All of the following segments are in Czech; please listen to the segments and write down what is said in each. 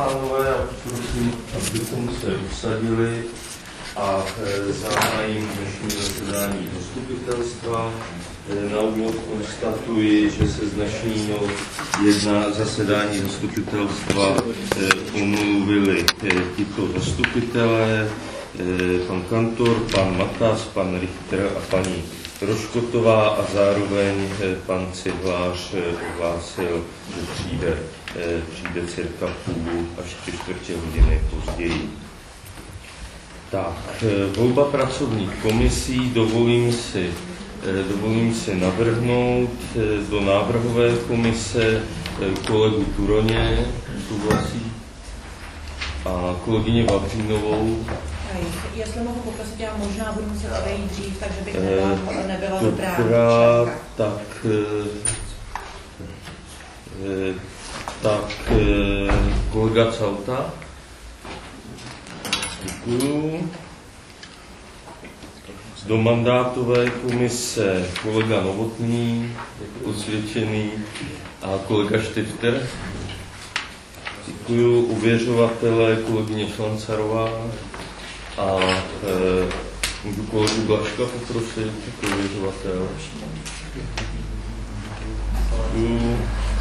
pánové, a prosím, abychom se usadili a zahájím dnešní zasedání zastupitelstva. Na úvod konstatuji, že se z dnešního zasedání zastupitelstva omluvili tito zastupitelé, pan Kantor, pan Matas, pan Richter a paní Roškotová, a zároveň pan Cihlář ohlásil, že přijde cirka půl až 3/4 hodiny později. Tak, volba pracovních komisí. Dovolím si navrhnout do návrhové komise kolegu Turoně, souhlasí, a kolegyně Vavřínovou. Jestli mohu poprosit, já možná budu muset odejít dřív, takže bych nebyla dobrá. Tak kolega Cauta. Děkuju. Do mandátové komise kolega Novotný, osvědčený, a kolega Štifter. Děkuju. Uvěřovatele kolegyně Šlancarová a můžu kolegu Blaška poprosit jako uvěřovatel. Děkuju.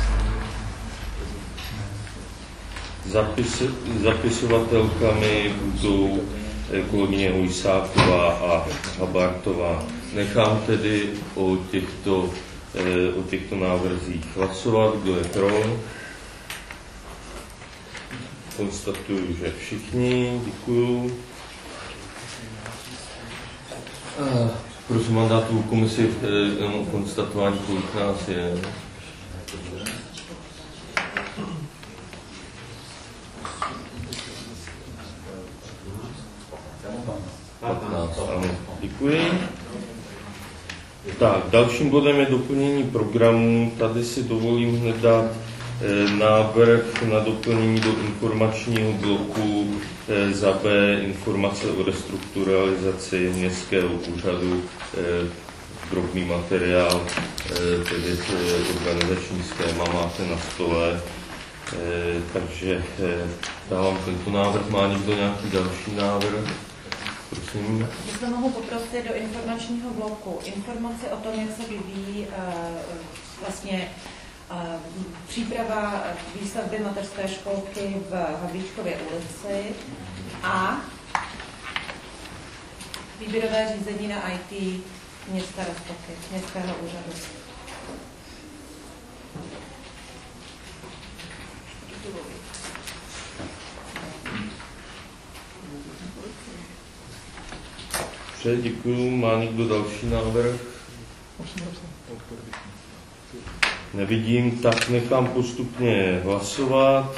Zapisovatelkami budou kolegyně Hojsáková a Habartová. Nechám tedy o těchto návrzích hlasovat. Kdo je pro? Konstatuju, že všichni. Děkuju. Prosím mandátovou komisi jenom konstatování, kolik nás je. Ano, děkuji. Tak, dalším bodem je doplnění programu. Tady si dovolím hned dát návrh na doplnění do informačního bloku za B informace o restrukturalizaci městského úřadu, drobný materiál, tedy organizační schéma máte na stole. Takže dávám tento návrh. Má někdo nějaký další návrh? Prosím. Jestli mohu poprosit do informačního bloku informace o tom, jak se vyvíjí vlastně příprava výstavby mateřské školky v Havlíčkově ulici a výběrové řízení na IT města Roztoky, městského úřadu. Děkuju. Má někdo další návrh? Nevidím, tak nechám postupně hlasovat.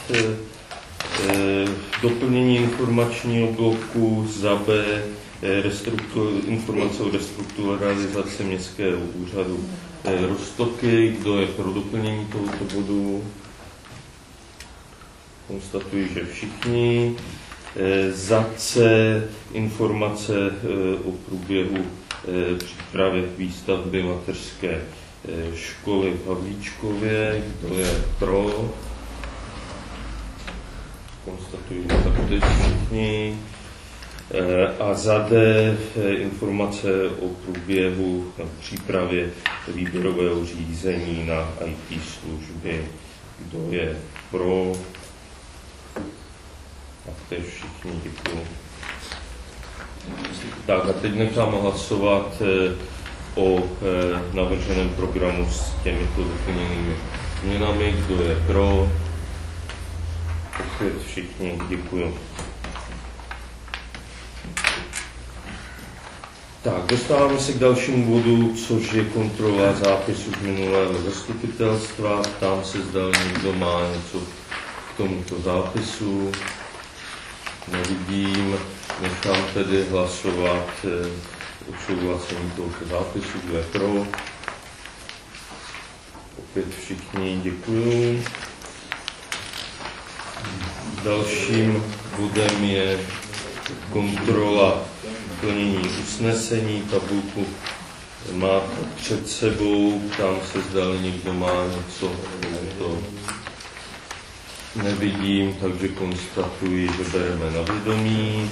Doplnění informačního bloku za B informace o restrukturalizaci městského úřadu Roztoky. Kdo je pro doplnění tohoto bodu? Konstatuji, že všichni. Za C informace o průběhu přípravy výstavby mateřské školy v Havlíčkově. Kdo je pro? Konstatuji, že taktéž všichni. A za D informace o průběhu přípravě výběrového řízení na IT služby. Kdo je pro? A to je všichni, děkuji. Tak a teď nechám hlasovat o navrženém programu s těmito doplněnými změnami. Kdo je pro? Opět všichni, děkuji. Tak, dostáváme se k dalšímu bodu, což je kontrola zápisu z minulého zastupitelstva. Ptám se, zda někdo má něco k tomuto zápisu. Nevidím, nechám tedy hlasovat o souhlasení tohoto zápisu. Kdo je pro? Opět všichni, děkuju. Dalším bodem je kontrola plnění usnesení. Tabulku máte před sebou. Ptám se, zda někdo má něco k tomuto Nevidím, takže konstatuji, že bereme na vědomí.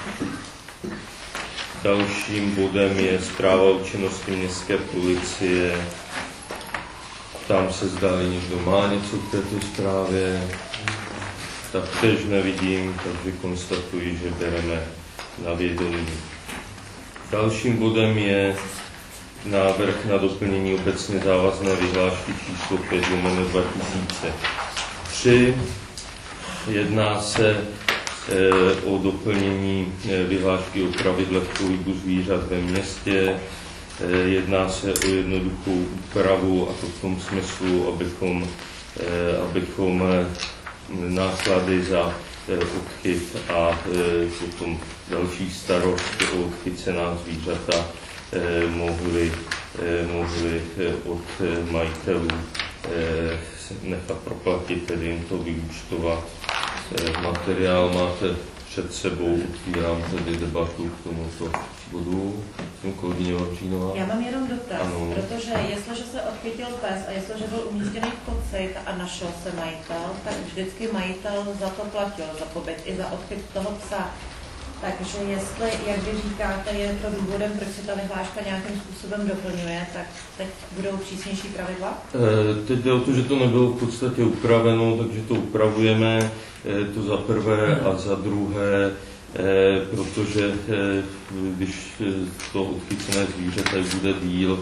Dalším bodem je zpráva o činnosti městské policie. Tam se zdali někdo má něco k této zprávě. Taktéž nevidím, takže konstatuji, že bereme na vědomí. Dalším bodem je návrh na doplnění obecně závazné vyhlášky číslo 5/2003. Jedná se o doplnění vyhlášky o pravidlech pohybu zvířat ve městě. Jedná se o jednoduchou úpravu, a to v tom smyslu, abychom náklady za odchyt a potom další starost o odchycená zvířata mohli od majitelů nechat proplatit, tedy jim to vyúčtovat. Materiál máte před sebou, otvírám tedy debatu k tomuto bodu. Jsem kolegyně Vavřínová. Já mám jenom dotaz, ano. Protože jestliže se odchytil pes a jestliže byl umístěný v koci a našel se majitel, tak vždycky majitel za to platil, za pobyt i za odchyt toho psa. Takže jestli, jak vy říkáte, je to důvodem, proč se ta vyhláška nějakým způsobem doplňuje, tak teď budou přísnější pravidla? Teď jde o to, že to nebylo v podstatě upraveno, takže to upravujeme, to za prvé, a za druhé, protože když to odchycené zvíře tady bude díl,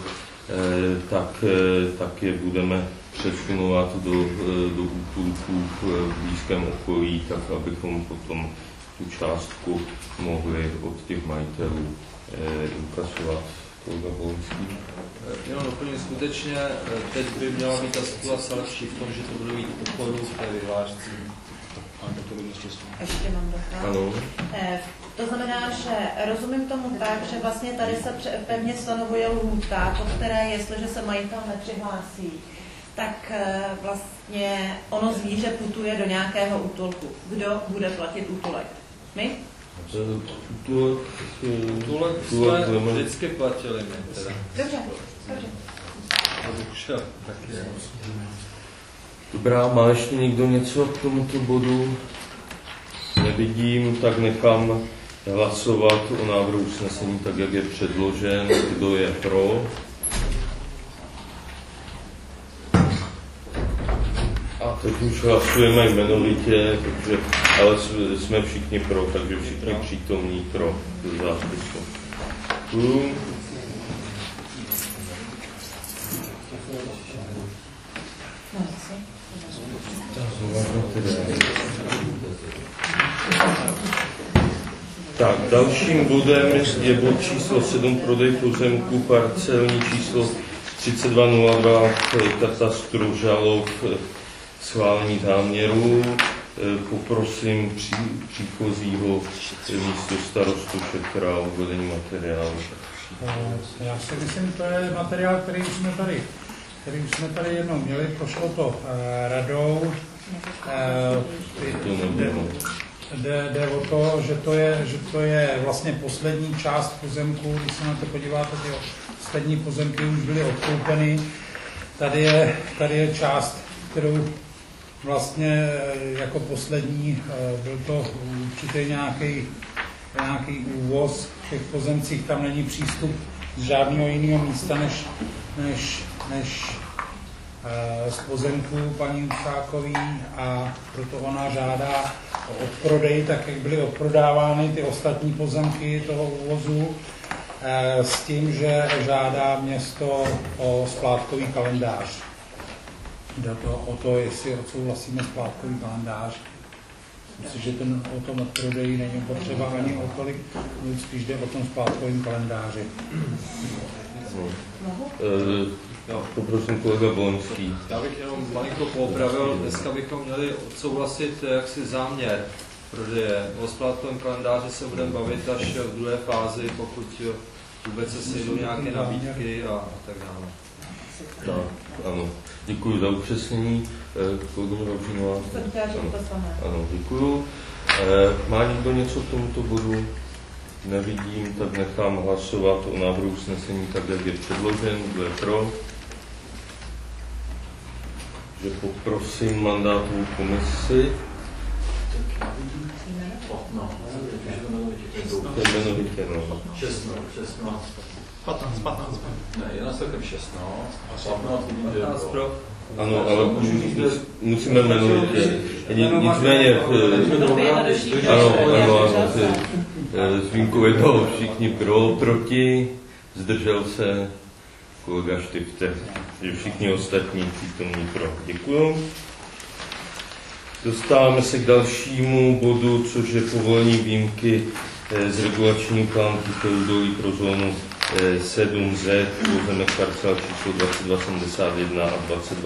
tak je budeme přesunovat do útulků v blízkém okolí, tak abychom potom tu částku mohli od těch majitelů inkasovat. Kolega Bolenský. Jenom doplním, skutečně teď by měla být ta situace lepší v tom, že to bude mít oporu v té vyhlášce. Ještě mám dotaz. Ano. To znamená, že rozumím tomu tak, že vlastně tady se pevně stanovuje lhůta, po které, jestliže se majitel nepřihlásí, tak vlastně ono zvíře putuje do nějakého útulku. Kdo bude platit útulek? My? Útulek jsme vždycky platili my. Teda. Dobře. Tak je. Dobrá, má ještě někdo něco k tomuto bodu? Nevidím, tak nechám hlasovat o návrhu usnesení tak, jak je předložen. Kdo je pro? A teď už hlasujeme jmenovitě, ale jsme všichni pro, takže všichni přítomní pro zápisu. Tak, dalším bodem je bod číslo 7, prodej pozemku, parcelní číslo 3202 katastru Žalov, schválení záměru. Poprosím příchozího místo starostu Šekra o uvedení materiálu. Já si myslím, to je materiál, který už jsme tady jednou měli, prošlo to radou. Jde o to, že to je vlastně poslední část pozemku. Když se na to podíváte, ty ostatní pozemky už byly odkoupeny. Tady je část, kterou vlastně jako poslední, byl to určitě nějaký úvoz. V těch pozemcích tam není přístup z žádného jiného místa, než z pozemků paní Ucákový, a proto ona žádá o odprodej, tak jak byly odprodávány ty ostatní pozemky toho úvozu, s tím, že žádá město o splátkový kalendář. Jde o to, jestli odsouhlasíme splátkový kalendář. Myslím, že o tom odprodeji není potřeba ani o tolik, spíš jde o tom splátkovém kalendáři. Poprosím kolega Bolenský. Já bych jenom malinko poopravil. Dneska bychom měli odsouhlasit jaksi záměr prodeje. O splátkovém kalendáři se budeme bavit až v druhé fázi, pokud vůbec se sejdou nějaké nabídky a tak dále. Tak, ano. Děkuji za upřesnění. Kolegyně Vavřínová. Ano, děkuji. Má někdo něco k tomuto bodu? Nevidím, tak nechám hlasovat o návrhu usnesení tak, jak je předložen. Kdo je pro? že poprosím mandátovou komisi. Jmenovitě, no. 15. Ne, jedna celkem 16 a 15 pro. Ano, ale musíme jmenovitě. Nicméně, ano, s výjimkou jednoho všichni pro, proti, zdržel se kolega Štifte, že všichni ostatní přítomní pro. Děkuju. Dostáváme se k dalšímu bodu, což je povolení výjimky z regulačního plánu údolí pro zónu 7Z, pozemek parcela číslo 2271 a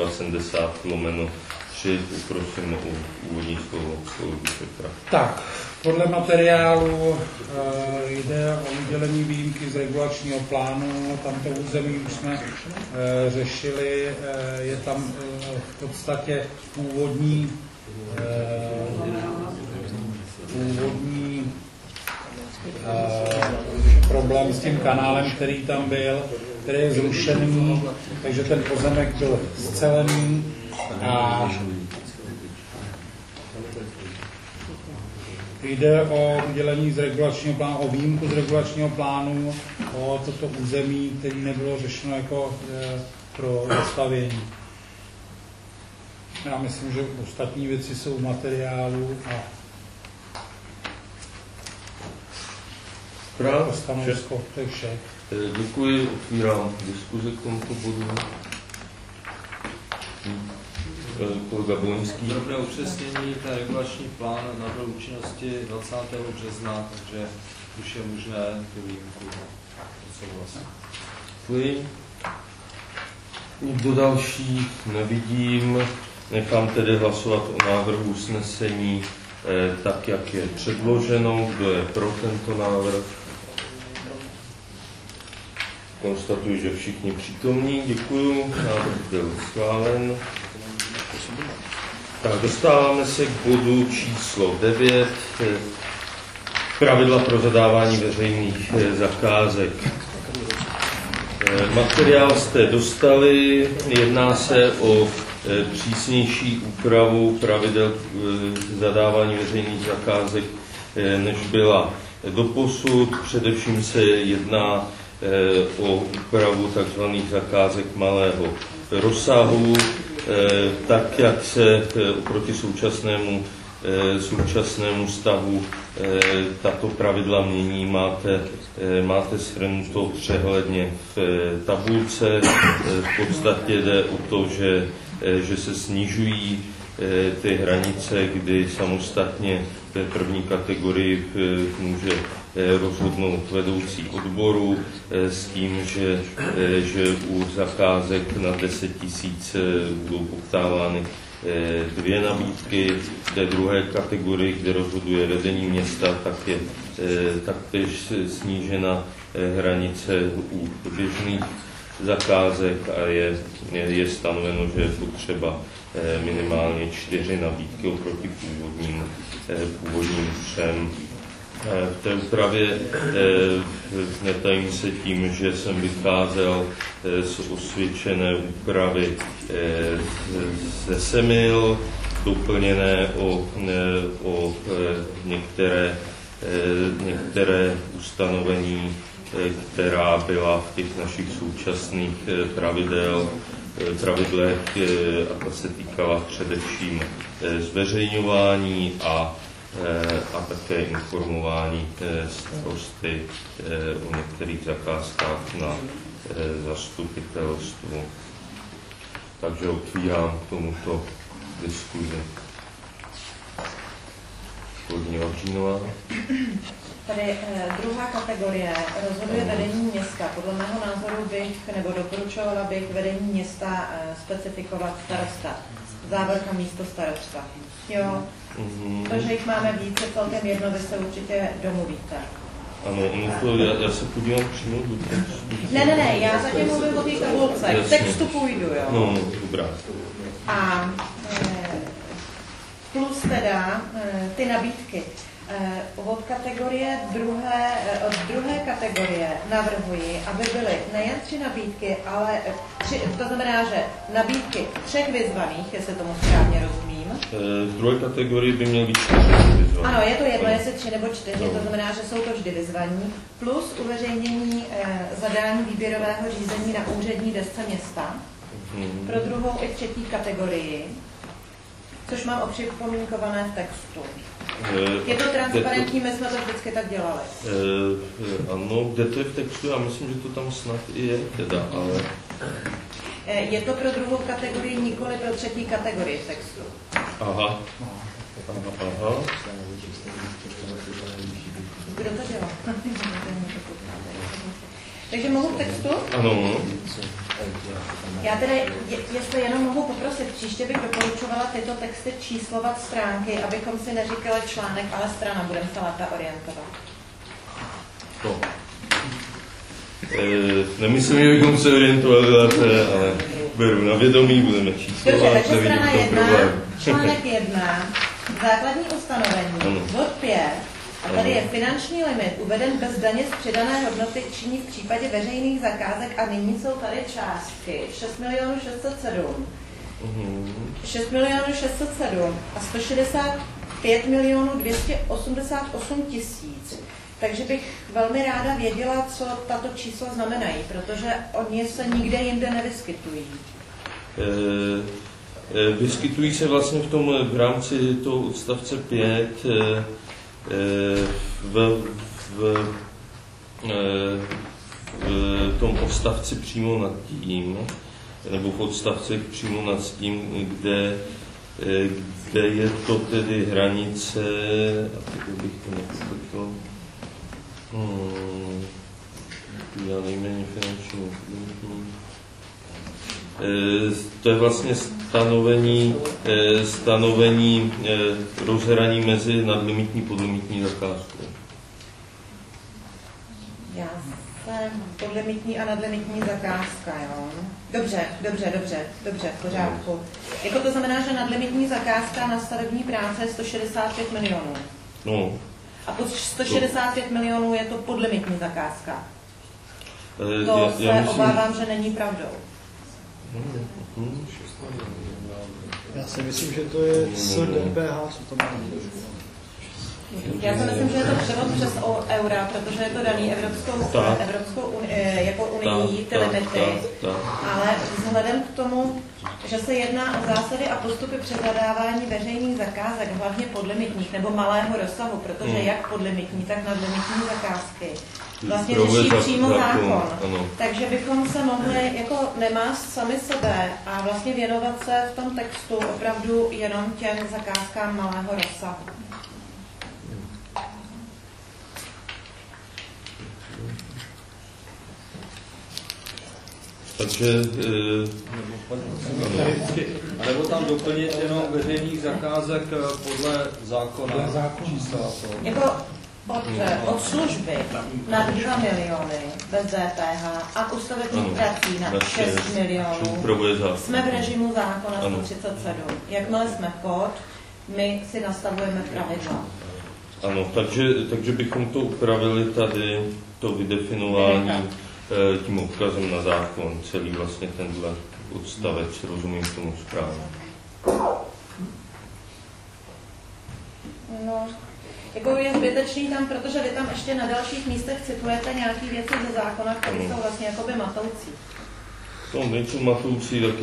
2270/3. Poprosím o úvodní slovo kolegu Petra. Tak, podle materiálu jde o udělení výjimky z regulačního plánu. Tamto území už jsme řešili, je tam v podstatě původní problém s tím kanálem, který tam byl, který je zrušený, takže ten pozemek byl scelený a jde o udělení z regulačního plánu, o výjimku z regulačního plánu, o toto území, které nebylo řešeno jako pro zastavění. Já myslím, že ostatní věci jsou v materiálu a stanovisko, to je vše. Děkuji, otvírám diskuzi k tomuto bodu. Kolega Bolinský. Drobné upřesnění, ten regulační plán nabyl účinnosti 20. března, takže už je možné tu výjimku odsouhlasit. Děkuji. Nikdo další nevidím. Nechám tedy hlasovat o návrhu usnesení tak, jak je předloženo. Kdo je pro tento návrh? Konstatuji, že všichni přítomní. Děkuju. Návrh byl schválen. Tak, dostáváme se k bodu číslo 9. Pravidla pro zadávání veřejných zakázek. Materiál jste dostali. Jedná se o přísnější úpravu pravidel zadávání veřejných zakázek, než byla doposud. Především se jedná o úpravu tzv. Zakázek malého rozsahu, tak jak se oproti současnému stavu tato pravidla mění, máte shrnuto přehledně v tabulce. V podstatě jde o to, že se snižují ty hranice, kdy samostatně v první kategorii může rozhodnout vedoucí odboru s tím, že u zakázek na 10 000 budou poptávány 2 nabídky. V té druhé kategorii, kde rozhoduje vedení města, tak je taktéž snížena hranice u běžných zakázek a je stanoveno, že je potřeba minimálně 4 nabídky oproti původním 3. V té úpravě netajím se tím, že jsem vycházel z osvědčené úpravy ze Semil, doplněné o některé ustanovení, která byla v těch našich současných pravidlech, a ta se týkala především zveřejňování a také informování starosty o některých zakázkách na zastupitelstvu. Takže otvírám k tomuto diskuzi. Kolegyně Vavřínová. Tady druhá kategorie rozhoduje vedení města. Podle mého názoru doporučovala bych vedení města specifikovat starosta. Závorka místo starosta. Jo. To, že jich máme více, celkem jedno, vy se určitě domluvíte. Ano, já se podívám přímo do textu. Ne, já zatím mluvím o té tabulce. K textu půjdu, jo. No, dobrá. A plus teda ty nabídky. Od druhé kategorie navrhuji, aby byly nejen 3 nabídky, ale to znamená, že nabídky 3 vyzvaných, jestli tomu správně rozumím. V druhé kategorii by měly být 4 vyzvaní. Ano, je to jedno, jestli 3 nebo 4, to znamená, že jsou to vždy vyzvaní, plus uveřejnění zadání výběrového řízení na úřední desce města pro druhou i 3. kategorii, což mám opřipomínkované v textu. Je to transparentní, my jsme to vždycky tak dělali. Ano, kde to je v textu? Já myslím, že to tam snad i je teda, ale... Je to pro druhou kategorii, nikoli pro 3. kategorii v textu. Aha. Kdo to dělal? Takže mohu v textu? Ano. Já tedy, jestli jenom mohu poprosit, příště bych doporučovala tyto texty číslovat stránky, abychom si neříkali článek, ale strana, budeme se lépe orientovat. Nemyslím, že bychom se orientovali lépe, ale beru na vědomí, budeme číslovat. Dobře, takže strana 1, článek 1, základní ustanovení, bod 5, a tady je finanční limit uveden bez daně z přidané hodnoty činí v případě veřejných zakázek a nyní jsou tady částky 6 607, 6 607 a 165 288 000. Takže bych velmi ráda věděla, co tato čísla znamenají, protože oni se nikde jinde nevyskytují. Vyskytují se vlastně v rámci toho odstavce 5 v tom odstavci přímo nad tím, nebo v odstavcech přímo nad tím, kde je to tedy hranice, a teď bych to nepopletl, já nejméně finanční. To je vlastně stanovení rozhraní mezi nadlimitní a podlimitní zakázkou. Já jsem podlimitní a nadlimitní zakázka, jo? Dobře, v pořádku. Jako to znamená, že nadlimitní zakázka na stavební práce je 165 milionů. No. A pod 165 milionů je to podlimitní zakázka. To se obávám, že není pravdou. Já si myslím, že to je s DPH, co to má. Já si myslím, že je to převod přes eura, protože je to daný Evropskou jako unijní ty limity. Ale vzhledem k tomu, že se jedná o zásady a postupy při zadávání veřejných zakázek, hlavně podlimitních nebo malého rozsahu, protože jak podlimitní, tak nadlimitní zakázky vlastně řeší přímo zákon. Takže bychom se mohli jako nemást sami sebe a vlastně věnovat se v tom textu opravdu jenom těm zakázkám malého rozsahu. Takže... nebo tam doplnit jenom veřejných zakázek podle zákona. Jako od služby na 2 miliony bez DPH a u stavebních prací na 6 milionů jsme v režimu zákona 137. Jakmile jsme pod, my si nastavujeme pravidla. Ano, takže bychom to upravili tady, to vydefinování tím odkazem na zákon, celý vlastně tenhle odstavec, rozumím tomu správně. No, jako je zbytečný tam, protože vy tam ještě na dalších místech citujete nějaké věci ze zákona, které jsou vlastně jakoby matoucí. To nejsou matoucí, tak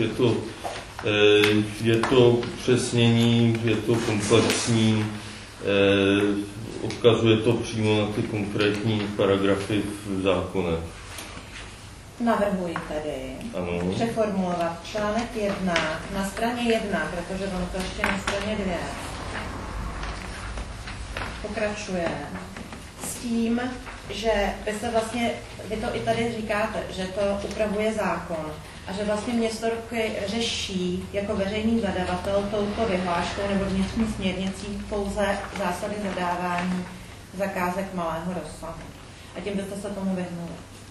je to upřesnění, je to komplexní, odkazuje to přímo na ty konkrétní paragrafy v zákoně. Navrhuji tedy přeformulovat článek 1 na straně 1, protože ono to ještě na straně 2 pokračuje s tím, že vy se vlastně, vy to i tady říkáte, že to upravuje zákon a že vlastně město řeší jako veřejný zadavatel touto vyhláškou nebo vnitřní směrnicí pouze zásady zadávání zakázek malého rozsahu. A tím byste se tomu vyhnuli.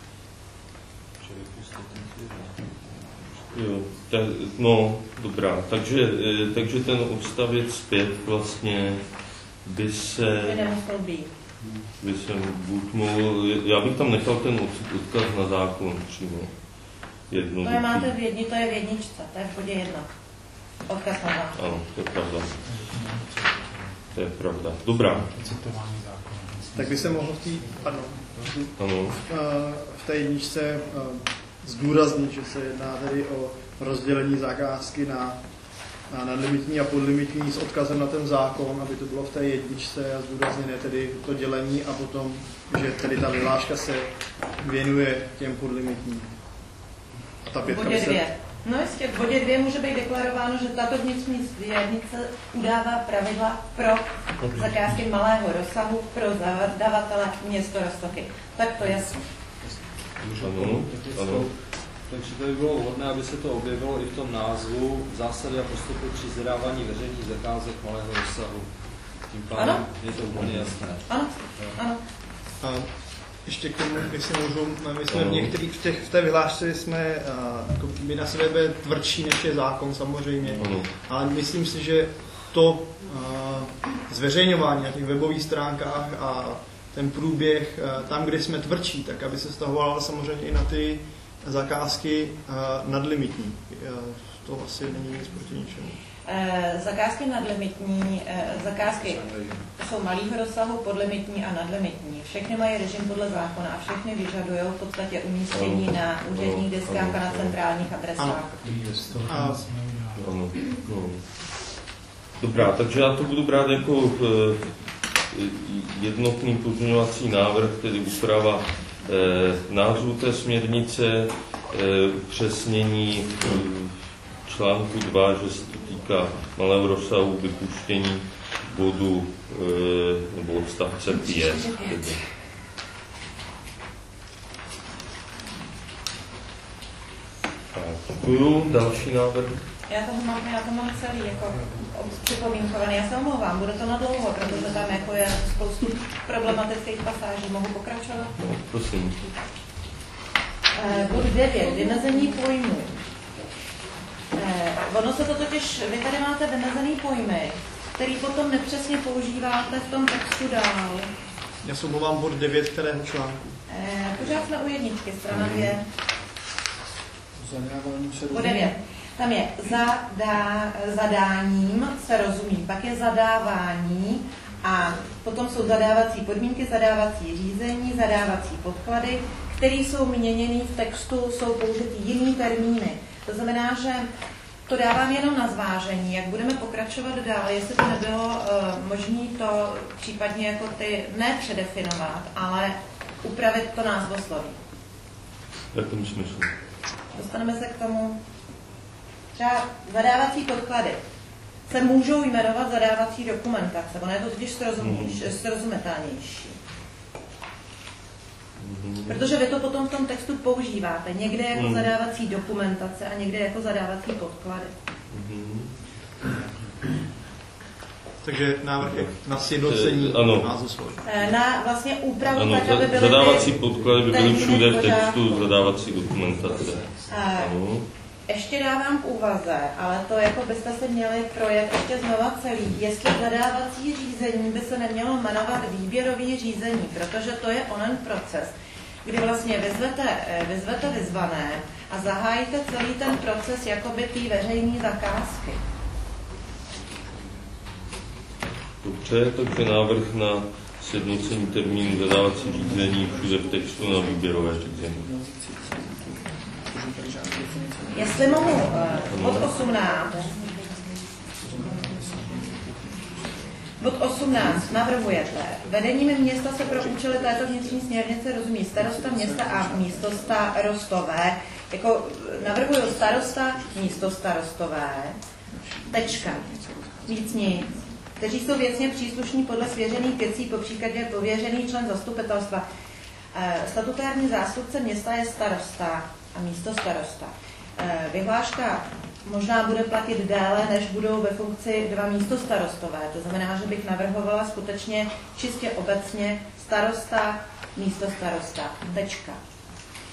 Jo, no, dobrá. Takže ten odstavec 5 vlastně by se... By nemusel být. By se buď mohl, já bych tam nechal ten odkaz na zákon přímo. To je máte v jedni, to je v jedničce, to je v bodě 1. Odkaz na zákon. Ano, to je pravda. To je pravda. Dobrá. Tak by se mohlo v té jedničce zdůraznit, že se jedná tedy o rozdělení zakázky na nadlimitní a podlimitní s odkazem na ten zákon, aby to bylo v té jedničce a zdůrazněné tedy to dělení a potom, že tedy ta vyhláška se věnuje těm podlimitním. V bodě 2. No jistě, v bodě 2 může být deklarováno, že tato vnitřní směrnice udává pravidla pro zakázky malého rozsahu pro zadavatele město Roztoky. Tak to jasně. Ano. Takže by bylo vhodné, aby se to objevilo i v tom názvu zásady a postupy při zadávání veřejných zakázek malého rozsahu. Tím pádem je to úplně jasné. Ano. A ještě k tomu, jestli můžu, my jsme v té vyhlášce jsme by na sebe tvrdší, než je zákon samozřejmě, ale myslím si, že to zveřejňování na těch webových stránkách a ten průběh tam, kde jsme tvrdší, tak aby se stahovalo samozřejmě i na ty zakázky nadlimitní. To asi není nic proti ničemu. Zakázky nadlimitní, zakázky jsou malého rozsahu, podlimitní a nadlimitní. Všechny mají režim podle zákona a všechny vyžadují v podstatě umístění na úředních deskách a na centrálních adresách. Dobrá, takže já to budu brát jako jednotný pozměňovací návrh, tedy úprava názvu té směrnice, upřesnění článku 2, že se to týká malého rozsahu, vypuštění bodu nebo odstavce 5. Děkuju. Další návrh. Já to mám celý jako připomínkovaný. Já se omlouvám, bude to na dlouho, protože tam jako je spoustu problematických pasáží. Mohu pokračovat? No, prosím. Bod 9. Vymezení pojmů. Ono se to totiž, vy tady máte vymezený pojmy, který potom nepřesně používáte v tom textu dál. Já se omlouvám, bod 9, kterého článku? Pořád jsme u jedničky, strana 2. Bod 9. Tam je zadáním, se rozumí, pak je zadávání a potom jsou zadávací podmínky, zadávací řízení, zadávací podklady, které jsou měněny v textu, jsou použity jiný termíny. To znamená, že to dávám jenom na zvážení, jak budeme pokračovat dál, jestli by nebylo možné to případně jako ty ne předefinovat, ale upravit to názvosloví. V jakém smyslu? Dostaneme se k tomu. Třeba zadávací podklady se můžou jmenovat zadávací dokumentace, ono je to totiž srozumitelnější. Protože vy to potom v tom textu používáte. Někde jako zadávací dokumentace a někde jako zadávací podklady. Takže návrh je na sjednocení názvosloví. Na vlastně úpravu tak, aby byly zadávací podklady by byly všude v textu zadávací dokumentace. Ještě dávám k úvaze, ale to jako byste si měli projet ještě znova celý, jestli zadávací řízení by se nemělo jmenovat výběrový řízení, protože to je onen proces, kdy vlastně vyzvete vyzvané a zahájíte celý ten proces jakoby té veřejné zakázky. Dobře, takže návrh na sjednocení termínu zadávací řízení všude v textu na výběrové řízení. Jestli mohu, bod 18. Bod 18 navrhujete. Vedením města se pro účely této vnitřní směrnice rozumí starosta města a místostarostové. Jako navrhuju starosta, místostarostové. Tečka. Víc nic. Kteří jsou věcně příslušní podle svěřených věcí, popřípadě pověřený člen zastupitelstva. Statutární zástupce města je starosta a místostarosta. Vyhláška možná bude platit déle, než budou ve funkci 2 místostarostové. To znamená, že bych navrhovala skutečně čistě obecně starosta, místostarosta. Tečka.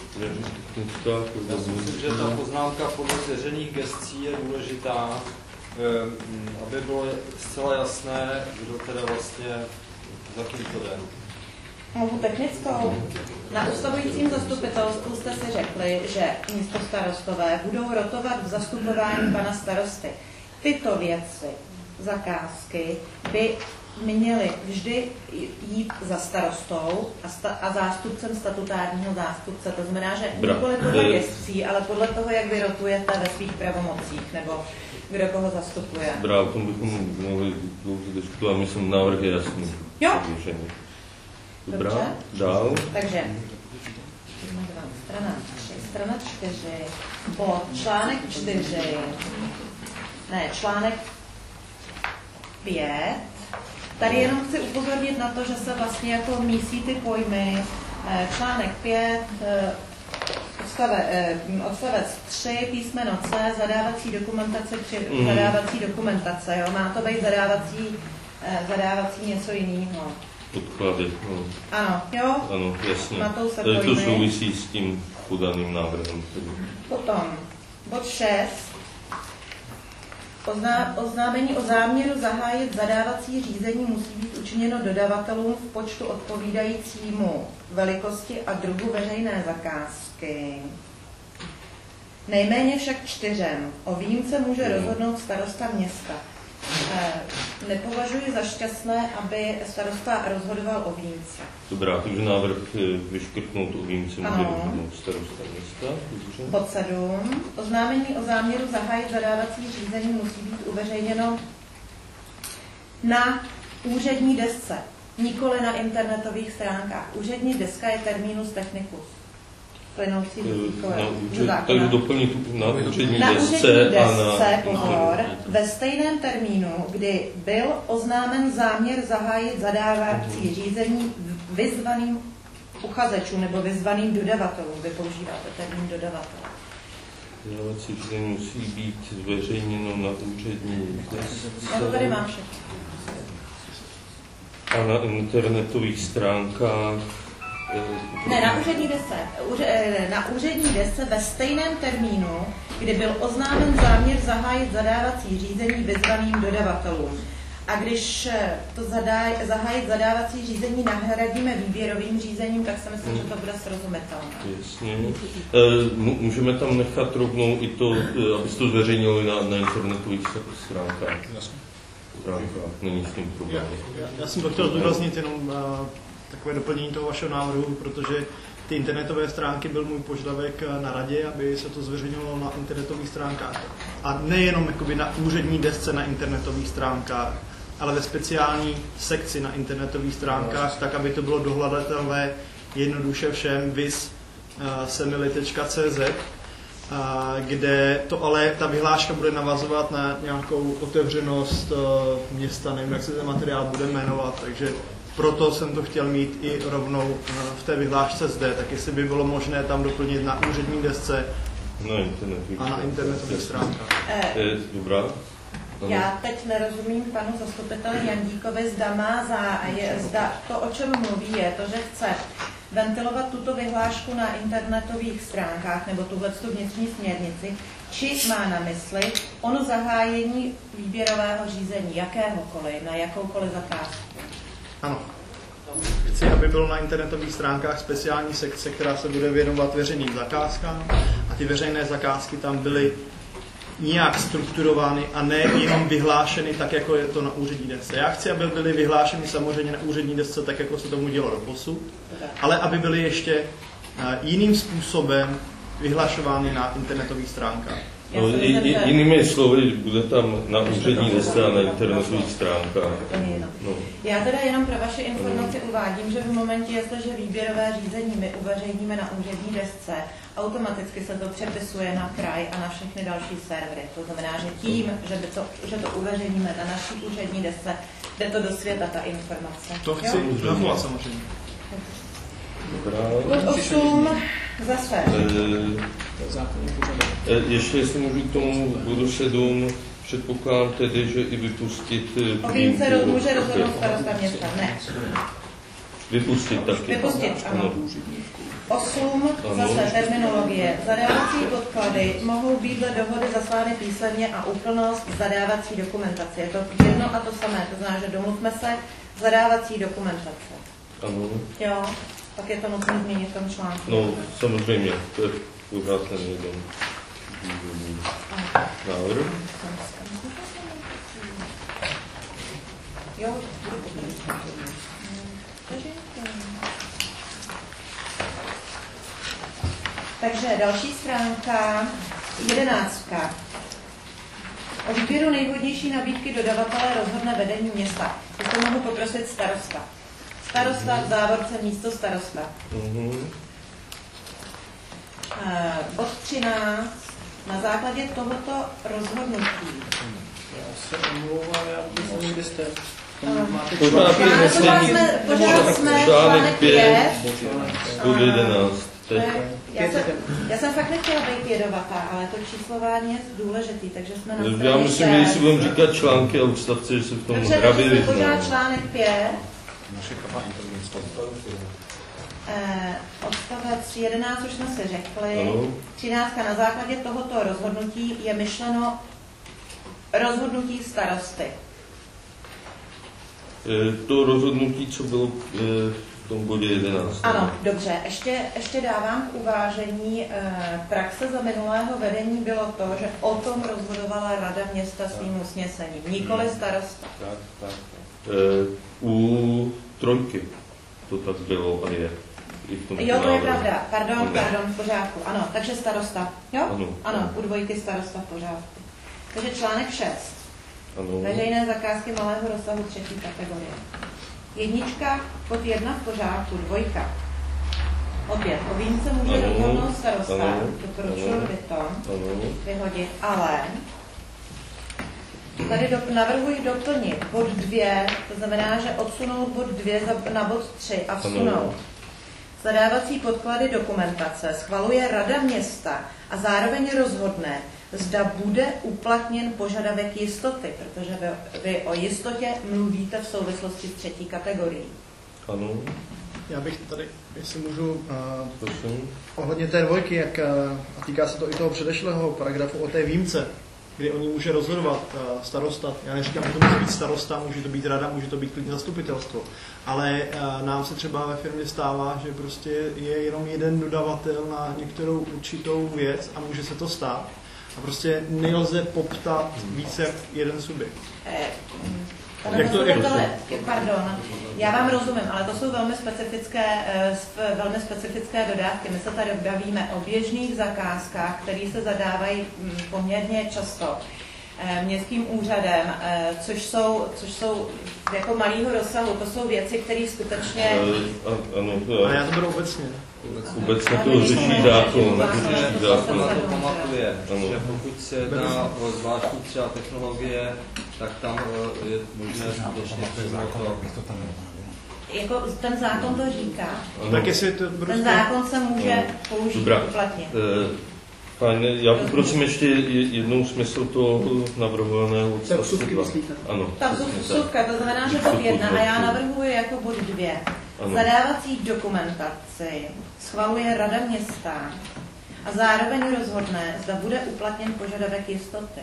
Já si myslím, že ta poznámka podle svěřených gescí je důležitá, aby bylo zcela jasné, kdo teda vlastně za kým to jde. Mohu technickou? Na ustavujícím zastupitelstvu jste si řekli, že místostarostové budou rotovat v zastupování pana starosty. Tyto věci, zakázky, by měly vždy jít za starostou a zástupcem statutárního zástupce. To znamená, že nikoli podle gescí, ale podle toho, jak vy rotujete ve svých pravomocích, nebo kdo koho zastupuje. Dobrá, o tom bychom mohli dlouze diskutovat, myslím, návrh je jasný. Jo. Dobrá, dobře. Dál. Takže, strana 4, bod, článek 4, článek 5. Tady jenom chci upozornit na to, že se vlastně jako mísí ty pojmy. Článek 5, odstavec 3, písmeno C, zadávací dokumentace. Jo? Má to být zadávací něco jiného. Podklady. No. Ano, jo? Ano, jasně. Na to se to souvisí s tím podaným návrhem. Potom, bod 6. Oznámení o záměru zahájit zadávací řízení musí být učiněno dodavatelům v počtu odpovídajícímu velikosti a druhu veřejné zakázky. Nejméně však 4. O výjimce může rozhodnout starosta města. Nepovažuji za šťastné, aby starosta rozhodoval o výjimce. Dobrá, takže návrh vyškrtnout o výjimce může rozhodnout starosta města. Bod 7. Oznámení o záměru zahájit zadávací řízení musí být uveřejněno na úřední desce, nikoli na internetových stránkách. Úřední deska je terminus technicus. Takže doplnit na úřední desce pozor, ve stejném termínu, kdy byl oznámen záměr zahájit zadávací řízení vyzvaným uchazečům nebo vyzvaným dodavatelům. Vy používáte termín dodavatel. Zadávací řízení musí být zveřejněno na úřední desce. Já to tady mám všechno. A na internetových stránkách. Ne, na úřední desce. Na úřední desce ve stejném termínu, kdy byl oznámen záměr zahájit zadávací řízení vyzvaným dodavatelům. A když to zahájit zadávací řízení nahradíme výběrovým řízením, tak si myslím, že to bude srozumitelné. Jasně. Můžeme tam nechat rovnou i to, aby se to zveřejnilo na internetových stránkách. Není s tím problém. Já jsem to chtěl zdůraznit jenom takové doplnění toho vašeho návrhu, protože ty internetové stránky byl můj požadavek na radě, aby se to zveřejnilo na internetových stránkách. A nejenom jakoby na úřední desce na internetových stránkách, ale ve speciální sekci na internetových stránkách, tak aby to bylo dohledatelné jednoduše všem, viz semily.cz, kde to ale ta vyhláška bude navazovat na nějakou otevřenost města, nevím, jak se ten materiál bude jmenovat, takže proto jsem to chtěl mít i rovnou v té vyhlášce zde, tak jestli by bylo možné tam doplnit na úřední desce a na internetových stránkách. Dobrá. Já teď nerozumím panu zastupiteli Jandíkovi, zda to, o čem mluví, je to, že chce ventilovat tuto vyhlášku na internetových stránkách nebo tuhletu vnitřní směrnici, či má na mysli ono zahájení výběrového řízení, jakéhokoliv, na jakoukoliv zakázku. Ano. Chci, aby bylo na internetových stránkách speciální sekce, která se bude věnovat veřejným zakázkám a ty veřejné zakázky tam byly nějak strukturovány a ne jenom vyhlášeny tak, jako je to na úřední desce. Já chci, aby byly vyhlášeny samozřejmě na úřední desce tak, jako se tomu dělo doposud, ale aby byly ještě jiným způsobem vyhlašovány na internetových stránkách. No, jinými slovy, bude tam na úřední desce a na internetových stránkách. No. Já teda jenom pro vaši informaci uvádím, že v momentě, jestliže výběrové řízení my uveřejníme na úřední desce, automaticky se to přepisuje na kraj a na všechny další servery. To znamená, že tím, že to uveřejníme na naší úřední desce, jde to do světa ta informace. To chci znovu samozřejmě. Bod 8 zase. Ještě jestli můžu k tomu bodu 7, předpokládám tedy, že i vypustit... O výjimce může rozhodnout starosta města, ne. Vypustit taky. Vypustit, ano. 8. Zase terminologie. Zadávací podklady mohou být dle dohody zaslány písemně a úplnost zadávací dokumentace. Je to jedno a to samé, to znamená, že domluvme se zadávací dokumentace. Ano. Jo, pak je to nutné změnit v tom článku. No, samozřejmě, to je pořád ten jeden návrh. Jo, takže další stránka, 11. O výběru nejvhodnější nabídky dodavatele rozhodne vedení města. To mohu poprosit starosta. Starosta v závorce místo starosta. Bod 13. Na základě tohoto rozhodnutí. Já se omlouvám, já myslím, kde jste. Pořád jsme článek 5. Bod 11. Já jsem fakt nechtěla být jedovatá, ale to číslování je důležitý, takže jsme na straně Já myslím, že si budeme říkat články a odstavce, že se v tom hrabi vyzná. Takže pořád článek 5. Odstavec 11 už jsme si řekli. Ano. 13. Na základě tohoto rozhodnutí je myšleno rozhodnutí starosty. To rozhodnutí, co bylo v tom bodě 11. Ano, dobře. Ještě dávám k uvážení. Praxe za minulého vedení bylo to, že o tom rozhodovala Rada města svým usnesením, nikoli starosta. Tak. U 3 to tak bylo a je. Jo, to je pravda. Pardon, v pořádku. Ano, takže starosta. Jo? Ano, u 2 starosta v pořádku. Takže článek 6. Ano. Veřejné zakázky malého rozsahu 3. kategorie. 1. pod 1 v pořádku, 2. Opět, o výjimce může rozhodnout starosta. Doporučuji vyhodit, ale tady navrhuji doplnit bod 2, to znamená, že odsunout bod 2 na bod 3 a vsunout. Zadávací podklady dokumentace schvaluje Rada města a zároveň rozhodne, zda bude uplatněn požadavek jistoty, protože vy o jistotě mluvíte v souvislosti s 3. kategorií. Ano. Já bych tady, jestli můžu, ohledně té 2, a týká se to i toho předešlého paragrafu o té výjimce, kdy oni může rozhodovat starosta. Já neříkám, že to může být starosta, může to být rada, může to být klidně zastupitelstvo. Ale nám se třeba ve firmě stává, že prostě je jenom jeden dodavatel na některou určitou věc a může se to stát. A prostě nelze poptat více jak jeden subjekt. Pardon, já vám rozumím, ale to jsou velmi specifické dodávky. My se tady bavíme o běžných zakázkách, které se zadávají poměrně často městským úřadem, což jsou jako malého rozsahu. To jsou věci, které skutečně... A já to beru obecně. Obecně to řeší zákon. Na to pamatuje, že pokud se jedná o zvláštní třeba technologie, tak tam je možné skutečně to. Jako ten zákon to říká. Tak jestli to ten zákon se může použít uplatnit. Fajn, já poprosím ještě jednou smysl toho navrhovaného odstavce 2. Ano. Ta vsuvka, to znamená, že bod 1 a já navrhuji jako bod 2. Zadávací dokumentaci schvaluje Rada města a zároveň rozhodne, zda bude uplatněn požadavek jistoty.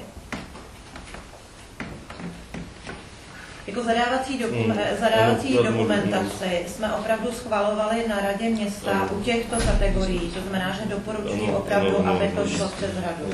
Jako zadávací dokumentaci jsme opravdu schvalovali na Radě města u těchto kategorií, to znamená, že doporučuji opravdu, aby to šlo přes radu.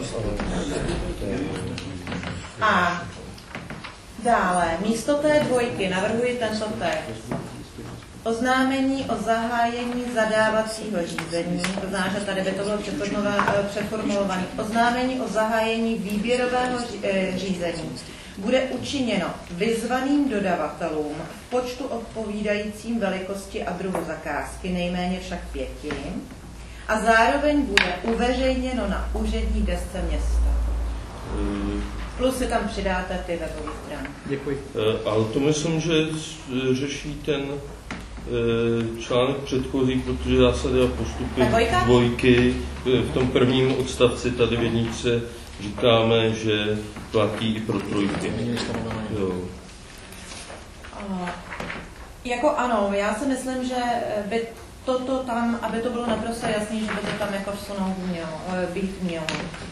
A dále, místo té 2 navrhuji tento text. Oznámení o zahájení zadávacího řízení, to znamená, že tady by to bylo přeformulované. Oznámení o zahájení výběrového řízení bude učiněno vyzvaným dodavatelům v počtu odpovídajícím velikosti a druhu zakázky, nejméně však 5, a zároveň bude uveřejněno na úřední desce města. Plus si tam přidáte ty webové stránky. Děkuji. Ale to myslím, že řeší ten článek předchozí, protože zásady a postupy 2 v tom prvním odstavci tady v 1 říkáme, že platí i pro 3. Jo. Jako ano, já si myslím, že by toto tam, aby to bylo naprosto jasný, že by to tam jako vsunout být mělo.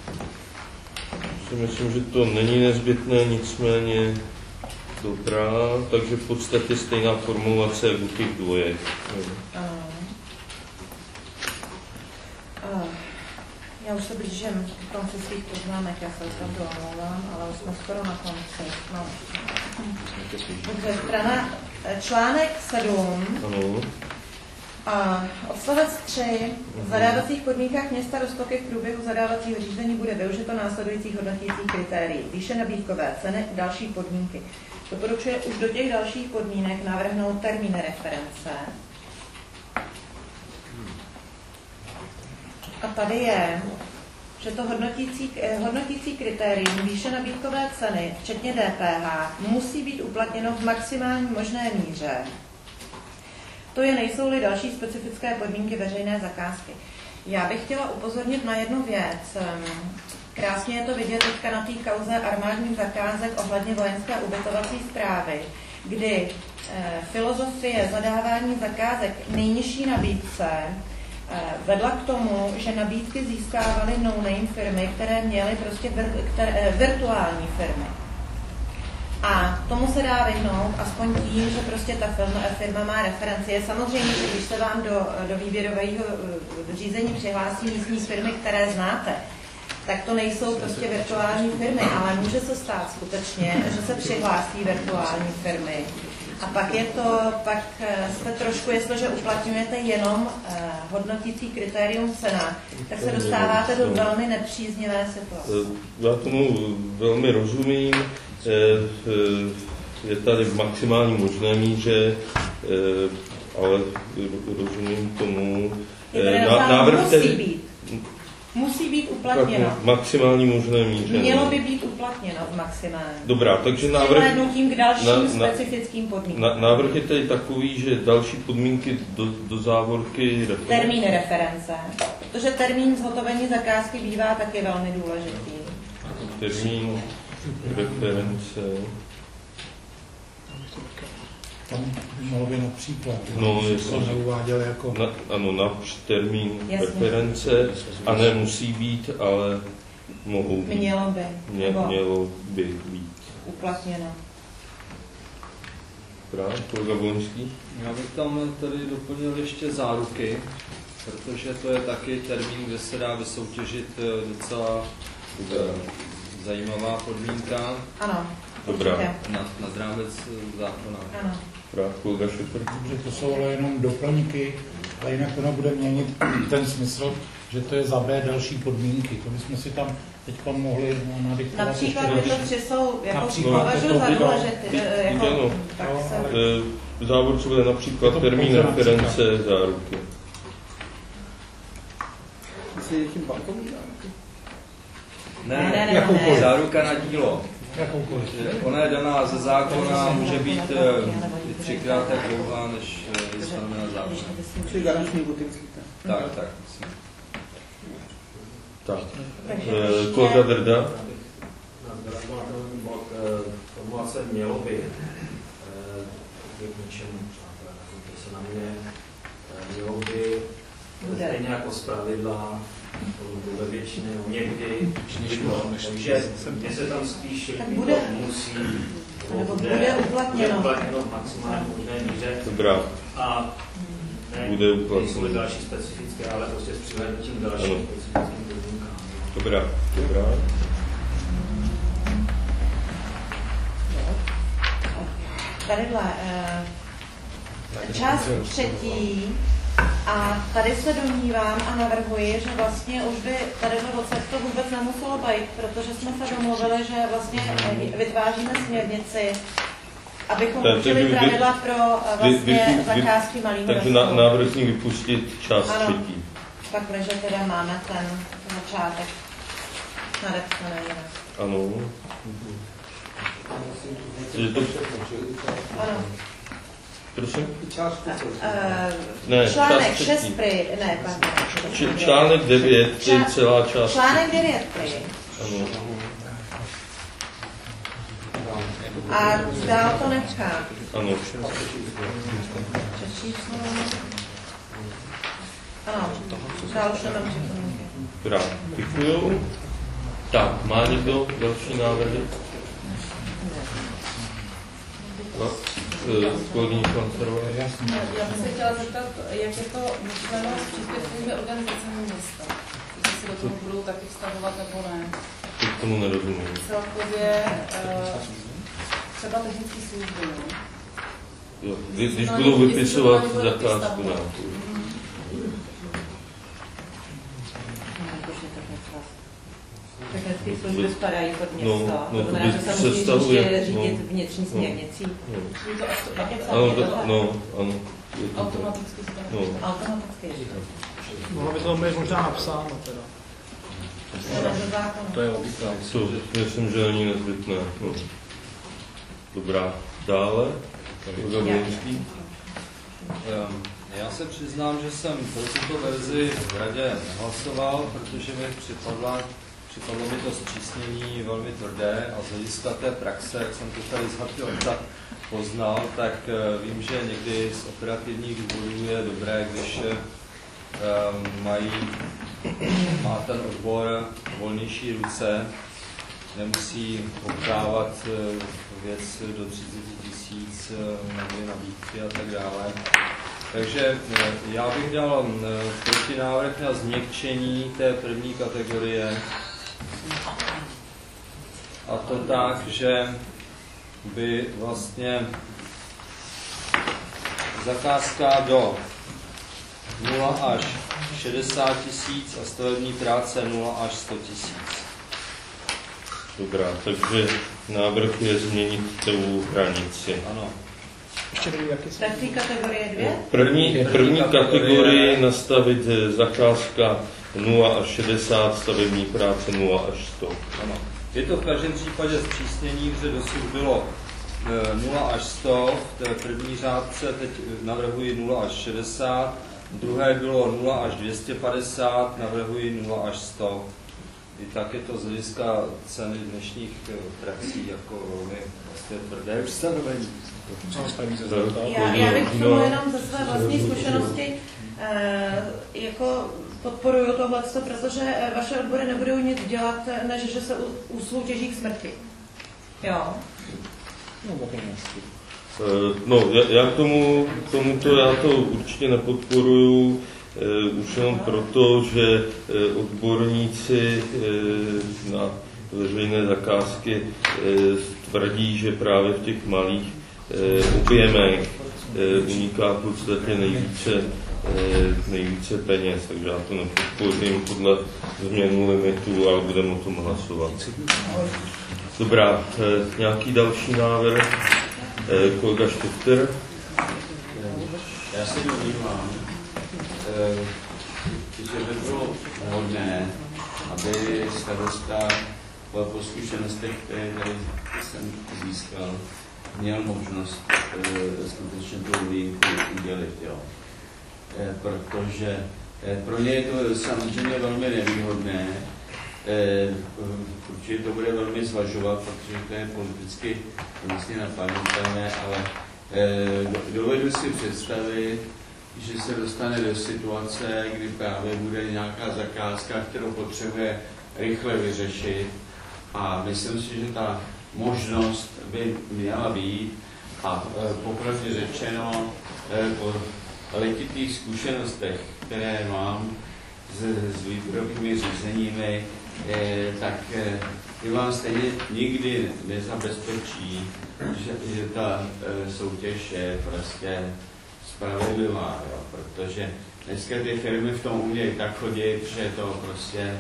Si myslím, že to není nezbytné, nicméně dobrá, takže v podstatě stejná formulace jako těch dvojek. Já už se blížím k konci svých poznámek, já se tam omlouvám, ale už jsme skoro na konci. No. Takže článek 7. Ano. Odstavec 3. V zadávacích podmínkách města Roztoky v průběhu zadávacího řízení bude využito následujících hodnotících kritérií. Výše nabídkové ceny, další podmínky. Doporučuje už do těch dalších podmínek navrhnout termín reference. A tady je, že to hodnotící kritérium výše nabídkové ceny, včetně DPH, musí být uplatněno v maximální možné míře. To je, nejsou-li další specifické podmínky veřejné zakázky. Já bych chtěla upozornit na jednu věc. Krásně je to vidět teďka na té kauze armádních zakázek ohledně vojenské ubytovací správy, kdy filozofie zadávání zakázek nejnižší nabídce vedla k tomu, že nabídky získávaly no-name firmy, které měly prostě virtuální firmy. A tomu se dá vyhnout aspoň tím, že prostě ta firma má referenci. Samozřejmě, že když se vám do výběrového řízení přihlásí místní firmy, které znáte, tak to nejsou prostě virtuální firmy, ale může se stát skutečně, že se přihlásí virtuální firmy. A pak jste trošku, jestliže uplatňujete jenom hodnotící kritérium cena, tak se dostáváte do velmi nepříznivé situace. Já tomu velmi rozumím. Je tady v maximální možné míře, ale rozumím tomu. Návrh musí být uplatněno. V maximální možné míře. Mělo by být uplatněno v maximální. Dobrá, takže návrh... k dalším specifickým podmínkám. Návrh je tedy takový, že další podmínky do závorky... Termín reference. Protože termín zhotovení zakázky bývá taky velmi důležitý. Termín reference... Tam by mohlo být například, no, to neuváděl jako... Ano, termín reference, a ne musí být, ale mohou být. Mělo by být. Uplatněno. Právě, kolega Volenský? Já bych tam tady doplnil ještě záruky, protože to je taky termín, kde se dá vysoutěžit docela zajímavá podmínka. Ano. Dobrá. Na rámec zákona. Ano. Kolega Šefer. Že to jsou ale jenom doplňky, ale jinak to nebude měnit ten smysl, že to je za B další podmínky. To bychom si tam teď mohli nadiktovat. Například tyto tři jsou, jako považuji za důležité. V závorce bude například termín reference záruky. Myslíte tím bankovní záruky? Ne, záruka na dílo. Ona je daná ze zákona, může být 3krát tak dlouhá, než je stanovená zákona. Čili garanční butinský. Tak. Kolega Drda? Formulace mělo by k ničemu, přátelé, to se na mě mělo by stejně jako zpravidla, bude většinou někdy, takže mě se tam spíš musí, nebo bude uplatněno v maximální možné míře. Dobrá. A bude uplatněno. Další specifické, ale prostě s přihlédnutím dalším specifickým podmínkám. Dobrá. Tadyhle část třetí. A tady se domnívám a navrhuji, že vlastně už by tady to vůbec nemuselo být, protože jsme se domluvili, že vlastně vytváříme směrnici, abychom určili pravidla pro vlastně zakázky malých takže návrh z ní vypustit část třetí. Tak, protože teda máme ten začátek nadepsaný jinak. Ano. Ano. Prosím? Článek 6 prý, ne, pardon. Článek 9 je celá část. Článek 9 prý. Ano. A dál to nechám. Ano. Ano, další tam připomínky. Dobrá, děkuju. Tak, má někdo další návrhy? Kolegyně Klancerová. Já bych se chtěla zeptat, jak je to myšleno s příspěvkovými organizacemi města. Jestli se do toho budou taky vztahovat nebo ne. Teď tomu nerozumím. Celkově třeba technické služby. Jo, když budou vypisovat zakázku nějakou. Technické služby spadají pod města. No, to znamená, že se musí řídit vnitřní směrnicí. Ano. Automaticky se to Automaticky. Mohlo by to být možná napsáno teda. To je logika. Myslím, že není nezbytné. No. Dobrá. Dále? Já se přiznám, že jsem pro tuto verzi v radě nehlasoval, protože mi připadlo mi to zpřísnění velmi tvrdé a z hlediska té praxe, jak jsem to tady z Hartylta poznal, tak vím, že někdy z operativních důvodů je dobré, když má ten odbor volnější ruce, nemusí obdávat věc do 30 000, někdy nabídky a tak dále. Takže já bych dal protinávrh na změkčení té první kategorie. A to tak, že by vlastně zakázka do 0 až 60 000 a stavební práce 0 až 100 000. Dobrá, takže návrh je změnit tu hranici. Ano. Tak kategorie 2? První kategorii nastavit zakázka 0 až 60, stavební práce 0 až 100. Ano. Je to v každém případě zpřísnění, protože dosud bylo 0 až 100, v té první řádce teď navrhuji 0 až 60, druhé bylo 0 až 250, navrhuji 0 až 100. I tak je to z hlediska ceny dnešních praxí jako velmi vlastně tvrdé ustanovení. Já bych k tomu jenom ze své vlastní zkušenosti jako podporuju tohleto, protože vaše odbory nebudou nic dělat, než že se usoutěží k smrti. Jo. No, já k tomuto já to určitě nepodporuju, už jenom proto, že odborníci na veřejné zakázky tvrdí, že právě v těch malých objemech uniká v podstatě nejvíce peněz, takže já to nepodpořím podle změnu limitu, ale budeme o tom hlasovat. Dobrá, nějaký další návrh? Kolega Štifter. Já se domnívám, že by bylo vhodné, aby starosta po zkušenostech, které tady jsem získal, měl možnost skutečně tu výjimku udělit. Jo. Protože pro ně je to samozřejmě velmi nevýhodné, určitě to bude velmi zvažovat, protože to je politicky vlastně napadnutelné, ale dovedu si představit, že se dostane do situace, kdy právě bude nějaká zakázka, kterou potřebuje rychle vyřešit, a myslím si, že ta možnost by měla být, a popravdě řečeno, po letitých zkušenostech, které mám s výběrovými řízeními, tak i vám stejně nikdy nezabezpečí, že ta soutěž je prostě spravedlivá, jo, protože dneska ty firmy v tom umějí tak chodit, že to prostě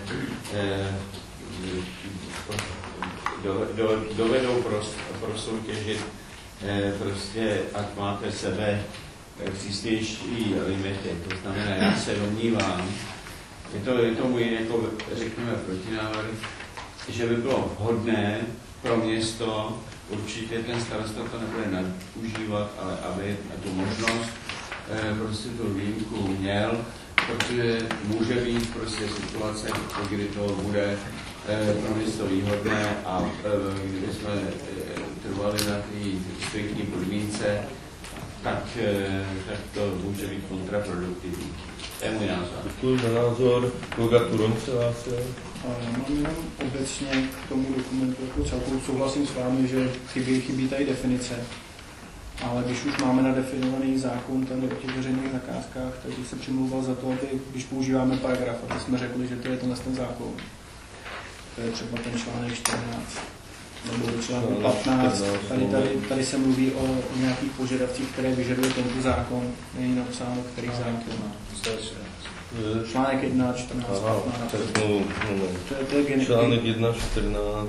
dovedou prosoutěžit prostě, ať máte sebe přísnější limity. To znamená, já se domnívám, je to můj, jako řekněme, protinávrh, že by bylo vhodné pro město, určitě ten starosta to nebude nadužívat, ale aby tu možnost prostě tu výjimku měl, protože může být prostě situace, kdy to bude pro město výhodné a kdyby jsme trvali na té striktní podmínce, tak to může být kontraproduktivní. To je můj názor. Děkuji za názor. Kolega Turon se hlásí. Mám jenom obecně k tomu dokumentu jako celku souhlasím s vámi, že chybí tady definice. Ale když už máme nadefinovaný zákon tady o těch veřejných zakázkách, tak bych se přimlouval za to, aby když používáme paragraf, aby jsme řekli, že to je tenhle ten zákon. To je třeba ten článek 14 nebo článek 15. Tady se mluví o nějakých požadavcích, které vyžaduje tento zákon. Není napsáno, který zákon. Článek 1, 14, 15. To je genetický. Článek 1, 14.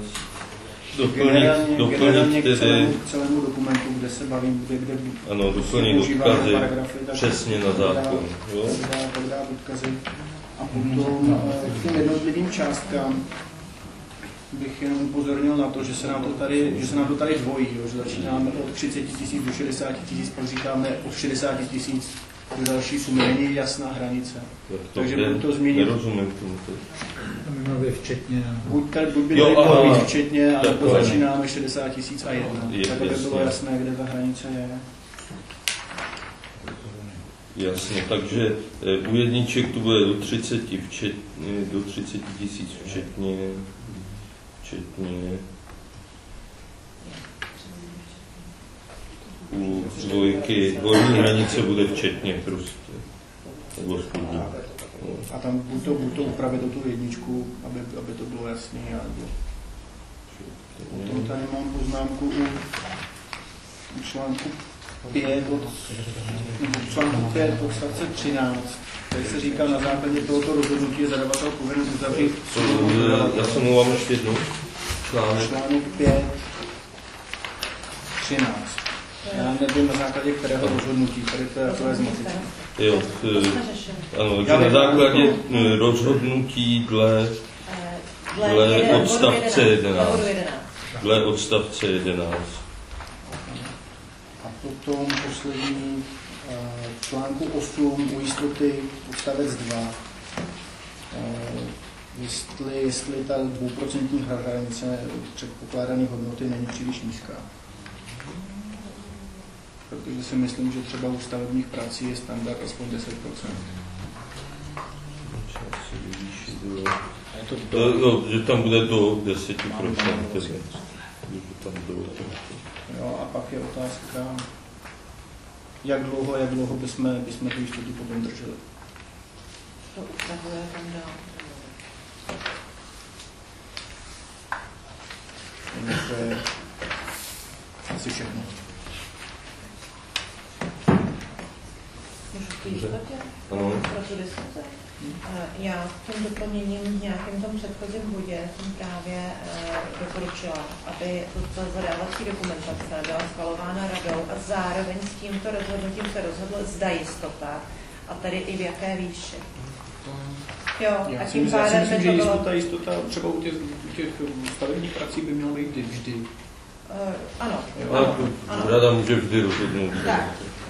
Doplnit k celému dokumentu, kde se bavím, kde ano, doplnit odkazy přesně na zákon. Tak dá odkazy. A potom k těm jednotlivým částkám bych jenom upozornil na to, že se nám to tady dvojí, že začínáme od 30 000 do 60 000, pak říkáme od 60 000 do další sumy, není jasná hranice. Takže buď to změnit. Nerozumím tomu. Včetně. Buď by to být včetně, alebo začínáme 60 000 a 1. Tak aby bylo jasné, kde ta hranice je. Jasně, takže u jedniček to bude do 30 000 včetně. U dvojky horní hranice bude včetně prostě. Nebo spodní. A tam buď to upravit o tu jedničku, aby to bylo jasný. Potom tady mám poznámku u článku 5 odstavce 13. Tady se říká, na základě tohoto rozhodnutí je zadavatel povinen uzavřít. Já se mluvám ještě jednou. Článek 5, 13. Já nevím, na základě kterého rozhodnutí, tady to je zmocnice. Jo, ano, takže na základě rozhodnutí dle odstavce 11. Dle odstavce 11. A potom poslední článku 8 u jistoty odstavec 2. Jestli ta 2% hranice předpokládané hodnoty není příliš nízká. Protože si myslím, že třeba u stavebních prací je standard aspoň 10%. Že tam bude do 10%. Jo, a pak je otázka, jak dlouho bychom tu jistotu potom drželi. To upravuje tam dál. To je asi všechno. Můžu v té jistotě? Pro tu diskuzi? Já tím doplněním v nějakém tom předchozím bodě jsem právě doporučila, aby ta zadávací dokumentace byla schvalována radou a zároveň s tímto rozhodnutím se rozhodlo, zda jistota a tedy i v jaké výši. Jo, já si myslím, že jistota třeba u těch stavebních prací by měla být vždy. Ano. Rada může vždy rozhodnout. Tak.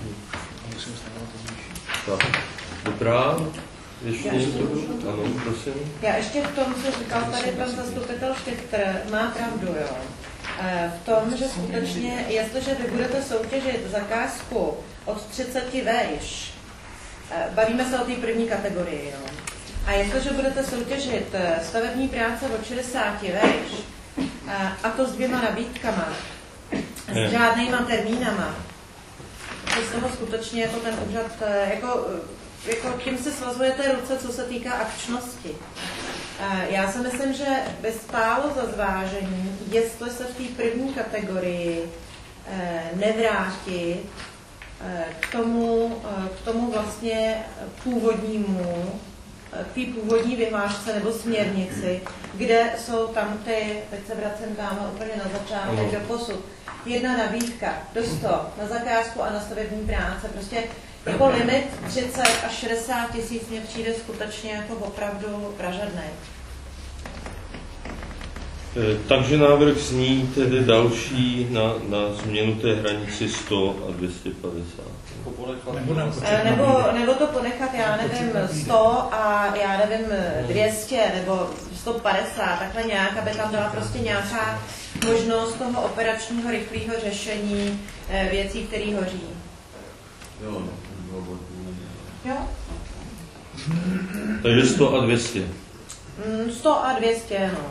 Dobrá. Ještě ano, prosím. Já ještě v tom, co říkal tady pan zastupitel Štychtr, má pravdu, jo. V tom, že skutečně, jestliže vy budete soutěžit zakázku od 30 vejš, bavíme se o té první kategorii, jo. A jestliže budete soutěžit stavební práce od 60 vejš, a to s 2 nabídkama, s žádnýma termínama, to z toho skutečně jako ten úřad, jako tím si svazujete ruce, co se týká akčnosti. Já si myslím, že by stálo za zvážení, jestli se v té první kategorii nevrátit k tomu vlastně původnímu, k té původní vyhlášce nebo směrnici, kde jsou tam teď se vracím tam úplně na začátek do posud, 1 nabídka do 100 na zakázku a na stavební práce. Prostě jako limit 30 až 60 000 mě přijde skutečně jako opravdu pražadnej. Takže návrh zní tedy další na změnu té hranici 100 a 250. Nebo to ponechat, já nevím, 100 a já nevím, 200, nebo 150, takhle nějak, aby tam byla prostě nějaká možnost toho operačního rychlého řešení věcí, které hoří. Jo? Takže 100 a 200. 100 a 200, no.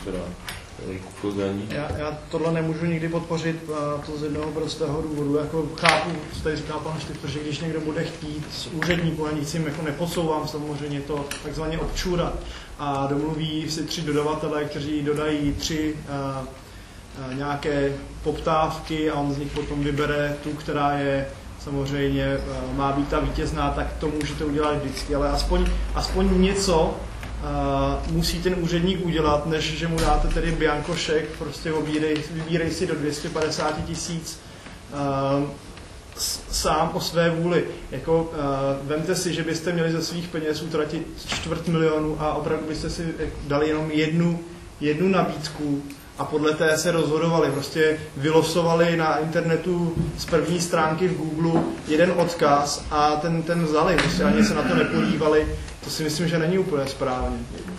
Já tohle nemůžu nikdy podpořit, to z jednoho prostého důvodu. Jako chápu, co tady říká pan Štifr, že když někdo bude chtít z úředníků, a nic jim jako nepodsouvám samozřejmě to takzvaně občůrat, a domluví si 3 dodavatele, kteří dodají 3 nějaké poptávky a on z nich potom vybere tu, která je samozřejmě má být ta vítězná, tak to můžete udělat vždycky, ale aspoň něco musí ten úředník udělat, než že mu dáte tedy bianko šek, prostě vybírej si do 250 000 sám o své vůli. Jako, vemte si, že byste měli ze svých peněz utratit 250 000 a opravdu byste si dali jenom jednu nabídku a podle té se rozhodovali. Prostě vylosovali na internetu z první stránky v Google jeden odkaz a ten vzali. Prostě ani se na to nepodívali. To si myslím, že není úplně správně.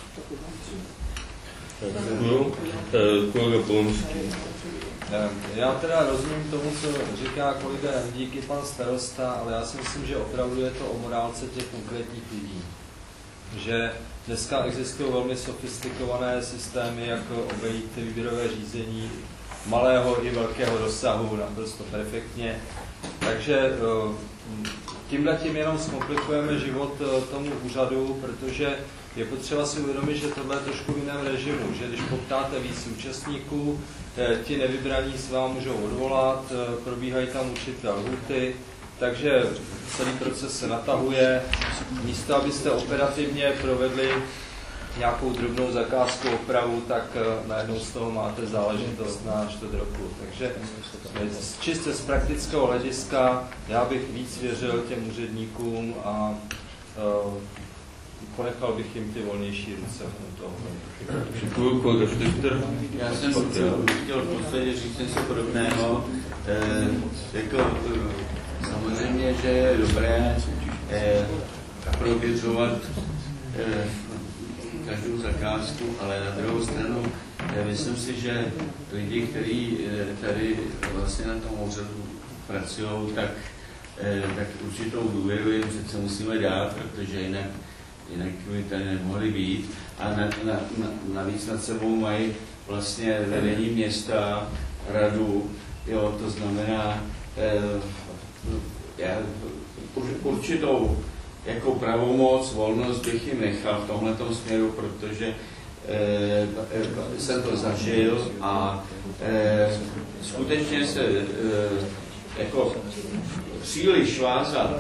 Kolega Polomský. Já teda rozumím tomu, co říká kolega díky pan starosta, ale já si myslím, že opravdu je to o morálce těch konkrétních lidí. Že dneska existují velmi sofistikované systémy, jak obejít výběrové řízení malého i velkého rozsahu naprosto perfektně. Takže tímhletím jenom zkomplikujeme život tomu úřadu, protože je potřeba si uvědomit, že tohle je trošku v jiném režimu, že když poptáte víc účastníků, ti nevybraní se vám můžou odvolat, probíhají tam určité lhůty, takže celý proces se natahuje. Místo, abyste operativně provedli nějakou drobnou zakázku, opravu, tak najednou z toho máte záležitost na 4 roku. Takže čistě z praktického hlediska já bych víc věřil těm úředníkům a ponechal bych jim ty volnější ruce v tomto. Děkuji, kolega Štifter. Já jsem chtěl v podstatě říct něco podobného. Samozřejmě, že je dobré prověřovat každou zakázku, ale na druhou stranu myslím si, že lidi, kteří tady vlastně na tom úřadu pracují, tak určitou důvěru jim přece musíme dát, protože jinak by tady nemohli být. A navíc nad sebou mají vlastně vedení města, radu, jo, to znamená určitou jako pravomoc, volnost bych jim nechal v tomhletom směru, protože jsem to zažil a skutečně se jako příliš vázat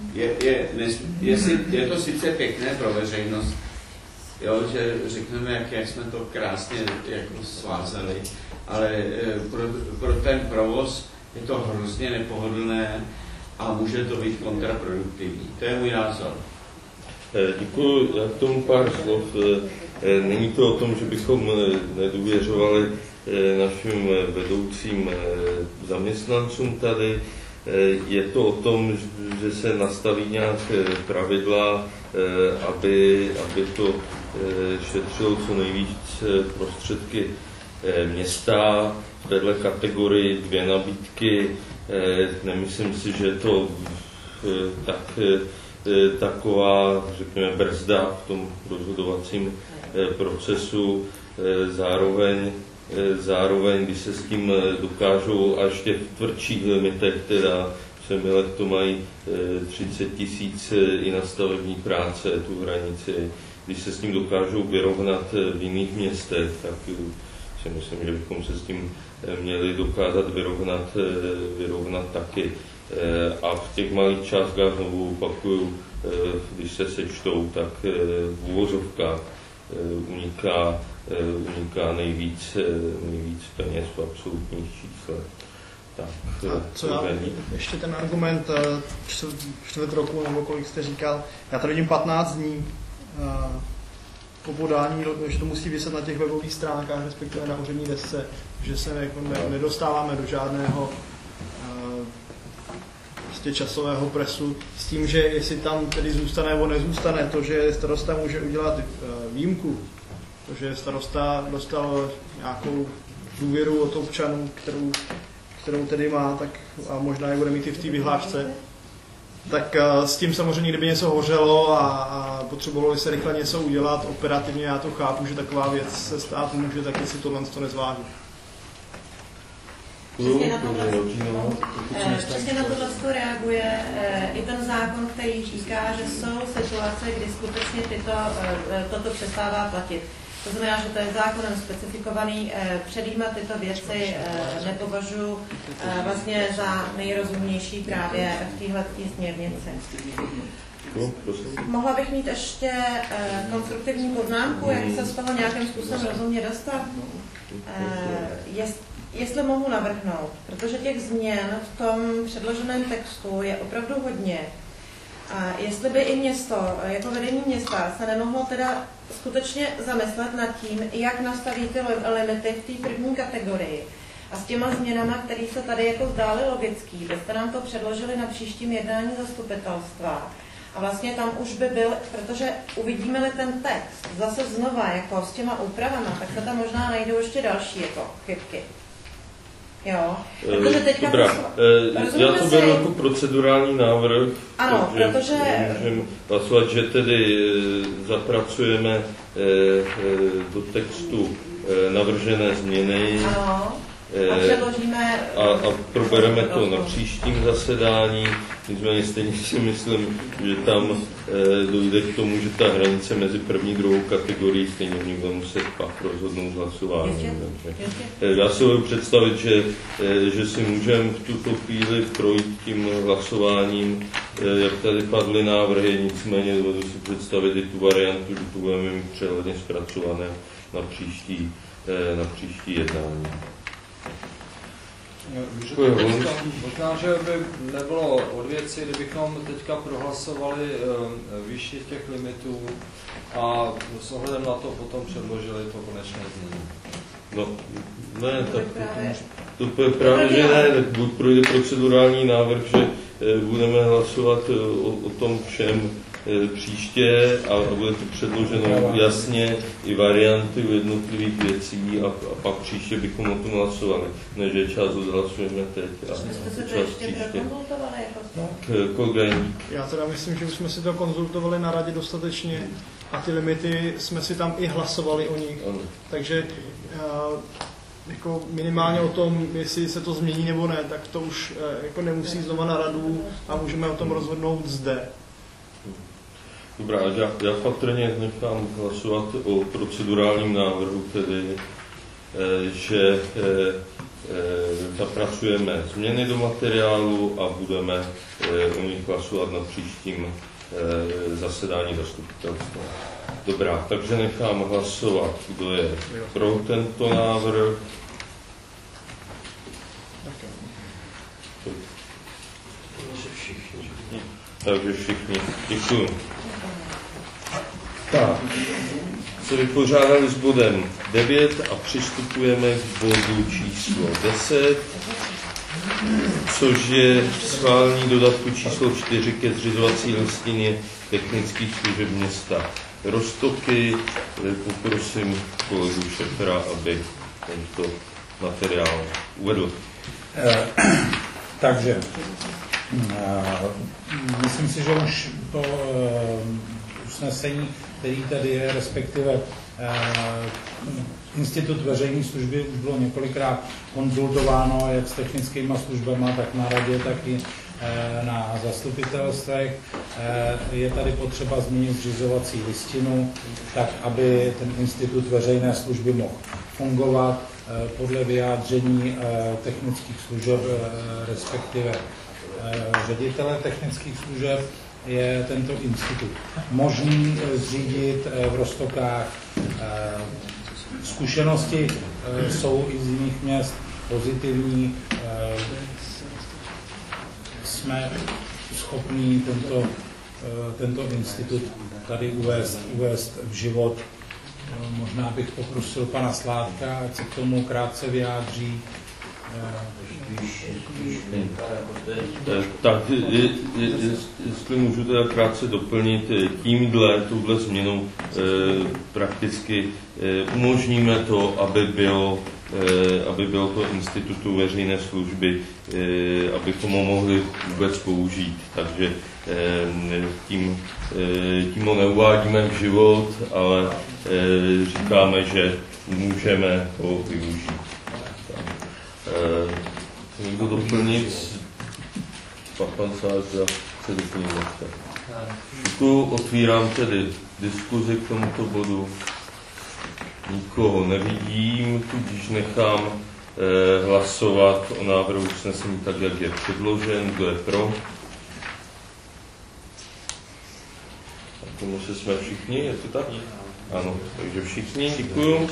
je to sice pěkné pro veřejnost, jo, že řekneme, jak jsme to krásně jako svázali, ale pro ten provoz je to hrozně nepohodlné a může to být kontraproduktivní. To je můj názor. Děkuji, já k tomu pár slov. Není to o tom, že bychom nedůvěřovali našim vedoucím zaměstnancům tady. Je to o tom, že se nastaví nějak pravidla, aby to šetřilo co nejvíc prostředky města. V této kategorii 2 nabídky. Nemyslím si, že je to taková, řekněme, brzda v tom rozhodovacím procesu. Zároveň, když se s tím dokážou, a ještě v tvrdších limitech, teda Semilek to mají 30 000 i na stavební práce, tu hranici, když se s tím dokážou vyrovnat v jiných městech, tak si myslím, že bychom se s tím měli dokázat vyrovnat taky. A v těch malých částkách, znovu opakuju, když se sečtou, tak v uvozovkách uniká nejvíc peněz v absolutních číslech. Ještě ten argument 4 roku, nebo kolik jste říkal, já tady vidím 15 dní po podání, že to musí vyset na těch webových stránkách, respektive na úřední desce, že se jako nedostáváme do žádného prostě časového presu s tím, že jestli tam tedy zůstane nebo nezůstane, to, že starosta může udělat výjimku protože starosta dostal nějakou důvěru od občanů, kterou tedy má, tak a možná ji bude mít i v té vyhlášce. Tak s tím samozřejmě, kdyby něco hořelo a potřebovalo se rychle něco udělat operativně, já to chápu, že taková věc se stát může, tak jestli tohle to nezváží. Přesně na tohle reaguje i ten zákon, který říká, že jsou situace, kdy skutečně toto přestává platit. To znamená, že to je zákonem specifikovaný, předjímat tyto věci nepovažuji vlastně za nejrozumnější právě v téhletý směrnici. Mohla bych mít ještě konstruktivní poznámku, jak se z toho nějakým způsobem rozumně dostat? Jestli mohu navrhnout, protože těch změn v tom předloženém textu je opravdu hodně. A jestli by i město, jako vedení města, se nemohlo teda skutečně zamyslet nad tím, jak nastaví ty limity v té první kategorii. A s těma změnama, které se tady jako zdály logický, byste nám to předložili na příštím jednání zastupitelstva. A vlastně tam už by byl, protože uvidíme-li ten text zase znova jako s těma úpravama, tak se tam možná najdou ještě další jako chybky. Jo, protože teďka já to beru jako procedurální návrh, ano, protože můžeme hlasovat, že tedy zapracujeme do textu navržené změny. Ano. A předložíme a probereme to na příštím zasedání. Nicméně stejně si myslím, že tam dojde k tomu, že ta hranice mezi první a druhou kategorií stejně bude muset pak rozhodnout hlasováním. Já si budu představit, že si můžeme v tuto chvíli projít tím hlasováním, jak tady padly návrhy, nicméně budu si představit i tu variantu, že tu budeme mít přehledně zpracované na příští jednání. Možná, že by nebylo od věci, kdybychom teďka prohlasovali výši těch limitů a s ohledem na to potom předložili to konečné znění. No, ne, tak to je právě, že ne, tak buď projde procedurální návrh, že budeme hlasovat o tom všem příště a bude to předloženo jasně i varianty u jednotlivých věcí a pak příště bychom o tom hlasovali. Ne, že část odhlasujeme teď a část příště. Já teda myslím, že už jsme si to konzultovali na radě dostatečně a ty limity jsme si tam i hlasovali o nich. Ano. Takže jako minimálně o tom, jestli se to změní nebo ne, tak to už jako nemusí znova na radu a můžeme o tom rozhodnout zde. Dobrá, já patrně nechám hlasovat o procedurálním návrhu, tedy, že zapracujeme změny do materiálu a budeme o nich hlasovat na příštím zasedání zastupitelstva. Dobrá, takže nechám hlasovat, kdo je pro tento návrh. Takže všichni. Děkuji. Tak, se vypořádali s bodem 9 a přistupujeme k bodu číslo 10, což je schválení dodatku číslo 4 ke zřizovací listině technických služeb města Roztoky. Poprosím kolegu Šefra, aby tento materiál uvedl. Takže myslím si, že už to usnesení, který tady je, respektive Institut veřejné služby už bylo několikrát konzultováno jak s technickými službami, tak na radě, tak i na zastupitelstvech. Je tady potřeba změnit zřizovací listinu, tak aby ten Institut veřejné služby mohl fungovat podle vyjádření technických služeb, respektive ředitele technických služeb. Je tento institut možný zřídit v Roztokách. Zkušenosti jsou i z jiných měst pozitivní. Jsme schopni tento institut tady uvést v život. Možná bych poprosil pana Sládka, ať se k tomu krátce vyjádří. Tak, jestli můžu teda krátce doplnit, touhle změnou prakticky umožníme to, aby bylo to institutu veřejné služby, abychom ho mohli vůbec použít. Takže tím ho neuvádíme v život, ale říkáme, že můžeme ho využít. Někdo doplnit? Pan Sář chce doplnit. Děkuju, otvírám tedy diskuzi k tomuto bodu. Nikoho nevidím, tudíž nechám hlasovat o návrhu usnesení tak, jak je předložen. Kdo je pro? A tomu se jsme všichni, je to tak? Ano, takže všichni, děkuju.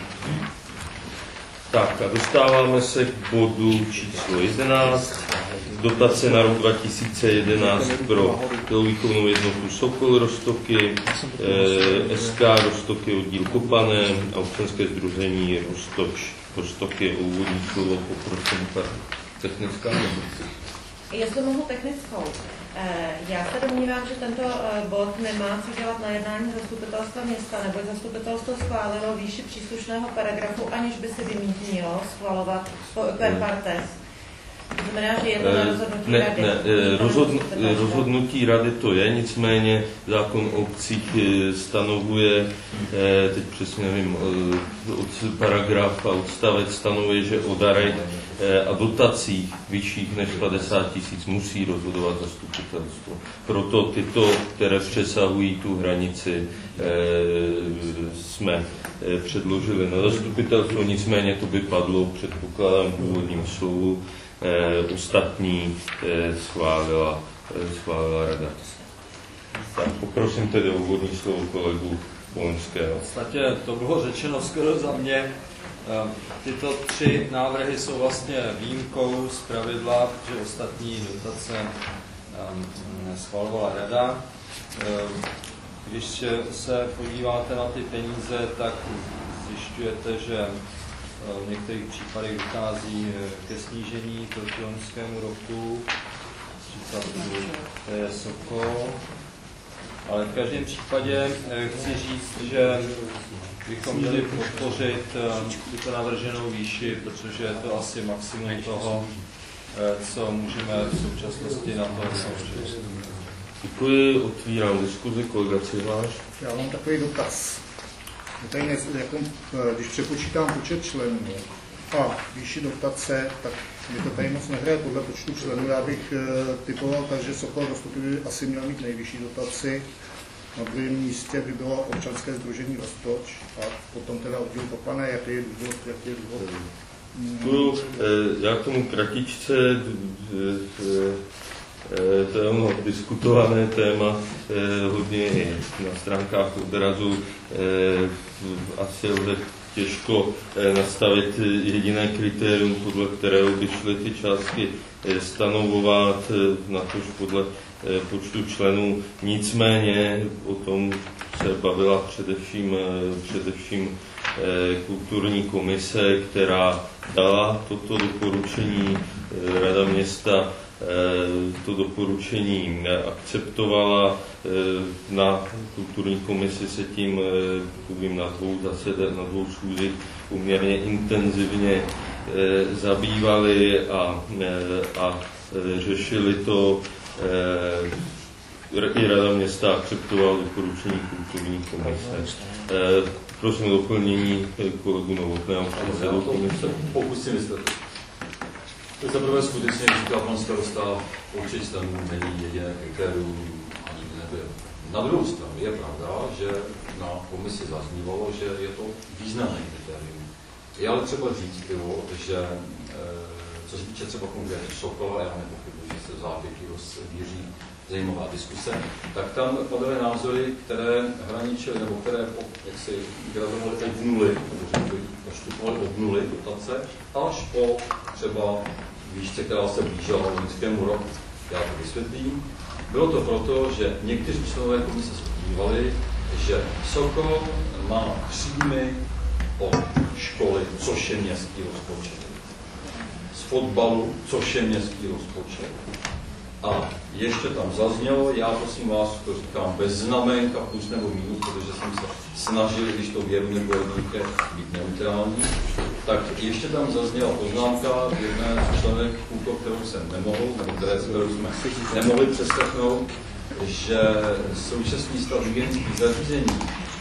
Tak a dostáváme se k bodu číslo 11. Dotace na rok 2011 pro tělovýchovnou jednotu Sokol Roztoky, SK Roztoky oddíl Kopané a občanské sdružení Roztoky. O úvodní slovo poprosím technická. Jestli mohu technickou. Já se domnívám, že tento bod nemá co dělat na jednání zastupitelstva města, nebo zastupitelstvo schválilo výši příslušného paragrafu, aniž by se vymítnilo schvalovat per partes. To znamená, že je to na rozhodnutí rady. Rozhodnutí rady to je, nicméně zákon o obcích stanovuje, teď přesně nevím, paragraf a odstavec stanovuje, že o darech a dotacích vyšších než 50 000 musí rozhodovat zastupitelstvo. Proto tyto, které přesahují tu hranici, jsme předložili na zastupitelstvo, nicméně to by padlo, předpokládám, v úvodním slovu. Ostatní schválila rada. Tak poprosím tedy o úvodní slovo kolegu Volenského. V podstatě to bylo řečeno skoro za mě. Tyto tři návrhy jsou vlastně výjimkou z pravidla, že ostatní dotace schvalovala rada. Když se podíváte na ty peníze, tak zjišťujete, že v některých případech vychází ke snížení proti loňskému roku, to je Sokol, ale v každém případě chci říct, že bychom měli podpořit tuto navrženou výši, protože je to asi maximum toho, co můžeme v současnosti na to samozřejmě. Děkuji, otvírám diskuzi, kolega Cihláš. Já mám takový dotaz. Tady jako, když přepočítám počet členů a výši dotace, tak mě to tady moc nehraje podle počtu členů. Já bych typoval tak, že Sokol Roztoky by asi měl mít nejvyšší dotaci. Na druhém místě by bylo občanské sdružení Roztoč a potom teda oddíl Kopané. Jaký je důvod? Já k tomu kratičce, to je ono diskutované téma, hodně na stránkách odrazu. Asi lze těžko nastavit jediné kritérium, podle kterého by šly ty částky stanovovat, na tož podle počtu členů. Nicméně o tom se bavila především kulturní komise, která dala toto doporučení. Rada města to doporučení akceptovala. Na kulturní komisi se tím na dvou schůzích poměrně intenzivně zabývali a řešili to. I Rada města akceptovala doporučení kulturní komise. Prosím doplnění kolegu Novotného předsedu komise. Pokusím vysvětlit. Za prvé skutečně říkal pan starosta, počet stanů není jediné kritérium, ani nebyl. Na druhou stranu je pravda, že na komisi zaznívalo, že je to významné kritérium. Je ale třeba říct, že co se týče třeba konkrétně Sokola, já nepochybuji, že se v zápětí rozvíří zajímavá diskuse, tak tam padaly názory, které hraničily, nebo které jaksi gradovaly teď v nuly, protože postupovaly od nuly dotace, až po třeba výšce, která se blížila loňskému roku. Já to vysvětlím. Bylo to proto, že někteří členové komise se podívali, že Sokol má příjmy od školy, což je městský rozpočet. fotbalu, což je městský rozpočet. A ještě tam zaznělo, já prosím vás, to říkám bez znamenka, plus nebo minus, protože jsem se snažil, když to věru nebo jednoduché, být neutrální, tak ještě tam zazněla poznámka jedné z členek KUKO, kterou jsem nemohl, nebo kterou jsme nemohli přeslechnout, že současný stav hygienických zařízení,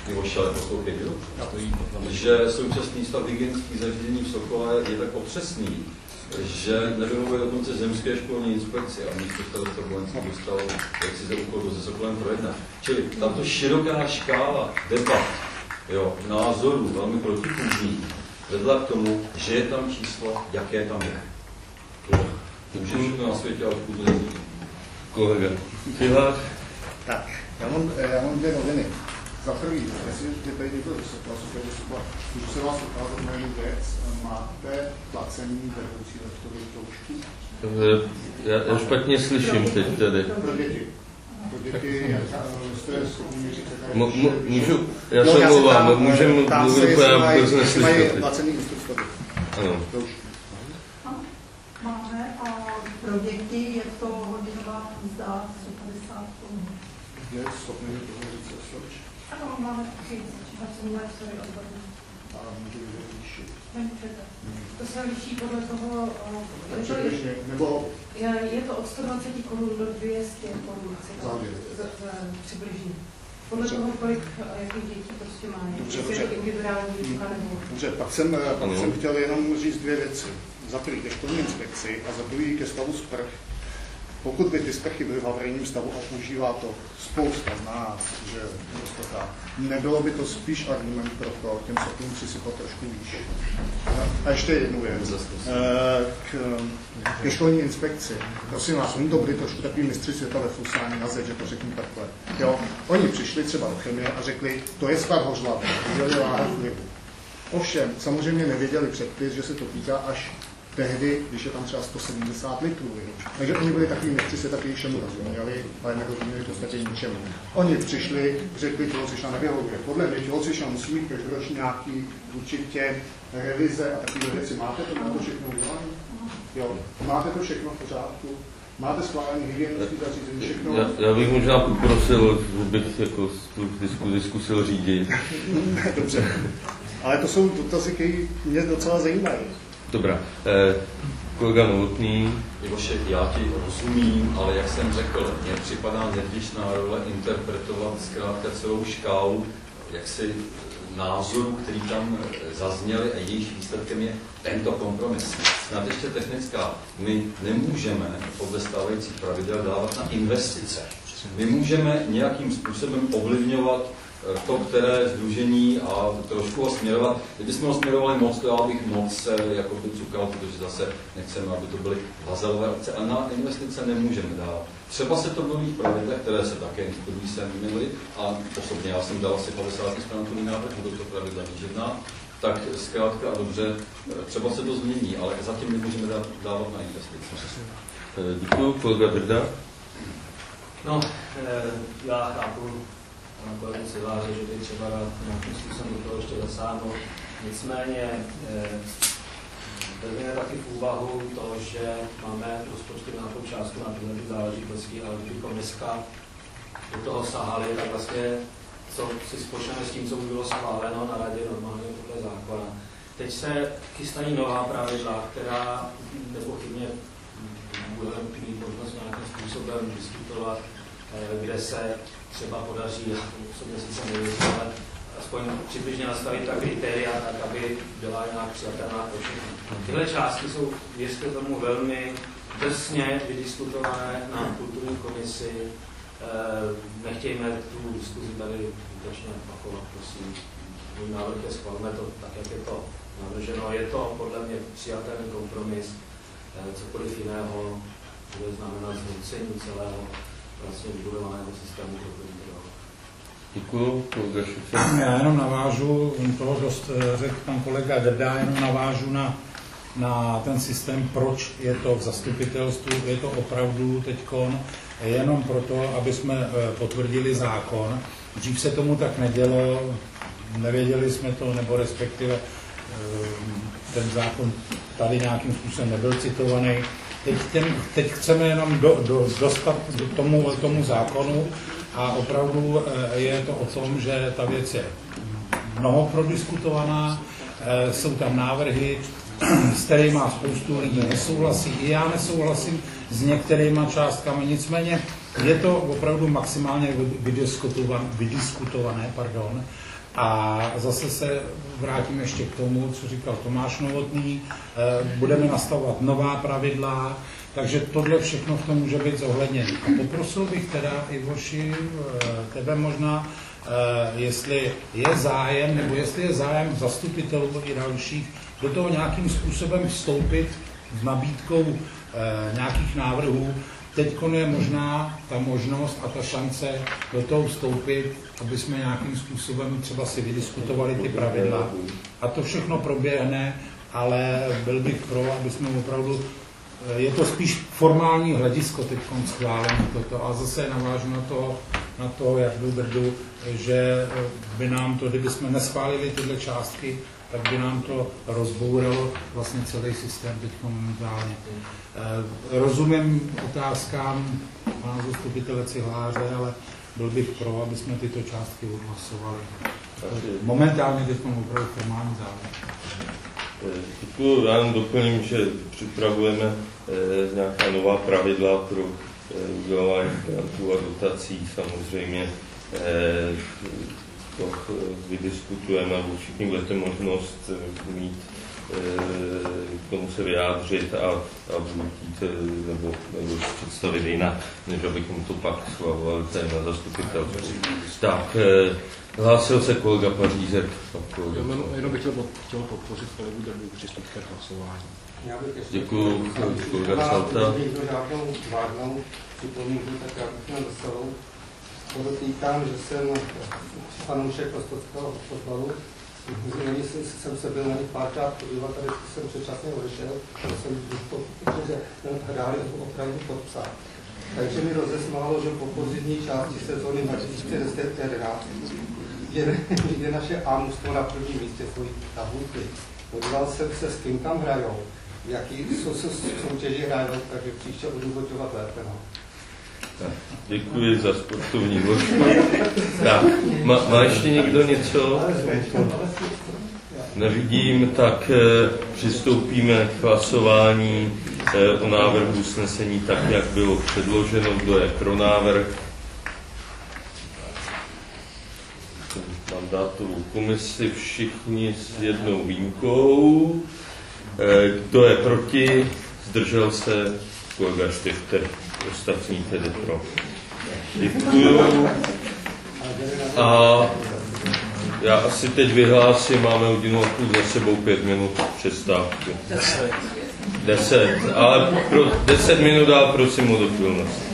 že současný stav hygienických zařízení v Sokole je tak otřesný, že nevyhovuje dokonce zemské školní inspekci a místo starosta Volenský dostal jaksi za úkol se Sokolem projednat. Čili tato široká škála debat, názorů, velmi protichůdných, vedla k tomu, že je tam číslo, jaké tam je. Může všechno na světě, ale pokud to Kolega. Přihláš? Tak, já mám dvě noviny. Za první, jestli je tady někdo můžu se vás ukázat na jednu věc. Máte placení vedoucí lektory kroužků? Já špatně slyším teď tady. Pro děti. Jste schopni říct, můžu, já se omlouvám, můžeme mluvit, já vůbec neslyším. Mají placený instruktory. Ano. Máme a pro děti je to hodinová mzda 150 korun. Je schopný toho říct sloč? Ano, máme taky placení lektory odborné. A můžu vyšší? Nemůžete. To se liší podle toho, je to od 120 korun do 200 korun. Přibližně. Podle toho, jakých dětí prostě má. Dobře. Individuální výuka nebo... Dobře, pak jsem chtěl jenom říct dvě věci. Za první ke školní inspekci a za druhý ke stavu sprch. Pokud by ty sprchy byly v havarijním stavu a užívá to spousta z nás, že nebylo by to spíš argument pro to, těm sprchům přisypat trošku výš. A ještě jednu věc. Ke školní inspekci. Prosím vás, oni to byli trošku takový mistři světa ve flusání na zeď, že to řeknu takhle. Jo? Oni přišli třeba do chemie a řekli, to je sklad hořlavý, viděli láhev vlivu. Ovšem, samozřejmě nevěděli předpis, že se to týká až tehdy, když je tam třeba 170 litrů. Takže oni byli takový mistři světa, kteří všemu rozuměli, ale nerozuměli v podstatě ničemu. Oni přišli, řekli, tělocvična nevyhovuje. Podle mě tělocvična musí mít každoročně nějaký určitě revize a takové věci. Máte to všechno udělané? Jo. Máte to všechno v pořádku? Máte schválení hygienických zařízení, všechno? Já bych možná poprosil, bych jako tu zkusil řídit. Dobře. Ale to jsou dotazy, které mě docela zajímají. Dobrá. Kolega Novotný. Ivoše, já ti rozumím, ale jak jsem řekl, mně připadá nevděčná role interpretovat zkrátka celou škálu jaksi názorů, který tam zazněly a jejich výsledkem je tento kompromis. Snad ještě technická. My nemůžeme podle stávajících pravidel dávat na investice. My můžeme nějakým způsobem ovlivňovat to, které sdružení a trošku ho směrovat. Kdybychom ho směrovali moc, to já bych moc jako by cukal, protože zase nechceme, aby to byly vazalové akce, a na investice nemůžeme dávat. Třeba se to v nových pravidlech, které se také instruují, se měly, a osobně já jsem dal asi 50 stránkový návrh, budou to pravidla ničivná, tak zkrátka a dobře, třeba se to změní, ale zatím nemůžeme dávat na investice. Děkuji, kolega Drda. No, já chápu pana kolegu Siláře, že by třeba nějakým způsobem do toho ještě zasáhnout. Nicméně vezměme taky v úvahu to, že máme rozpočty na nějakou částku na tyhle záležitosti, ale kdybychom dneska do toho sahali, tak vlastně co si spočneme s tím, co by bylo schváleno na radě normálně podle zákona. Teď se chystají nová pravidla, která nepochybně budeme mít možnost nějakým způsobem diskutovat, kde se třeba podaří, osobně sice nevěřím, ale aspoň přibližně nastavit ta kritéria, tak aby byla nějak přijatelná pro všechny. Tyhle částky jsou, věřte tomu, velmi drsně vydiskutované na kulturní komisi. Nechtějme tu diskuzi tady útočně opakovat, prosím. Můj návrh je, schválme to tak, jak je to navrženo. Je to podle mě přijatelný kompromis. Cokoliv jiného bude znamenat zhroucení celého vlastně vybudovaného systému. Děkuji, kolega Šufer. Já jenom navážu, toho dost řekl pan kolega Drda, jenom navážu na ten systém, proč je to v zastupitelstvu. Je to opravdu teďkon jenom proto, aby jsme potvrdili zákon. Dřív se tomu tak nedělo, nevěděli jsme to, nebo respektive ten zákon tady nějakým způsobem nebyl citovaný. Teď chceme jenom dostat tomu zákonu a opravdu je to o tom, že ta věc je mnoho prodiskutovaná, jsou tam návrhy, s kterými spoustu lidí nesouhlasí. I já nesouhlasím s některýma částkami, nicméně je to opravdu maximálně vydiskutované. A zase se vrátím ještě k tomu, co říkal Tomáš Novotný. Budeme nastavovat nová pravidla, takže tohle všechno v tom může být zohledněno. A poprosil bych teda, Ivoši, tebe možná, jestli je zájem, nebo jestli je zájem zastupitelů i dalších, do toho nějakým způsobem vstoupit s nabídkou nějakých návrhů. Teď je možná ta možnost a ta šance do toho vstoupit, aby jsme nějakým způsobem třeba si vydiskutovali ty pravidla. A to všechno proběhne, ale byl bych pro, aby jsme opravdu, je to spíš formální hledisko teď schválení toto. A zase navážu na to, jak byl Brdu, že by nám to, kdyby jsme neschválili tyhle částky, tak by nám to rozbouralo vlastně celý systém teď momentálně. Rozumím otázkám pana zastupitele Cihláře, ale byl bych pro, aby jsme tyto částky odhlasovali. Momentálně teď mám opravdu formální závěr. Já jen doplním, že připravujeme nějaká nová pravidla pro udělování grantů a dotací. Samozřejmě to vydiskutujeme, nebo všichni budete možnost mít k tomu se vyjádřit a chtít nebo představit jinak, než abychom to pak schvalovali tady na zastupitelstvu. Tak, hlásil se kolega Pařízek. Jenom bych chtěl podpořit kolegu Drbu při ke hlasování. Děkuji, kolega Salta. Žádnou vážnou připomínku, tak já bych měl celou. Podotýkám, že jsem fanoušek Rostockého fotbalu. Jsem se byl na nich párkrát podívat, tady jsem předčasně odešel, ale jsem protože hráli opravdu podpsat. Takže mi rozesmálo, že po podzimní části sezóny 2011 je naše A-mužstvo na prvním místě svojí tabulky. Podíval jsem se, s kým tam hrajou, jaký soutěži hrajou, takže příště odůvodňovat lépe. No. Děkuji za sportovní vložku. Tak, má ještě někdo něco? Nevidím, tak přistoupíme k hlasování o návrhu usnesení tak, jak bylo předloženo. Kdo je pro návrh? Mandátovou komisi všichni s jednou výjimkou. Kdo je proti? Zdržel se kolega Štifter. Ostatní tedy pro. Děkuju. A já asi teď vyhlásím, máme hodinu a půl za sebou, 5 minut přestávky. 10. Ale pro 10 minut dál prosím o doplnost.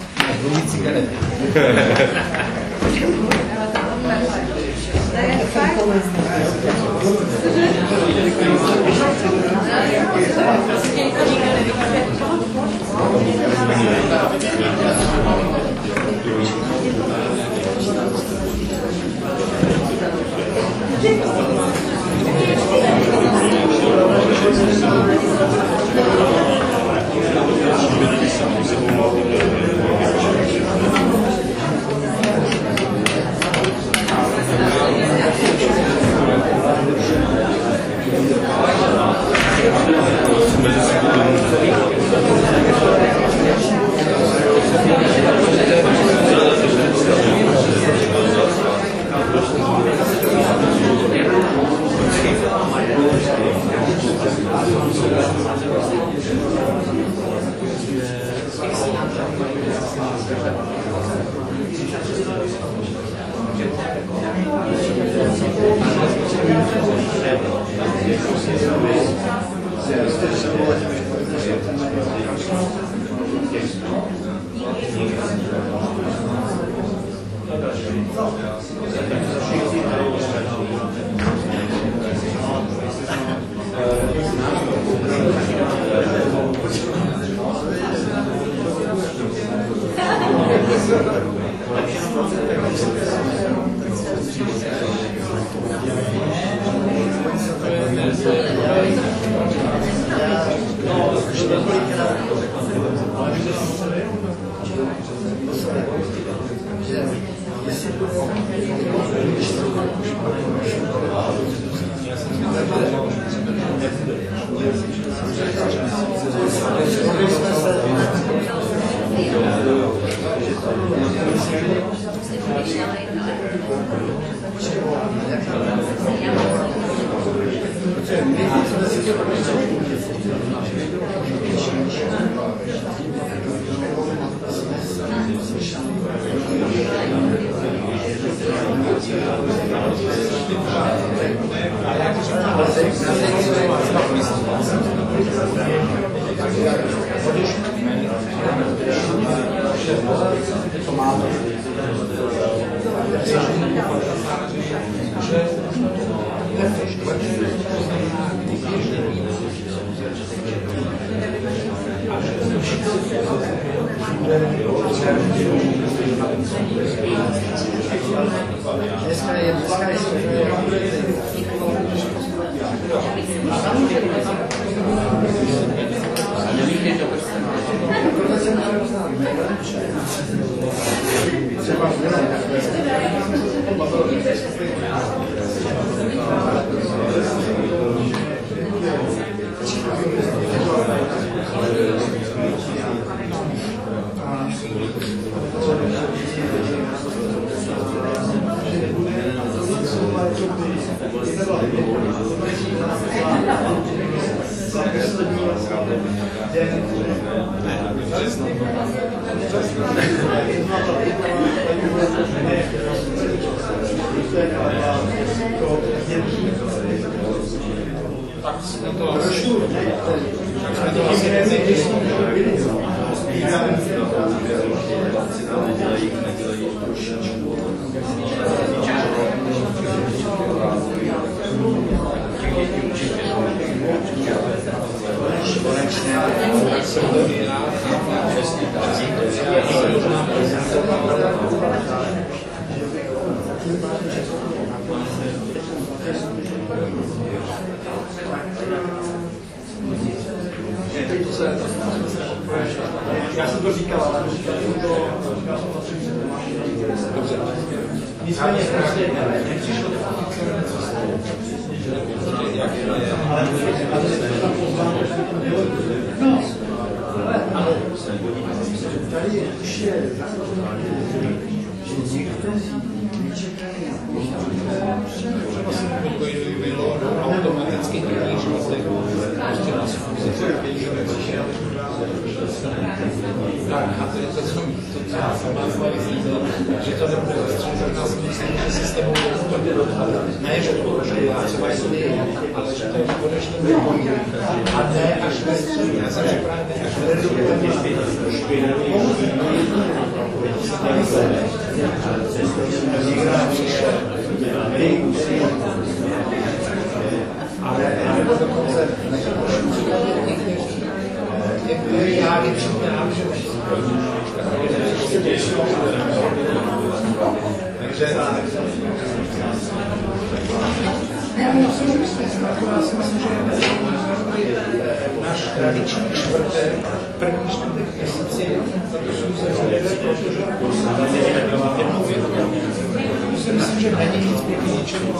Thank you. Já jsem to říkal, ale nicméně nepřišlo to tady už je automaticky tak, a to je to, co že to nebude zastřelovat na systému, ne, že to třeba jestli, ale že to je konečně nebude. A ne až ve středu, já jsem připraven teď až ve středu, ale dokonce některé já vyčítám, že takže já si myslím, že náš tradiční čtvrtek, první čtvrtek měsíci, protože myslím, že není nic pěkný ničemu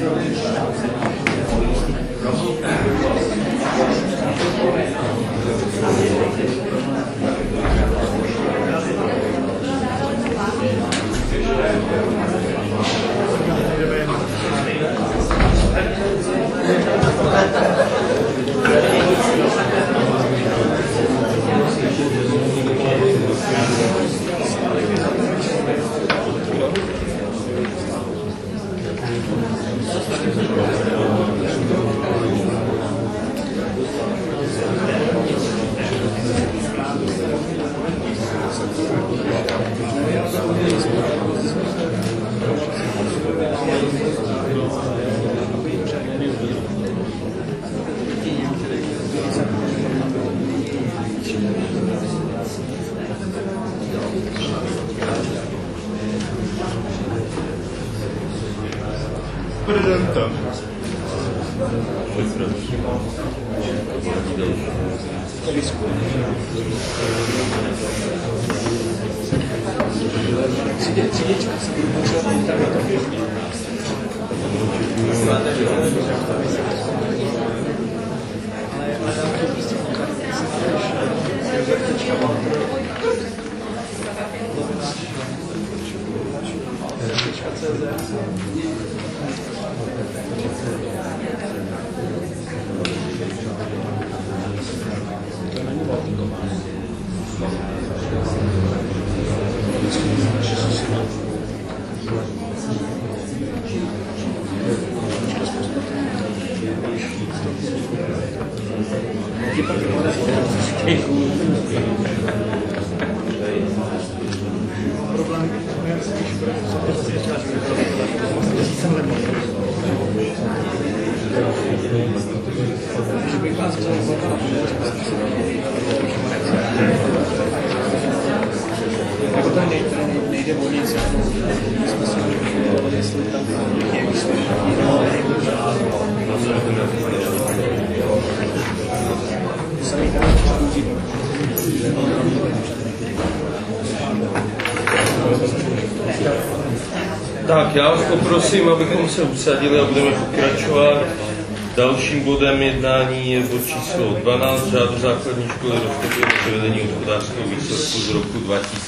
Tak, já vás poprosím, abychom se usadili a budeme pokračovat. Dalším bodem jednání je bod číslo 12 řádu základní školy rozpočtu převedení hospodářského výsledku z roku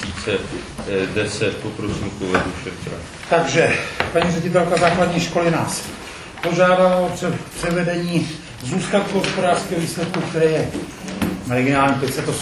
2010. Poprosím kolegu Šefra. Takže paní ředitelka základní školy nás požádala o převedení zůstatku hospodářského výsledku, který je originální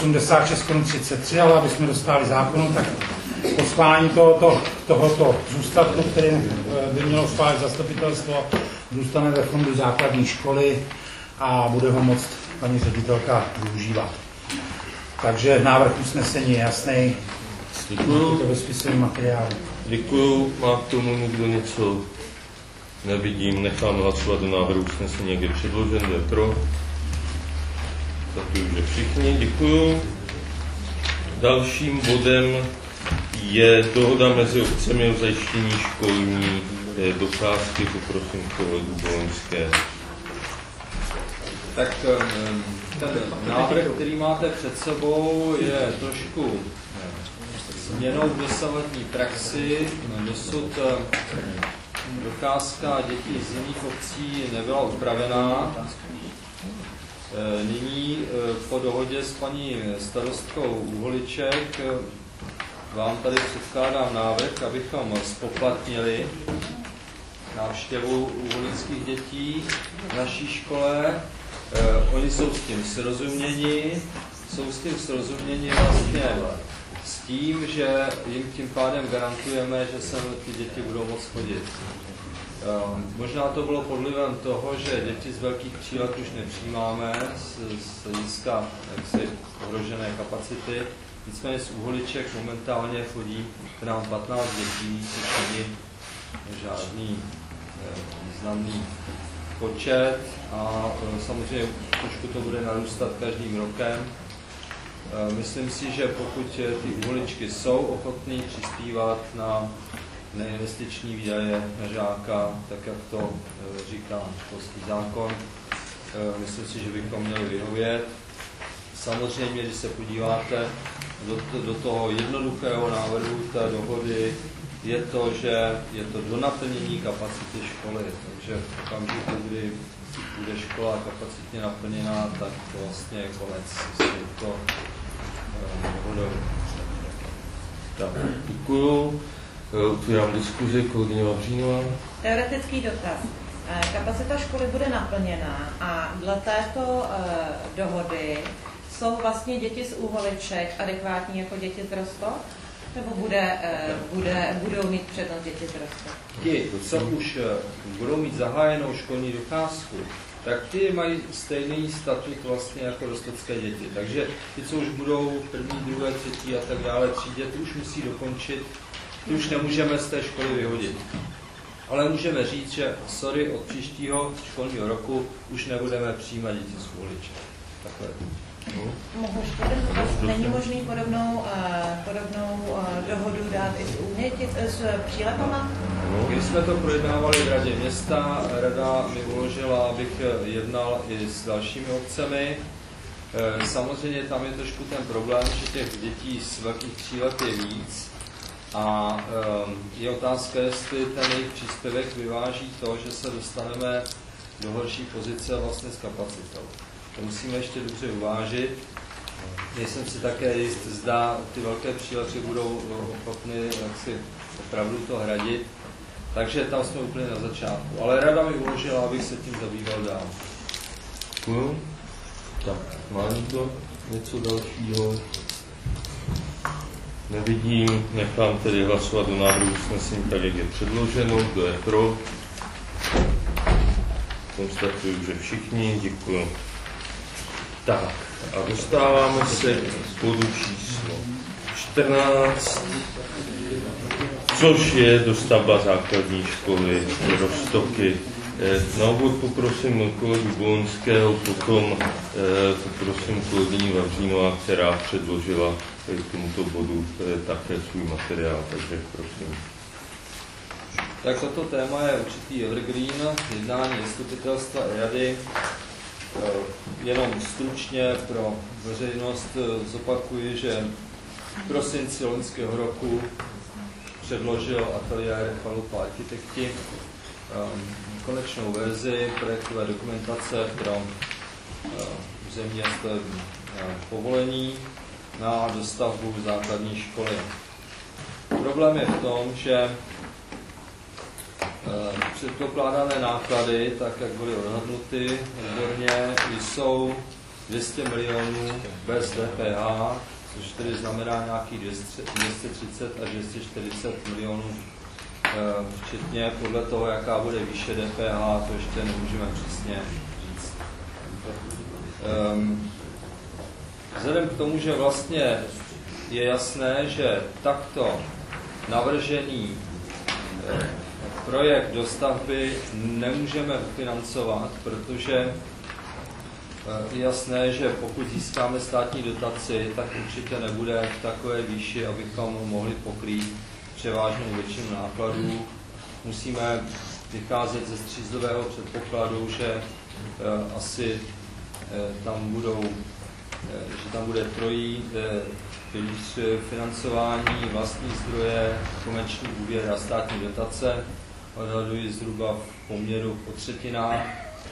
586,33, ale aby jsme dostali zákonu, tak po schválení tohoto zůstatku, který by mělo schválit zastupitelstvo, zůstane ve fondu základní školy a bude ho moct paní ředitelka využívat. Takže návrh usnesení je jasný. Děkuju. To ve spisovém materiálu. Děkuju. Má k tomu někdo něco? Nevidím. Nechám hlasovat do návrhu usnesení, jak je předložen. Kdo je pro? Taky už je všichni. Děkuju. Dalším bodem je dohoda mezi obcemi o zajištění školní docházky. Poprosím kolegu Boloňské. Tak ten návrh, který máte před sebou, je trošku změnou v dosavadní praxi. Dosud docházka dětí z jiných obcí nebyla upravená. Nyní po dohodě s paní starostkou Uholiček vám tady předkládám návrh, abychom zpoplatnili návštěvu uholických dětí v naší škole. Oni jsou s tím srozuměni vlastně s tím, že jim tím pádem garantujeme, že sem ty děti budou moct chodit. Možná to bylo pod vlivem toho, že děti z velkých třílet už nepřijímáme z hlediska ohrožené kapacity. Nicméně z Uholiček momentálně chodí k nám 15 dětí, což není žádný významný počet a samozřejmě trošku to bude narůstat každým rokem. Myslím si, že pokud ty Uholičky jsou ochotní přispívat na neinvestiční výdaje na žáka, tak jak to říká školský zákon, myslím si, že bychom měli vyhovět. Samozřejmě, když se podíváte do toho jednoduchého návrhu té dohody, je to, že je to do naplnění kapacity školy. Takže v okamžiku, kdy bude škola kapacitně naplněná, tak to vlastně je konec s to dohodou. Tak, děkuju. Otvírám diskuzi, kolegyně Vavřínová. Teoretický dotaz. Kapacita školy bude naplněná a dle této dohody jsou vlastně děti z Úholiček adekvátní jako děti z Rostov? Nebo budou mít přednost děti z Rostov? Ti, co už budou mít zahájenou školní docházku, tak ty mají stejný statut vlastně jako rostovské děti. Takže ty, co už budou v první, druhé, třetí a tak dále třídě, ty už musí dokončit, ty už nemůžeme z té školy vyhodit. Ale můžeme říct, že sorry, od příštího školního roku už nebudeme přijímat děti z Úholiček. Takhle. Mohu ještě jeden dotaz? Není možný podobnou dohodu dát i s přílepama? Když jsme to projednávali v Radě města, Rada mi uložila, abych jednal i s dalšími obcemi. Samozřejmě tam je trošku ten problém, že těch dětí z velkých třílet je víc a je otázka, jestli ten jejich příspěvek vyváží to, že se dostaneme do horší pozice vlastně s kapacitou. To musíme ještě dobře uvážit. Nejsem si také jist, zda ty velké přílepy budou ochotny jaksi opravdu to hradit. Takže tam jsme úplně na začátku. Ale Rada mi uložila, abych se tím zabýval dál. Děkuju. Tak, má někdo něco dalšího? Nevidím, nechám tedy hlasovat o návrhu usnesení tak, jak je předloženo. Kdo je pro? Konstatuju, že všichni. Děkuju. Tak, a dostáváme se k bodu číslo 14, což je dostavba základní školy Roztoky. Na úvod poprosím kolegu Bolonského, potom poprosím kolegyni Vavřínová, která předložila k tomuto bodu také svůj materiál, takže prosím. Tak toto téma je určitý evergreen, jednání zastupitelstva i rady. Jenom stručně pro veřejnost zopakuji, že v prosinci loňského roku předložil ateliér Chalupa architekti konečnou verzi projektové dokumentace pro územní a stavební povolení na dostavbu základní školy. Problém je v tom, že předpokládané náklady, tak jak byly odhadnuty odborně, jsou 200 milionů bez DPH, což tedy znamená nějakých 230 až 240 milionů včetně podle toho, jaká bude výše DPH, to ještě nemůžeme přesně říct. Vzhledem k tomu, že vlastně je jasné, že takto navržený projekt dostavby nemůžeme ufinancovat, protože je jasné, že pokud získáme státní dotaci, tak určitě nebude v takové výši, abychom mohli pokrýt převážnou většinu nákladů. Musíme vycházet ze střízlivého předpokladu, že asi tam bude trojí pilíř financování, vlastní zdroje, komerční úvěr a státní dotace. Odhaduji zhruba v poměru po třetinách.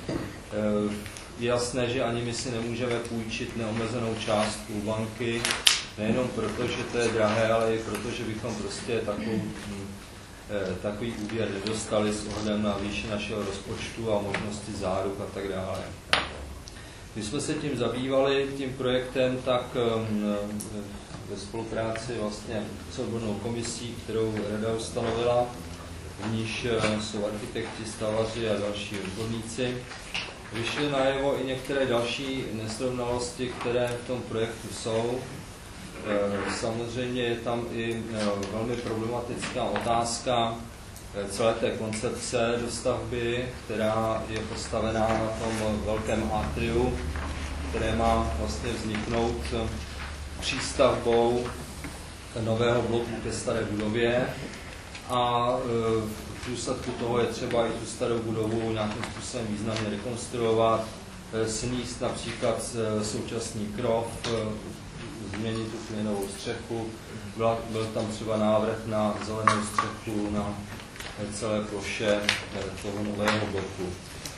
Je jasné, že ani my si nemůžeme půjčit neomezenou částku banky, nejenom proto, že to je drahé, ale i proto, že bychom prostě takový úvěr nedostali s ohledem na výši našeho rozpočtu a možnosti záruk a tak dále. Když jsme se tím zabývali, tím projektem, tak ve spolupráci vlastně s odbornou komisí, kterou Rada ustanovila, v níž jsou architekti, stavaři a další odborníci, vyšly najevo i některé další nesrovnalosti, které v tom projektu jsou. Samozřejmě je tam i velmi problematická otázka celé té koncepce dostavby, která je postavená na tom velkém atriu, které má vlastně vzniknout přístavbou nového bloku ke staré budově a v důsledku toho je třeba i tu starou budovu nějakým způsobem významně rekonstruovat, sníst například současný krov, změnit tu plynovou střechu. Byl tam třeba návrh na zelenou střechu na celé ploše toho nového bloku.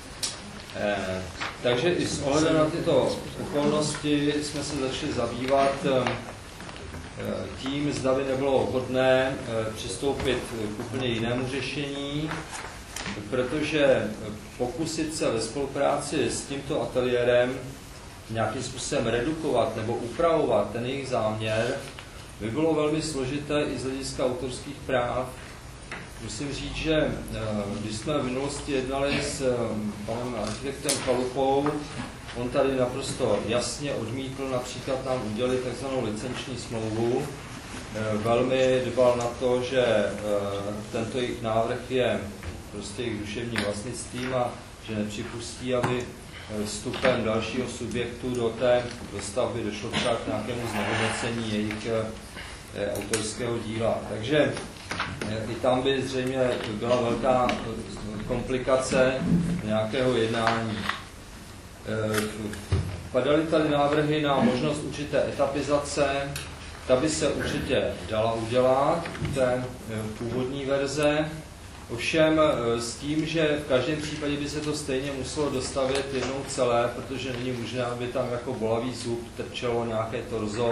Takže i s ohledem na tyto okolnosti jsme se začali zabývat tím, zda by nebylo vhodné přistoupit k úplně jinému řešení, protože pokusit se ve spolupráci s tímto ateliérem nějakým způsobem redukovat nebo upravovat ten jejich záměr by bylo velmi složité i z hlediska autorských práv. Musím říct, že když jsme v minulosti jednali s panem architektem Chalupou, on tady naprosto jasně odmítl například nám udělit takzvanou licenční smlouvu. Velmi dbal na to, že tento jejich návrh je prostě jejich duševním vlastnictvím a že nepřipustí, aby vstupem dalšího subjektu do stavby došlo třeba k nějakému znehodnocení jejich autorského díla. Takže i tam by zřejmě byla velká komplikace nějakého jednání. Padaly tady návrhy na možnost určité etapizace, ta by se určitě dala udělat u té původní verze, ovšem s tím, že v každém případě by se to stejně muselo dostavět jednou celé, protože není možné, aby tam jako bolavý zub trčelo nějaké torzo.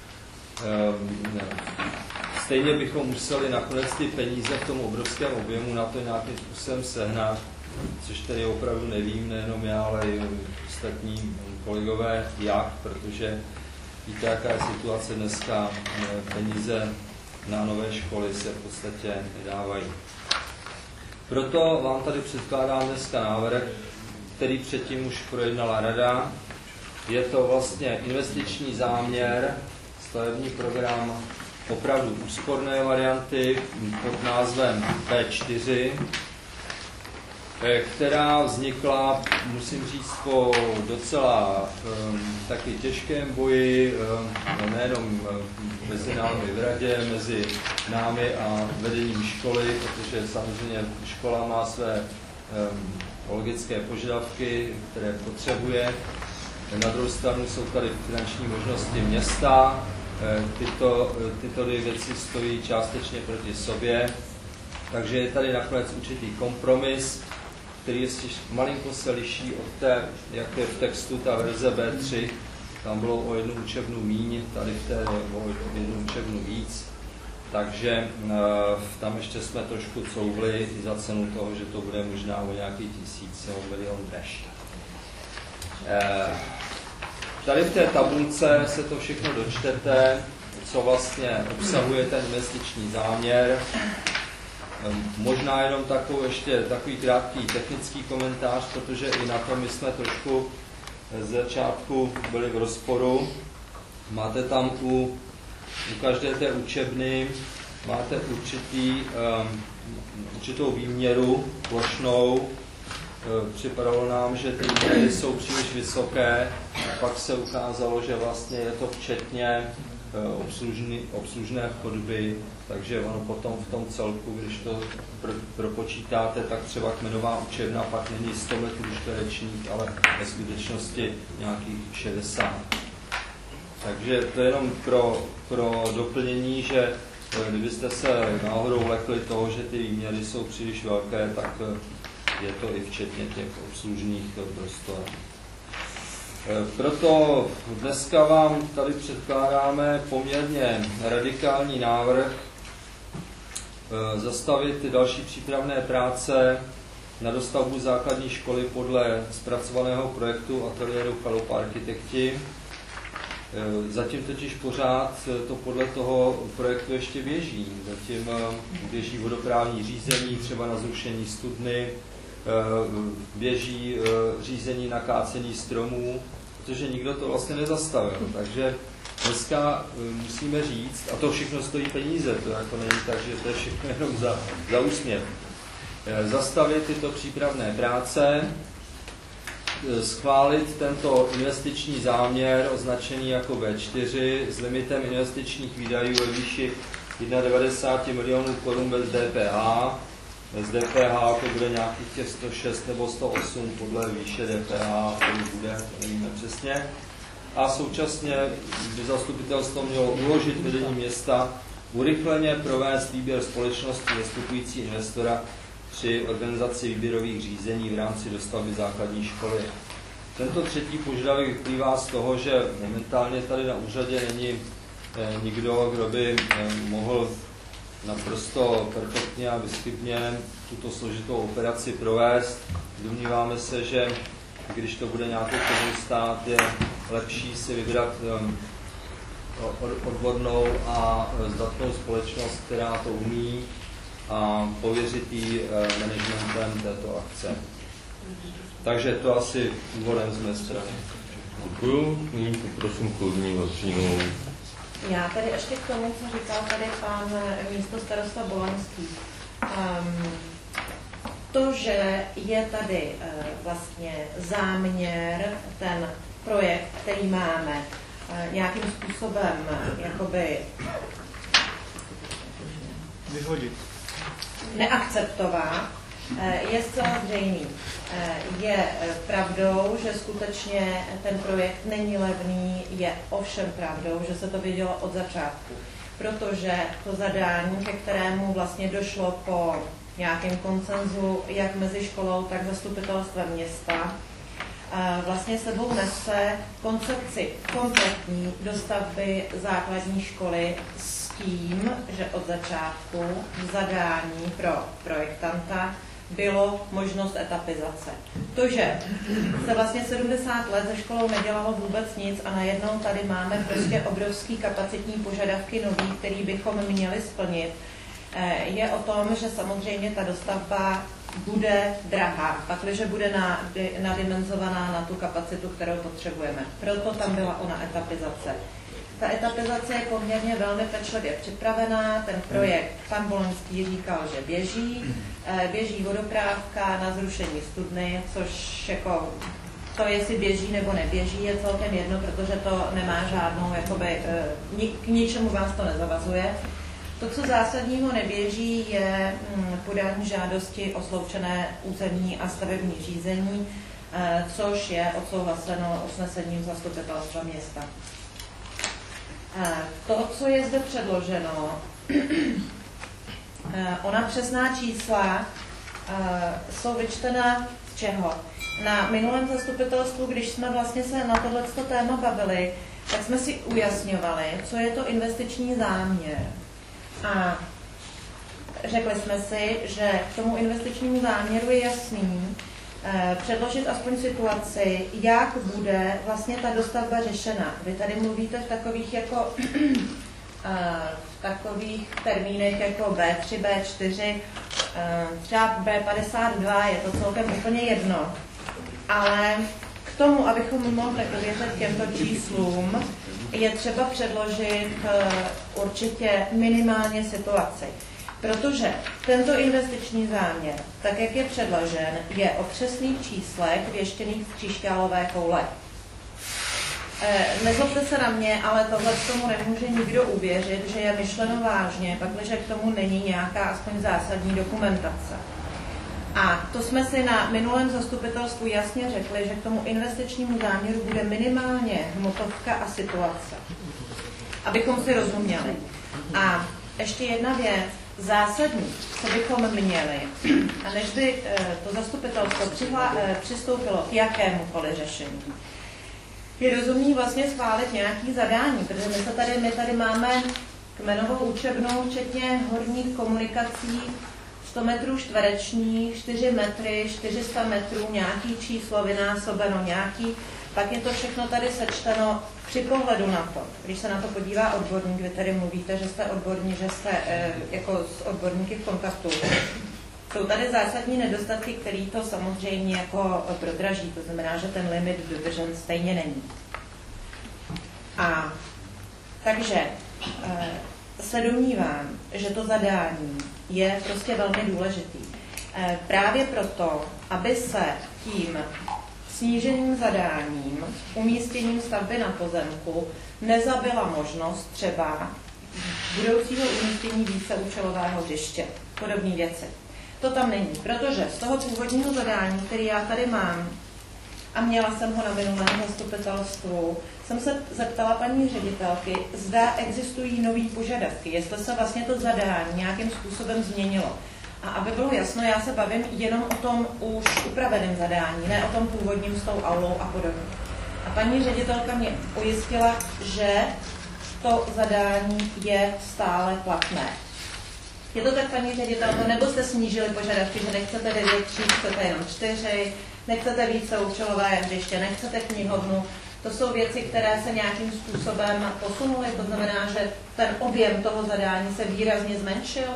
Stejně bychom museli nakonec ty peníze v tom obrovském objemu na to nějakým způsobem sehnat, což tedy opravdu nevím, nejenom já, ale i ostatní kolegové, jak, protože víte, jaká je situace dneska, peníze na nové školy se v podstatě nedávají. Proto vám tady předkládám dneska návrh, který předtím už projednala Rada. Je to vlastně investiční záměr, stavební program opravdu úsporné varianty pod názvem P4, která vznikla, musím říct, po docela taky těžkém boji, nejenom mezi námi v radě, mezi námi a vedením školy, protože samozřejmě škola má své logické požadavky, které potřebuje. Na druhou stranu jsou tady finanční možnosti města. Tyto dvě věci stojí částečně proti sobě. Takže je tady nakonec určitý kompromis, který ještě malinko se liší od té, jak je v textu ta verze B3. Tam bylo o jednu učebnu míň, tady v té o jednu učebnu víc. Takže tam ještě jsme trošku couvli i za cenu toho, že to bude možná o nějaký 1000 nebo milion drž. Tady v té tabulce se to všechno dočtete, co vlastně obsahuje ten investiční záměr. Možná jenom takový krátký technický komentář, protože i na tom my jsme trošku z začátku byli v rozporu. Máte tam u každé té učebny máte určitou výměru plošnou. Připadalo nám, že ty výměry jsou příliš vysoké, pak se ukázalo, že vlastně je to včetně obslužné chodby, takže ono potom v tom celku, když to propočítáte, tak třeba kmenová učebna pak není 100 metrů čtverečních, ale ve skutečnosti nějakých 60. Takže to je jenom pro doplnění, že kdybyste se náhodou lekli toho, že ty výměry jsou příliš velké, tak je to i včetně těch obslužných prostor. Proto dneska vám tady předkládáme poměrně radikální návrh zastavit ty další přípravné práce na dostavbu základní školy podle zpracovaného projektu ateliéru Chalupa architekti. Zatím totiž pořád to podle toho projektu ještě běží. Zatím běží vodoprávní řízení, třeba na zrušení studny, běží řízení na kácení stromů, protože nikdo to vlastně nezastavil. Takže dneska musíme říct, a to všechno stojí peníze, to jako není tak, že to je všechno jenom za úsměv. Zastavit tyto přípravné práce, schválit tento investiční záměr označený jako B4 s limitem investičních výdajů ve výši 91 milionů korun bez DPH. Z DPH to bude nějakých těch 106 nebo 108 podle výše DPH, který bude, to nevíme přesně. a současně by zastupitelstvo mělo uložit vedení města urychleně provést výběr společnosti zastupující investora při organizaci výběrových řízení v rámci dostavby základní školy. Tento třetí požadavek vyplývá z toho, že momentálně tady na úřadě není nikdo, kdo by mohl naprosto perfektně a bezchybně tuto složitou operaci provést. Domníváme se, že když to bude nějakou dobu stát, je lepší si vybrat odbornou a zdatnou společnost, která to umí, a pověřit jí managementem této akce. Takže to asi úvodem z mé strany. Děkuju. Nyní poprosím kolegyni Vavřínovou. Já tady ještě k tomu, co říkal tady pan místostarosta Bolanský. To, že je tady vlastně záměr, ten projekt, který máme, nějakým způsobem jakoby vyhodit, neakceptovat, je zcela zřejmý. Je pravdou, že skutečně ten projekt není levný, je ovšem pravdou, že se to vědělo od začátku, protože to zadání, ke kterému vlastně došlo po nějakém konsenzu jak mezi školou, tak zastupitelstvem města, vlastně sebou nese koncepci kompletní dostavby základní školy s tím, že od začátku v zadání pro projektanta bylo možnost etapizace. To, že se vlastně 70 let ze školou nedělalo vůbec nic a najednou tady máme prostě obrovský kapacitní požadavky nový, který bychom měli splnit, je o tom, že samozřejmě ta dostavba bude drahá, pakliže bude nadimenzovaná na tu kapacitu, kterou potřebujeme. Proto tam byla ona etapizace. Ta etapizace je poměrně velmi pečlivě připravená, ten projekt, pan Bolenský říkal, že běží vodoprávka na zrušení studny, což jako to, jestli běží nebo neběží, je celkem jedno, protože to nemá žádnou, jakoby, k ničemu vás to nezavazuje. To, co zásadního neběží, je podání žádosti o sloučené územní a stavební řízení, což je odsouhlaseno usnesením zastupitelstva města. To, co je zde předloženo, ona přesná čísla jsou vyčtena z čeho? Na minulém zastupitelstvu, když jsme vlastně se na tohleto téma bavili, tak jsme si ujasňovali, co je to investiční záměr. A řekli jsme si, že k tomu investičnímu záměru je jasný předložit aspoň situaci, jak bude vlastně ta dostavba řešena. Vy tady mluvíte v takových jako v takových termínech jako B3, B4, třeba B52, je to celkem úplně jedno. Ale k tomu, abychom mohli uvěřit těmto číslům, je třeba předložit určitě minimálně situaci. Protože tento investiční záměr, tak jak je předložen, je o přesných číslech věštěných z křišťálové koule. Nezlobte se na mě, ale tohle k tomu nemůže nikdo uvěřit, že je myšleno vážně, pakliže k tomu není nějaká aspoň zásadní dokumentace. A to jsme si na minulém zastupitelstvu jasně řekli, že k tomu investičnímu záměru bude minimálně hmotovka a situace. Abychom si rozuměli. A ještě jedna věc, zásadní, co bychom měli, a než by to zastupitelstvo přistoupilo k jakémukoliv řešení, je rozumný vlastně schválit nějaký zadání, protože my tady máme kmenovou učebnou, včetně horních komunikací, 100 metrů čtverečních, 4 metry, 400 metrů, nějaký číslo vynásobeno, nějaký, pak je to všechno tady sečteno při pohledu na to. Když se na to podívá odborník, vy tady mluvíte, že jste odborní, že jste jako s odborníky v kontaktu. Jsou tady zásadní nedostatky, který to samozřejmě jako prodraží, to znamená, že ten limit dodržen stejně není. A takže se domnívám, že to zadání je prostě velmi důležitý. Právě proto, aby se tím sníženým zadáním, umístěním stavby na pozemku nezabila možnost třeba budoucího umístění víceúčelového hřiště. Podobné věci. To tam není, protože z toho původního zadání, který já tady mám, a měla jsem ho na minulém zastupitelstvu, jsem se zeptala paní ředitelky, zda existují nový požadavky, jestli se vlastně to zadání nějakým způsobem změnilo. A aby bylo jasno, já se bavím jenom o tom už upraveném zadání, ne o tom původním s tou aulou a podobně. A paní ředitelka mě ujistila, že to zadání je stále platné. Je to tak, paní ředitelko, nebo jste snížili požadavky, že nechcete 9 tříd, chcete jenom 4, nechcete více účelové hřiště, nechcete knihovnu. To jsou věci, které se nějakým způsobem posunuly, to znamená, že ten objem toho zadání se výrazně zmenšil.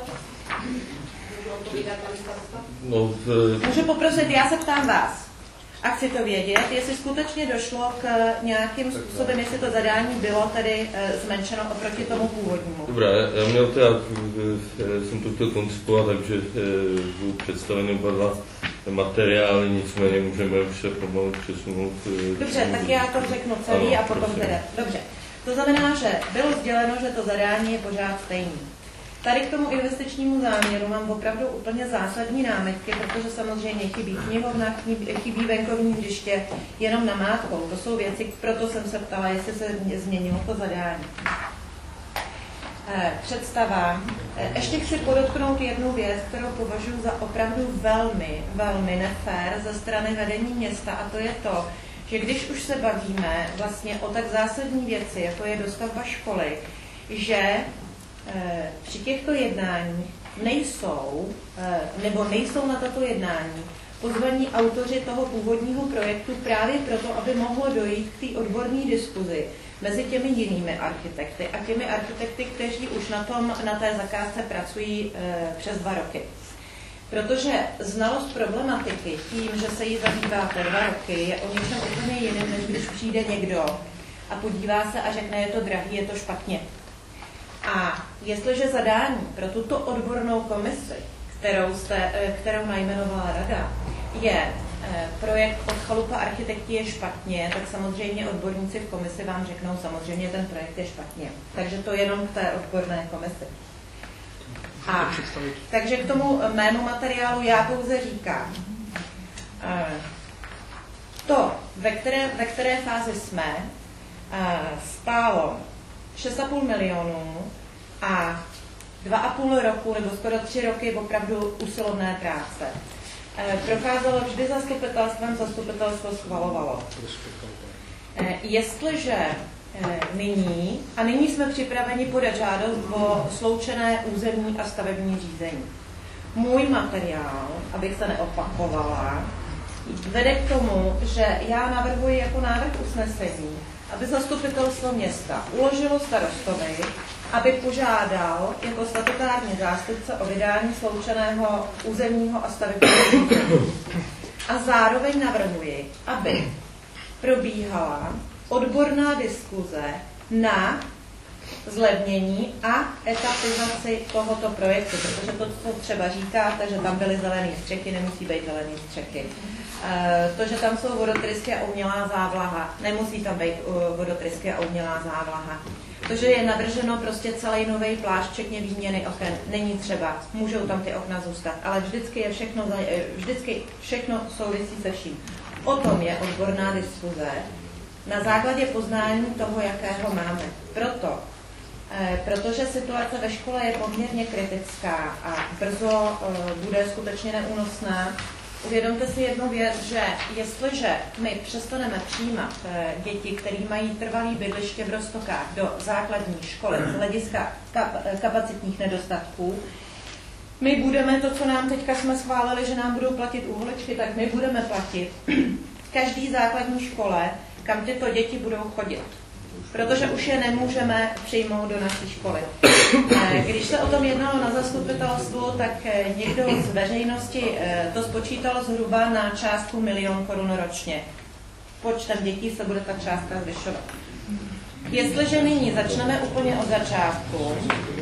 No, Můžu poprosit, já se ptám vás a chci to vědět, jestli skutečně došlo k nějakým způsobem, jestli to zadání bylo tedy zmenšeno oproti tomu původnímu. Dobrá, já měl to, jsem to chtěl koncipovat, takže budou představeny oba dva materiály, nicméně můžeme už se pomalu přesunout. Dobře, tak já to řeknu celý a potom teda. Dobře, to znamená, že bylo sděleno, že to zadání je pořád stejný. Tady k tomu investičnímu záměru mám opravdu úplně zásadní námitky, protože samozřejmě chybí knihovna, chybí venkovní hřiště, jenom namátkou. To jsou věci, proto jsem se ptala, jestli se změnilo to zadání. Představa. Ještě chci podotknout jednu věc, kterou považuji za opravdu velmi, velmi nefér ze strany vedení města, a to je to, že když už se bavíme vlastně o tak zásadní věci, jako je dostavba školy, že při těchto jednáních nejsou na tato jednání pozvaní autoři toho původního projektu právě proto, aby mohlo dojít k té odborné diskuzi mezi těmi jinými architekty a těmi architekty, kteří už na té zakázce pracují přes 2 roky. Protože znalost problematiky tím, že se jí zabýváte 2 roky, je o něčem úplně jiném, než když přijde někdo a podívá se a řekne, je to drahý, je to špatně. A jestliže zadání pro tuto odbornou komisi, kterou najmenovala rada, je projekt od Chalupa architekti je špatně, tak samozřejmě odborníci v komisi vám řeknou, samozřejmě ten projekt je špatně. Takže to jenom k té odborné komisi. A takže k tomu mému materiálu já pouze říkám, to, ve které fázi jsme, stálo 6,5 milionů a 2,5 roku nebo skoro 3 roky opravdu usilovné práce. Procházelo vždy zastupitelstvem, zastupitelstvo schvalovalo. Jestliže nyní jsme připraveni podat žádost o sloučené územní a stavební řízení. Můj materiál, abych se neopakovala, vede k tomu, že já navrhuji jako návrh usnesení, aby zastupitelstvo města uložilo starostovi, aby požádal jako statutární zástupce o vydání sloučeného územního a stavebního řízení. A zároveň navrhuji, aby probíhala odborná diskuze na zlevnění a etapizaci tohoto projektu, protože to, co třeba říkáte, že tam byly zelené střechy, nemusí být zelené střechy. To, že tam jsou vodotrysky a umělá závlaha, nemusí tam být vodotrysky a umělá závlaha. To, že je navrženo prostě celý nový plášť, včetně výměny oken, není třeba, můžou tam ty okna zůstat, ale vždycky všechno souvisí se vším. O tom je odborná diskuze na základě poznání toho, jakého máme. Protože situace ve škole je poměrně kritická a brzo bude skutečně neúnosná, uvědomte si jednu věc, že jestliže my přestaneme přijímat děti, které mají trvalé bydliště v Roztokách do základní školy z hlediska kapacitních nedostatků, my budeme to, co nám teďka jsme schválili, že nám budou platit úholičky, tak my budeme platit v každé základní škole, kam tyto děti budou chodit. Protože už je nemůžeme přijmout do naší školy. Když se o tom jednalo na zastupitelstvu, tak někdo z veřejnosti to spočítalo zhruba na částku 1 000 000 korun ročně. Počtem dětí se bude ta částka zvyšovat. Jestliže nyní začneme úplně od začátku,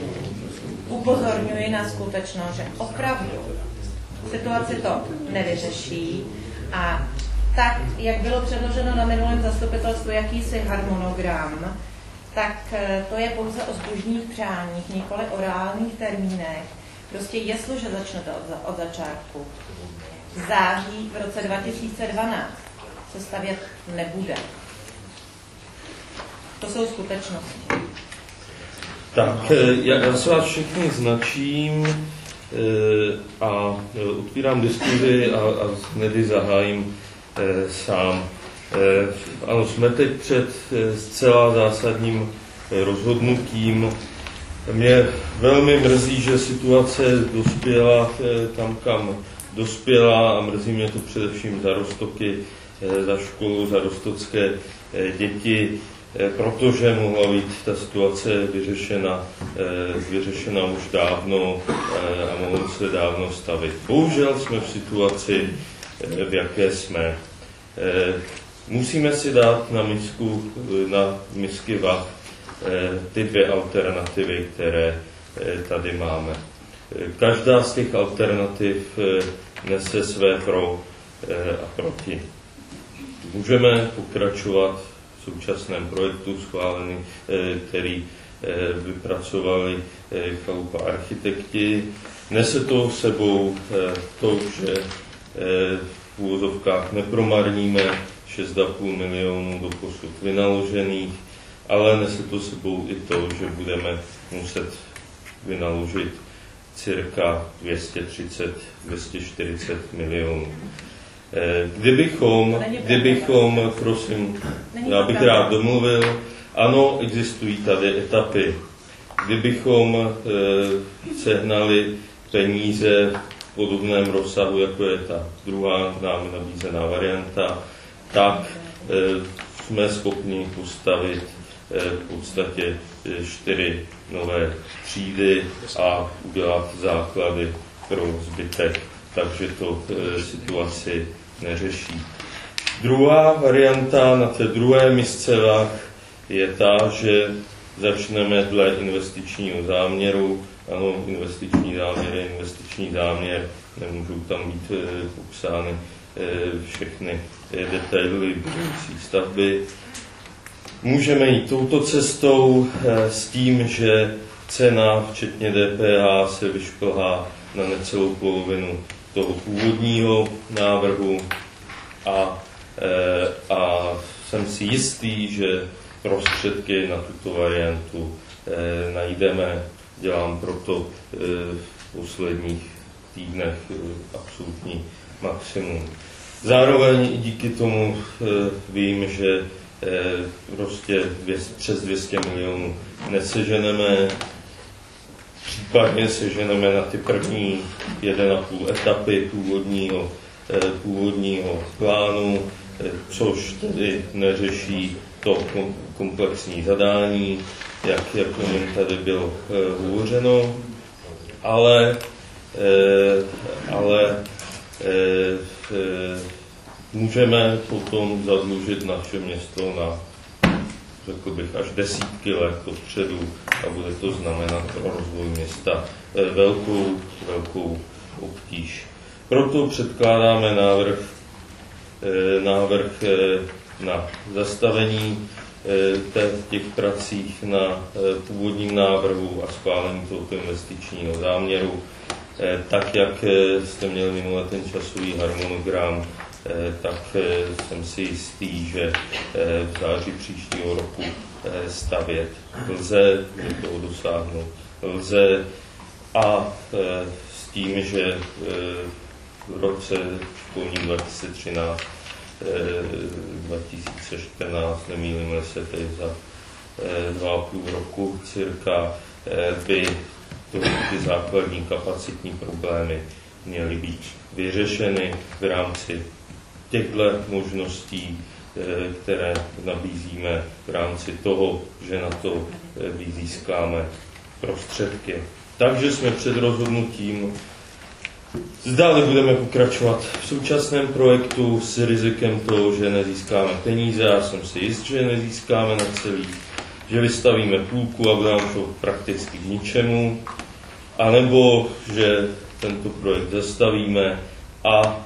upozorňuji na skutečnost, že opravdu situaci to nevyřeší a tak, jak bylo předloženo na minulém zastupitelstvu jakýsi harmonogram, tak to je pouze o zbožných přáních, nikoli o reálných termínech. Prostě jestliže začnete od začátku, v září v roce 2012 se stavět nebude. To jsou skutečnosti. Tak, já se vás všichni značím a otvírám diskuzi a hned zahájím sám. Ano, jsme teď před zcela zásadním rozhodnutím. Mě velmi mrzí, že situace dospěla tam, kam dospěla, a mrzí mě to především za Roztoky, za školu, za roztocké děti, protože mohla být ta situace vyřešena už dávno a mohlo se dávno stavit. Bohužel jsme v situaci, v jaké jsme. Musíme si dát na misky vah ty dvě alternativy, které tady máme. Každá z těch alternativ nese své pro a proti. Můžeme pokračovat v současném projektu schválený, který vypracovali Chalupa architekti. Nese to sebou to, že v úvozovkách nepromarníme 6,5 milionů do posud vynaložených, ale nese to sebou i to, že budeme muset vynaložit cirka 230-240 milionů. Kdybychom, prosím, já bych rád domluvil, ano, existují tady etapy. Kdybychom sehnali peníze v podobném rozsahu, jako je ta druhá námi nabízená varianta, tak jsme schopni postavit v podstatě 4 nové třídy a udělat základy pro zbytek, takže to situaci neřeší. Druhá varianta na té druhé misce vah je ta, že začneme dle investičního záměru. Ano, investiční záměr je investiční záměr, nemůžou tam být popsány všechny detaily budoucí stavby. Můžeme jít touto cestou s tím, že cena, včetně DPH, se vyšplhá na necelou polovinu toho původního návrhu a jsem si jistý, že prostředky na tuto variantu najdeme. Dělám proto v posledních týdnech absolutní maximum. Zároveň i díky tomu vím, že prostě přes 200 milionů neseženeme. Případně seženeme na ty první 1,5 etapy původního plánu, což tedy neřeší to komplexní zadání, jak o něm tady bylo hovořeno, ale můžeme potom zadlužit naše město na, řekl bych, až desítky let dopředu a bude to znamenat pro rozvoj města velkou obtíž. Proto předkládáme návrh na zastavení těch pracích na původním návrhu a schválení tohoto investičního záměru. Tak, jak jste měli minule ten časový harmonogram, tak jsem si jistý, že v září příštího roku stavět lze, že toho dosáhnout lze, a s tím, že v roce školním 2013-2014, nemýlím se tedy za 2,5 roku cirka, by ty základní kapacitní problémy měly být vyřešeny v rámci těchto možností, které nabízíme, v rámci toho, že na to vyzískáme prostředky. Takže jsme před rozhodnutím, zdále budeme pokračovat v současném projektu s rizikem toho, že nezískáme peníze. Já jsem si jist, že nezískáme na celý, že vystavíme půlku a bude nám to prakticky k ničemu, anebo že tento projekt zastavíme a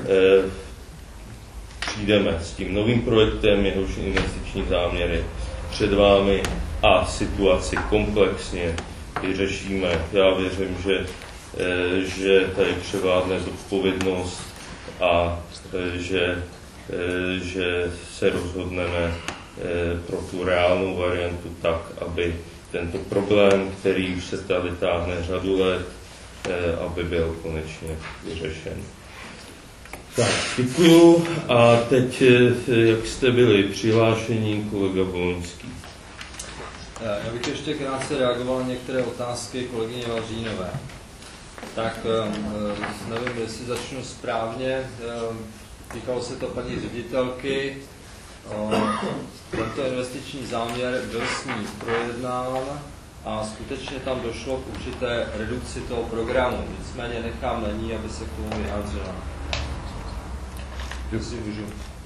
přijdeme s tím novým projektem, jehož investiční záměr je před vámi a situaci komplexně vyřešíme. Já věřím, že tady převládne zodpovědnost a že že se rozhodneme pro tu reálnou variantu tak, aby tento problém, který už se tady táhne řadu let, aby byl konečně vyřešen. Tak, děkuju. A teď, jak jste byli přihlášení, kolega Volenský. Já bych ještě krátce reagoval na některé otázky kolegyně Valřínové. Tak nevím, jestli začnu správně. Týkalo se to paní ředitelky. Tento investiční záměr byl s ní projednán a skutečně tam došlo k určité redukci toho programu. Nicméně nechám na ní, aby se k tomu vyjádřila. Jestli můžu.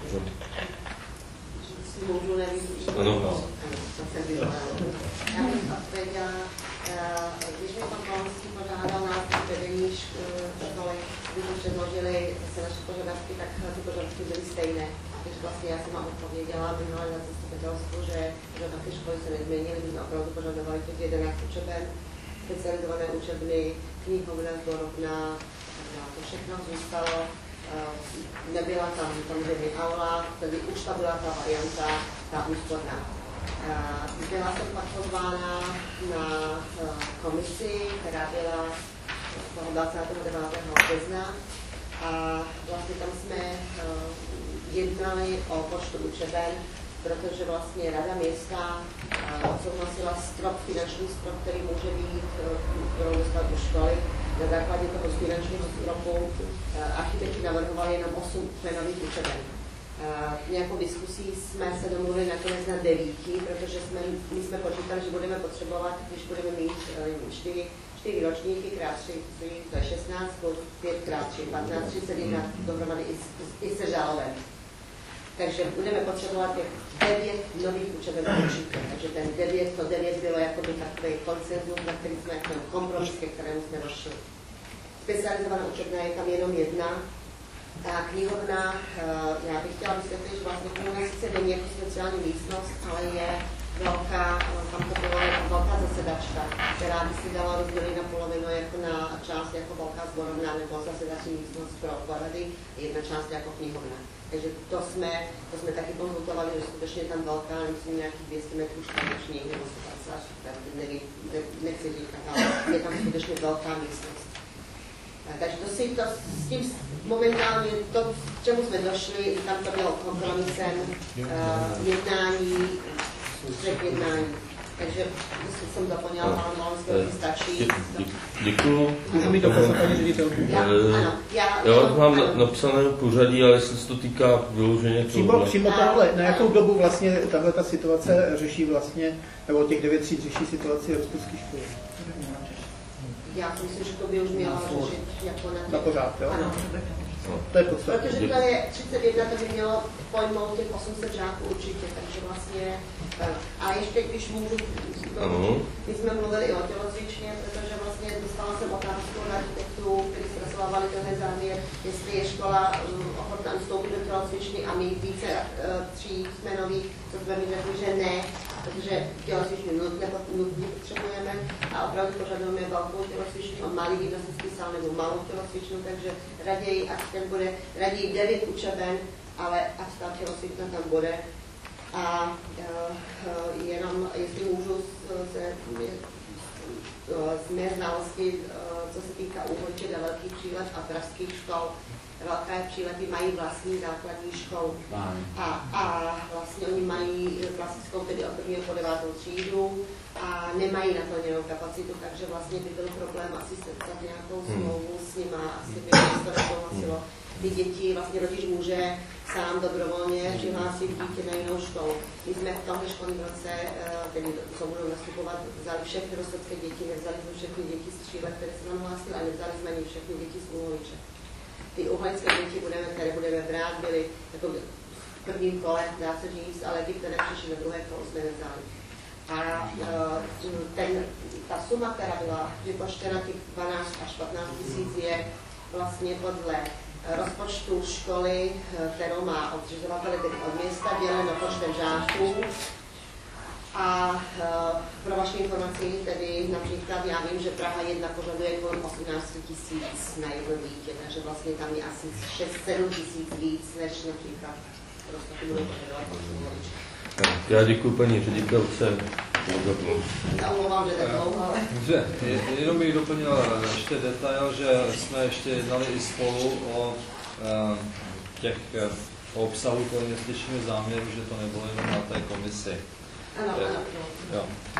Můžu, nevím. Ano. Já bych odpověděla, když mi pan Polský požádal nás vedení školy, když jsme předložili se naše požadavky, tak ty požadavky byly stejné. Takže vlastně já jsem vám odpověděla minulé na zastupitelstvu, že požadavky školy se nezměnily, my jsme opravdu požadovali těch 11 učeben, specializované učebny, knihovna, zborovna, to všechno zůstalo. Nebyla tam samozřejmě aula, tedy už ta byla ta varianta, ta úsporná. Byla jsem pak pozvána na komisi, která byla 29. března a vlastně tam jsme jednali o počtu učeben, protože vlastně Rada města odsouhlasila finanční strop, který může být pro dostavbu školy. Na základě toho finančního stropu architekti navrhovali jenom 8 nových učeben. Nějakou diskusí jsme se domluvili nakonec na 9, protože my jsme počítali, že budeme potřebovat, když budeme mít 4 ročníky krát 3, to je 16, 5 krát 3, 15, 31 dohromady i se žálovem. Takže budeme potřebovat těch 9 nových učeben určitě. Takže ten 9 bylo jakoby takový konsenzus, na který jsme ten kompromis, ke kterému jsme došli. Specializovaná učebna je tam jenom jedna. A knihovna, já bych chtěla vysvětlit, že vlastně knihovna sice není jako speciální místnost, ale je velká, tam to byla velká zasedačka, která by si dala rozdělit na polovinu jako na část jako velká zborovna nebo zasedací místnost pro porady, jedna část jako knihovna. Takže to jsme taky konzultovali, že skutečně tam velká, myslím nějakých 200 metrů čtverečních, nebo 150, nevím, nechci říkat, ale je tam skutečně velká místnost. Takže s tím momentálně to, k čemu jsme došli, tam to bylo kompromisem jednání, jednání. Takže jsem doplňala, ale malo stačí. Děkuju. Můžu mít dopis na paní ředitelku? Já mám napsané pořadí, ale jestli se to týká vyloženě přímo tohle. Na jakou dobu vlastně tahle ta situace řeší vlastně, nebo těch 9 tříd řeší situaci rozpustských škol? Já si myslím, že to by už měla řešit jako na pořád, jo? Ano. To je podstatné. Protože to je 31, to by mělo pojmout těch 800 žáků určitě, takže vlastně, a ještě když můžu, my jsme mluvili o tělocvičně, protože vlastně dostala jsem otázku od architektů, kteří zpracovávali tenhle záměr, jestli je škola ochotná vstoupit do tělocvičny a mít více třísmenových, co jsme mi řekli, že ne, protože tělocvičnu nutně potřebujeme a opravdu požadujeme velkou tělocvičnu a malý gymnastický sál nebo malou tělocvičnu, takže raději, ať ten bude raději 9 učeben, ale ať ta tělocvična tam bude. A jenom, jestli můžu z mé znalosti, co se týká Úhorčet a velkých přílev a pražských škol, velké přílety mají vlastní základní školu. A vlastně oni mají klasickou, tedy od 1. po 9. třídu a nemají naplněnou kapacitu, takže vlastně by byl problém asi sepsat nějakou smlouvu s nima, asi by to nesouhlasilo. Ty děti, vlastně rodič může sám dobrovolně přihlásit dítě na jinou školu. My jsme v tomhle školním roce, tedy co budou nastupovat, vzali všechny rostlecké děti, nevzali jsme všechny děti z 3 let, které se nám hlásily, a nevzali jsme ani všechny děti z Úholiče. Ty uholické děti, které budeme brát, byly jako v prvním kole, dá se říct, ale ty, které přišly do druhé kolo, jsme nevzali. A ta suma, která byla vypočtena, těch 12 až 15 tisíc, je vlastně podle rozpočtu školy, kterou má od zřizovatele, tedy od města, děleno počtem žáků A pro vaši informaci, tedy například já vím, že Praha 1 požaduje kolem 18 000 na jedno dítě, takže vlastně tam je asi 6-7 tisíc víc, než například prostě budou požadovat voliči. Já děkuji paní ředitelce. Já omlouvám, že tak dlouho, ale... Dobře, jenom bych doplnil ještě detail, že jsme ještě jednali i spolu o o obsahu toho investičního záměru, že to nebylo jenom na té komisi. Jo.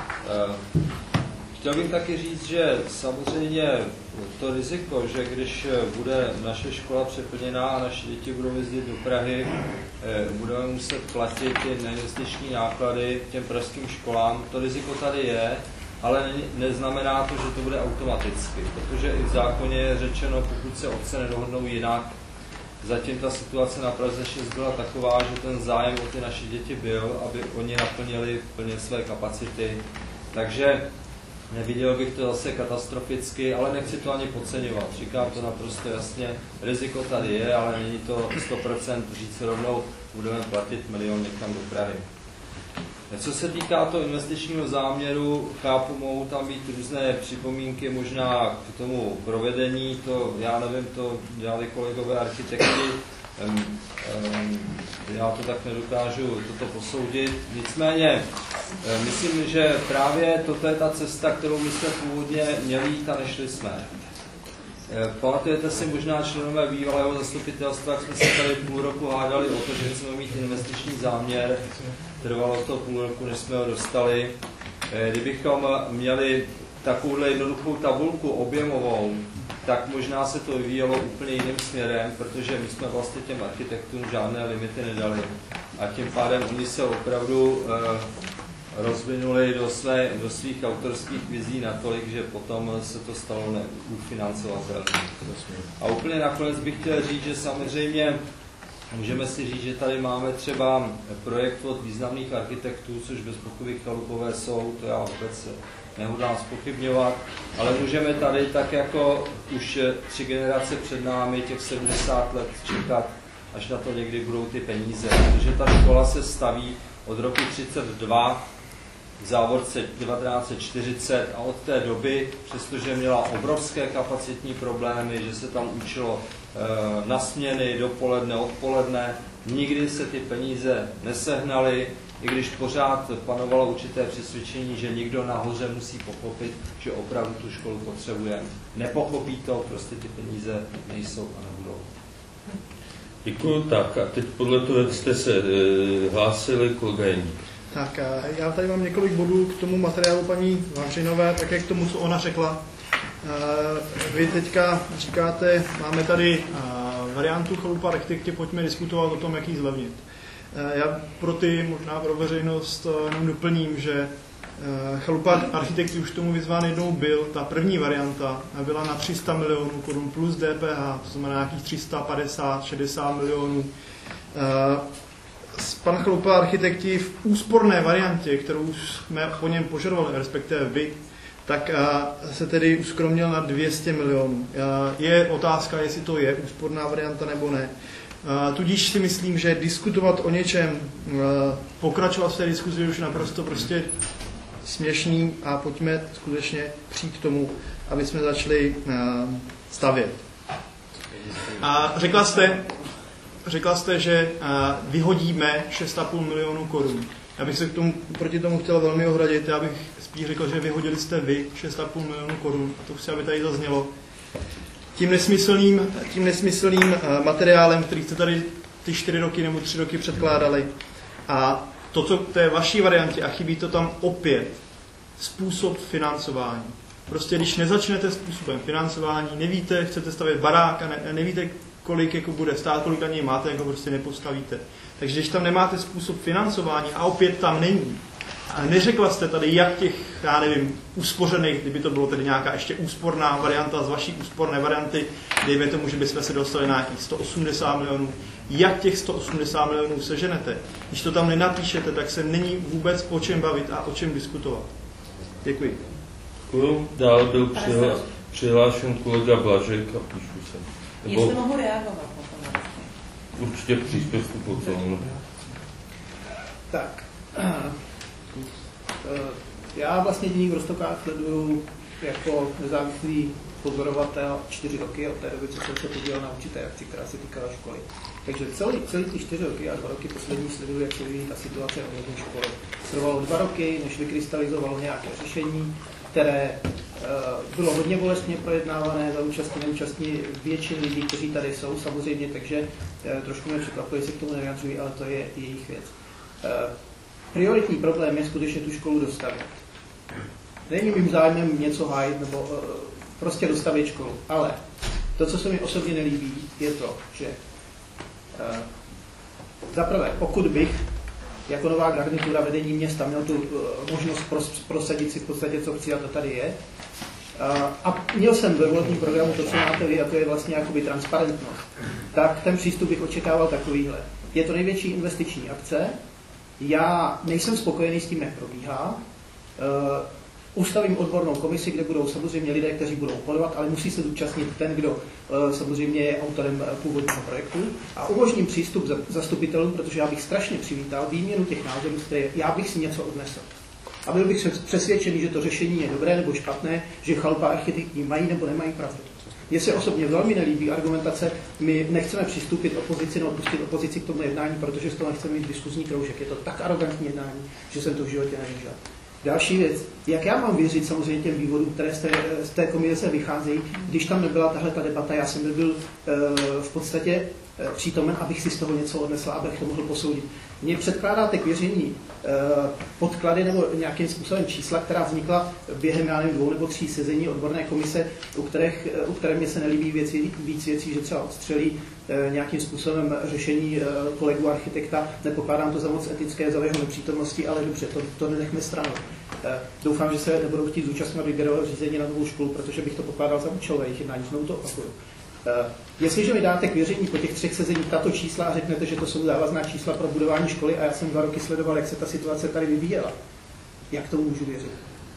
Chtěl bych taky říct, že samozřejmě to riziko, že když bude naše škola přeplněná a naše děti budou jezdit do Prahy, budeme muset platit ty neinvestiční náklady těm pražským školám, to riziko tady je, ale neznamená to, že to bude automaticky, protože i v zákoně je řečeno, pokud se obce nedohodnou jinak. Zatím ta situace na Praze 6 byla taková, že ten zájem o ty naše děti byl, aby oni naplnili plně své kapacity. Takže neviděl bych to zase katastroficky, ale nechci to ani podceňovat. Říkám to naprosto jasně, riziko tady je, ale není to 100% říct rovnou, budeme platit milion někam do Prahy. Co se týká toho investičního záměru, chápu, mohou tam být různé připomínky možná k tomu provedení, to já nevím, to dělali kolegové architekti, já to tak nedokážu toto posoudit. Nicméně, myslím, že právě toto je ta cesta, kterou my jsme původně měli jít a nešli jsme. Pamatujete si možná členové bývalého zastupitelstva, jak jsme se tady půl roku hádali o to, že chceme mít investiční záměr. Trvalo to půl roku, než jsme ho dostali. Kdybychom měli takovouhle jednoduchou tabulku objemovou, tak možná se to vyvíjelo úplně jiným směrem, protože my jsme vlastně těm architektům žádné limity nedali. A tím pádem oni se opravdu rozvinuli do svých autorských vizí natolik, že potom se to stalo neufinancovatelné. A úplně nakonec bych chtěl říct, že samozřejmě můžeme si říct, že tady máme třeba projekt od významných architektů, což bez pochyby Chalupové jsou, to já vůbec nehodlám zpochybňovat, ale můžeme tady tak jako už 3 generace před námi, těch 70 let čekat, až na to někdy budou ty peníze, protože ta škola se staví od roku 1932, v závorce 1940 a od té doby, přestože měla obrovské kapacitní problémy, že se tam učilo na směny, dopoledne, odpoledne, nikdy se ty peníze nesehnaly, i když pořád panovalo určité přesvědčení, že někdo nahoře musí pochopit, že opravdu tu školu potřebujeme. Nepochopí to, prostě ty peníze nejsou a nebudou. Děkuju, tak a teď podle toho, jak jste se hlásili, kolega Jeník. Tak já tady mám několik bodů k tomu materiálu paní Vavřinové, také k tomu, co ona řekla. Vy teďka říkáte, máme tady variantu Chalupa architekti, pojďme diskutovat o tom, jak ji zlevnit. Já možná pro veřejnost jenom doplním, že Chalupa architekti už tomu vyzván jednou byl. Ta první varianta byla na 300 milionů korun plus DPH, to znamená nějakých 350-60 milionů. Pan Chalupa architekti v úsporné variantě, kterou jsme po něm požadovali, respektive vy, tak se tedy uskromnil na 200 milionů. Je otázka, jestli to je úsporná varianta nebo ne. Tudíž si myslím, že diskutovat o něčem, pokračovat v té diskuzi už naprosto prostě směšný a pojďme skutečně přijít k tomu, aby jsme začali stavět. A řekla jste, že vyhodíme 6,5 milionů korun. Já bych se proti tomu chtěl velmi ohradit. Já bych spíš řekl, že vyhodili jste vy 6,5 milionů korun. A to chci, aby tady zaznělo. Tím nesmyslným materiálem, který jste tady ty 4 roky nebo 3 roky předkládali. A to, co v té vaší variantě, a chybí to tam opět, způsob financování. Prostě když nezačnete způsobem financování, nevíte, chcete stavět barák a nevíte, kolik jako bude stát, kolik na něj máte, jako prostě nepostavíte. Takže když tam nemáte způsob financování a opět tam není, a neřekla jste tady, jak těch, já nevím, uspořených, kdyby to bylo tedy nějaká ještě úsporná varianta z vaší úsporné varianty, dejme tomu, že bychom se dostali na nějakých 180 milionů, jak těch 180 milionů seženete. Když to tam nenapíšete, tak se není vůbec o čem bavit a o čem diskutovat. Děkuji. Děkuji. Dál byl přihlášen kolega Blažek a píšu se. Jestli mohu reagovat na to. Určitě příspěvku potom. Tak. Já vlastně Děník v Roztokách sleduju jako nezávislý pozorovatel 4 roky od té doby, co jsem se podíval na určité akci, která se týkala školy. Takže celý ty 4 roky a 2 roky poslední sleduju, jak se vyvíjí ta situace ohledně školy. Trvalo 2 roky, než vykrystalizovalo nějaké řešení, které bylo hodně bolestně projednávané za účastí neúčastní většiny lidí, kteří tady jsou samozřejmě, takže trošku mě překvapuje, že se k tomu nevyjadřují, ale to je jejich věc. Prioritní problém je skutečně tu školu dostavit. Není mým zájmem něco hájit nebo prostě dostavit školu, ale to, co se mi osobně nelíbí, je to, že zaprvé, pokud bych jako nová garnitura vedení města měl tu možnost prosadit si v podstatě, co chci, a to tady je. A měl jsem ve volebním programu to, co máte vy, a to je vlastně jakoby transparentnost. Tak ten přístup bych očekával takovýhle. Je to největší investiční akce. Já nejsem spokojený s tím, jak probíhá. Ustavím odbornou komisi, kde budou samozřejmě lidé, kteří budou podovat, ale musí se zúčastnit ten, kdo samozřejmě je autorem původního projektu. A umožním přístup zastupitelům, protože já bych strašně přivítal výměnu těch názorů, které já bych si něco odnesl. A byl bych přesvědčený, že to řešení je dobré nebo špatné, že chalupa architekti mají nebo nemají pravdu. Mně se osobně velmi nelíbí argumentace, my nechceme přistoupit opozici nebo pustit opozici k tomu jednání, protože z toho nechceme mít diskuzní kroužek. Je to tak arrogantní jednání, že jsem to v životě neviděl. Další věc, jak já mám věřit samozřejmě těm vývodům, které z té komise vycházejí, když tam nebyla tahle ta debata, já jsem nebyl v podstatě přítomen, abych si z toho něco odnesl, abych to mohl posoudit. Mně předkládáte k věření podklady nebo nějakým způsobem čísla, která vznikla během, já nevím, 2 nebo 3 sezení odborné komise, u které mě se nelíbí víc věcí, že třeba odstřelí nějakým způsobem řešení kolegu architekta. Nepokládám to za moc etické za jeho nepřítomnosti, ale dobře, to nenechme stranou. Doufám, že se nebudou chtít zúčastnit výběrového řízení na novou školu, protože bych to pokládal za účelové jejich jednání. Znovu to opakuju. Jestliže mi dáte k věření po těch 3 sezeních tato čísla a řeknete, že to jsou závazná čísla pro budování školy a já jsem 2 roky sledoval, jak se ta situace tady vyvíjela, jak tomu můžu věřit?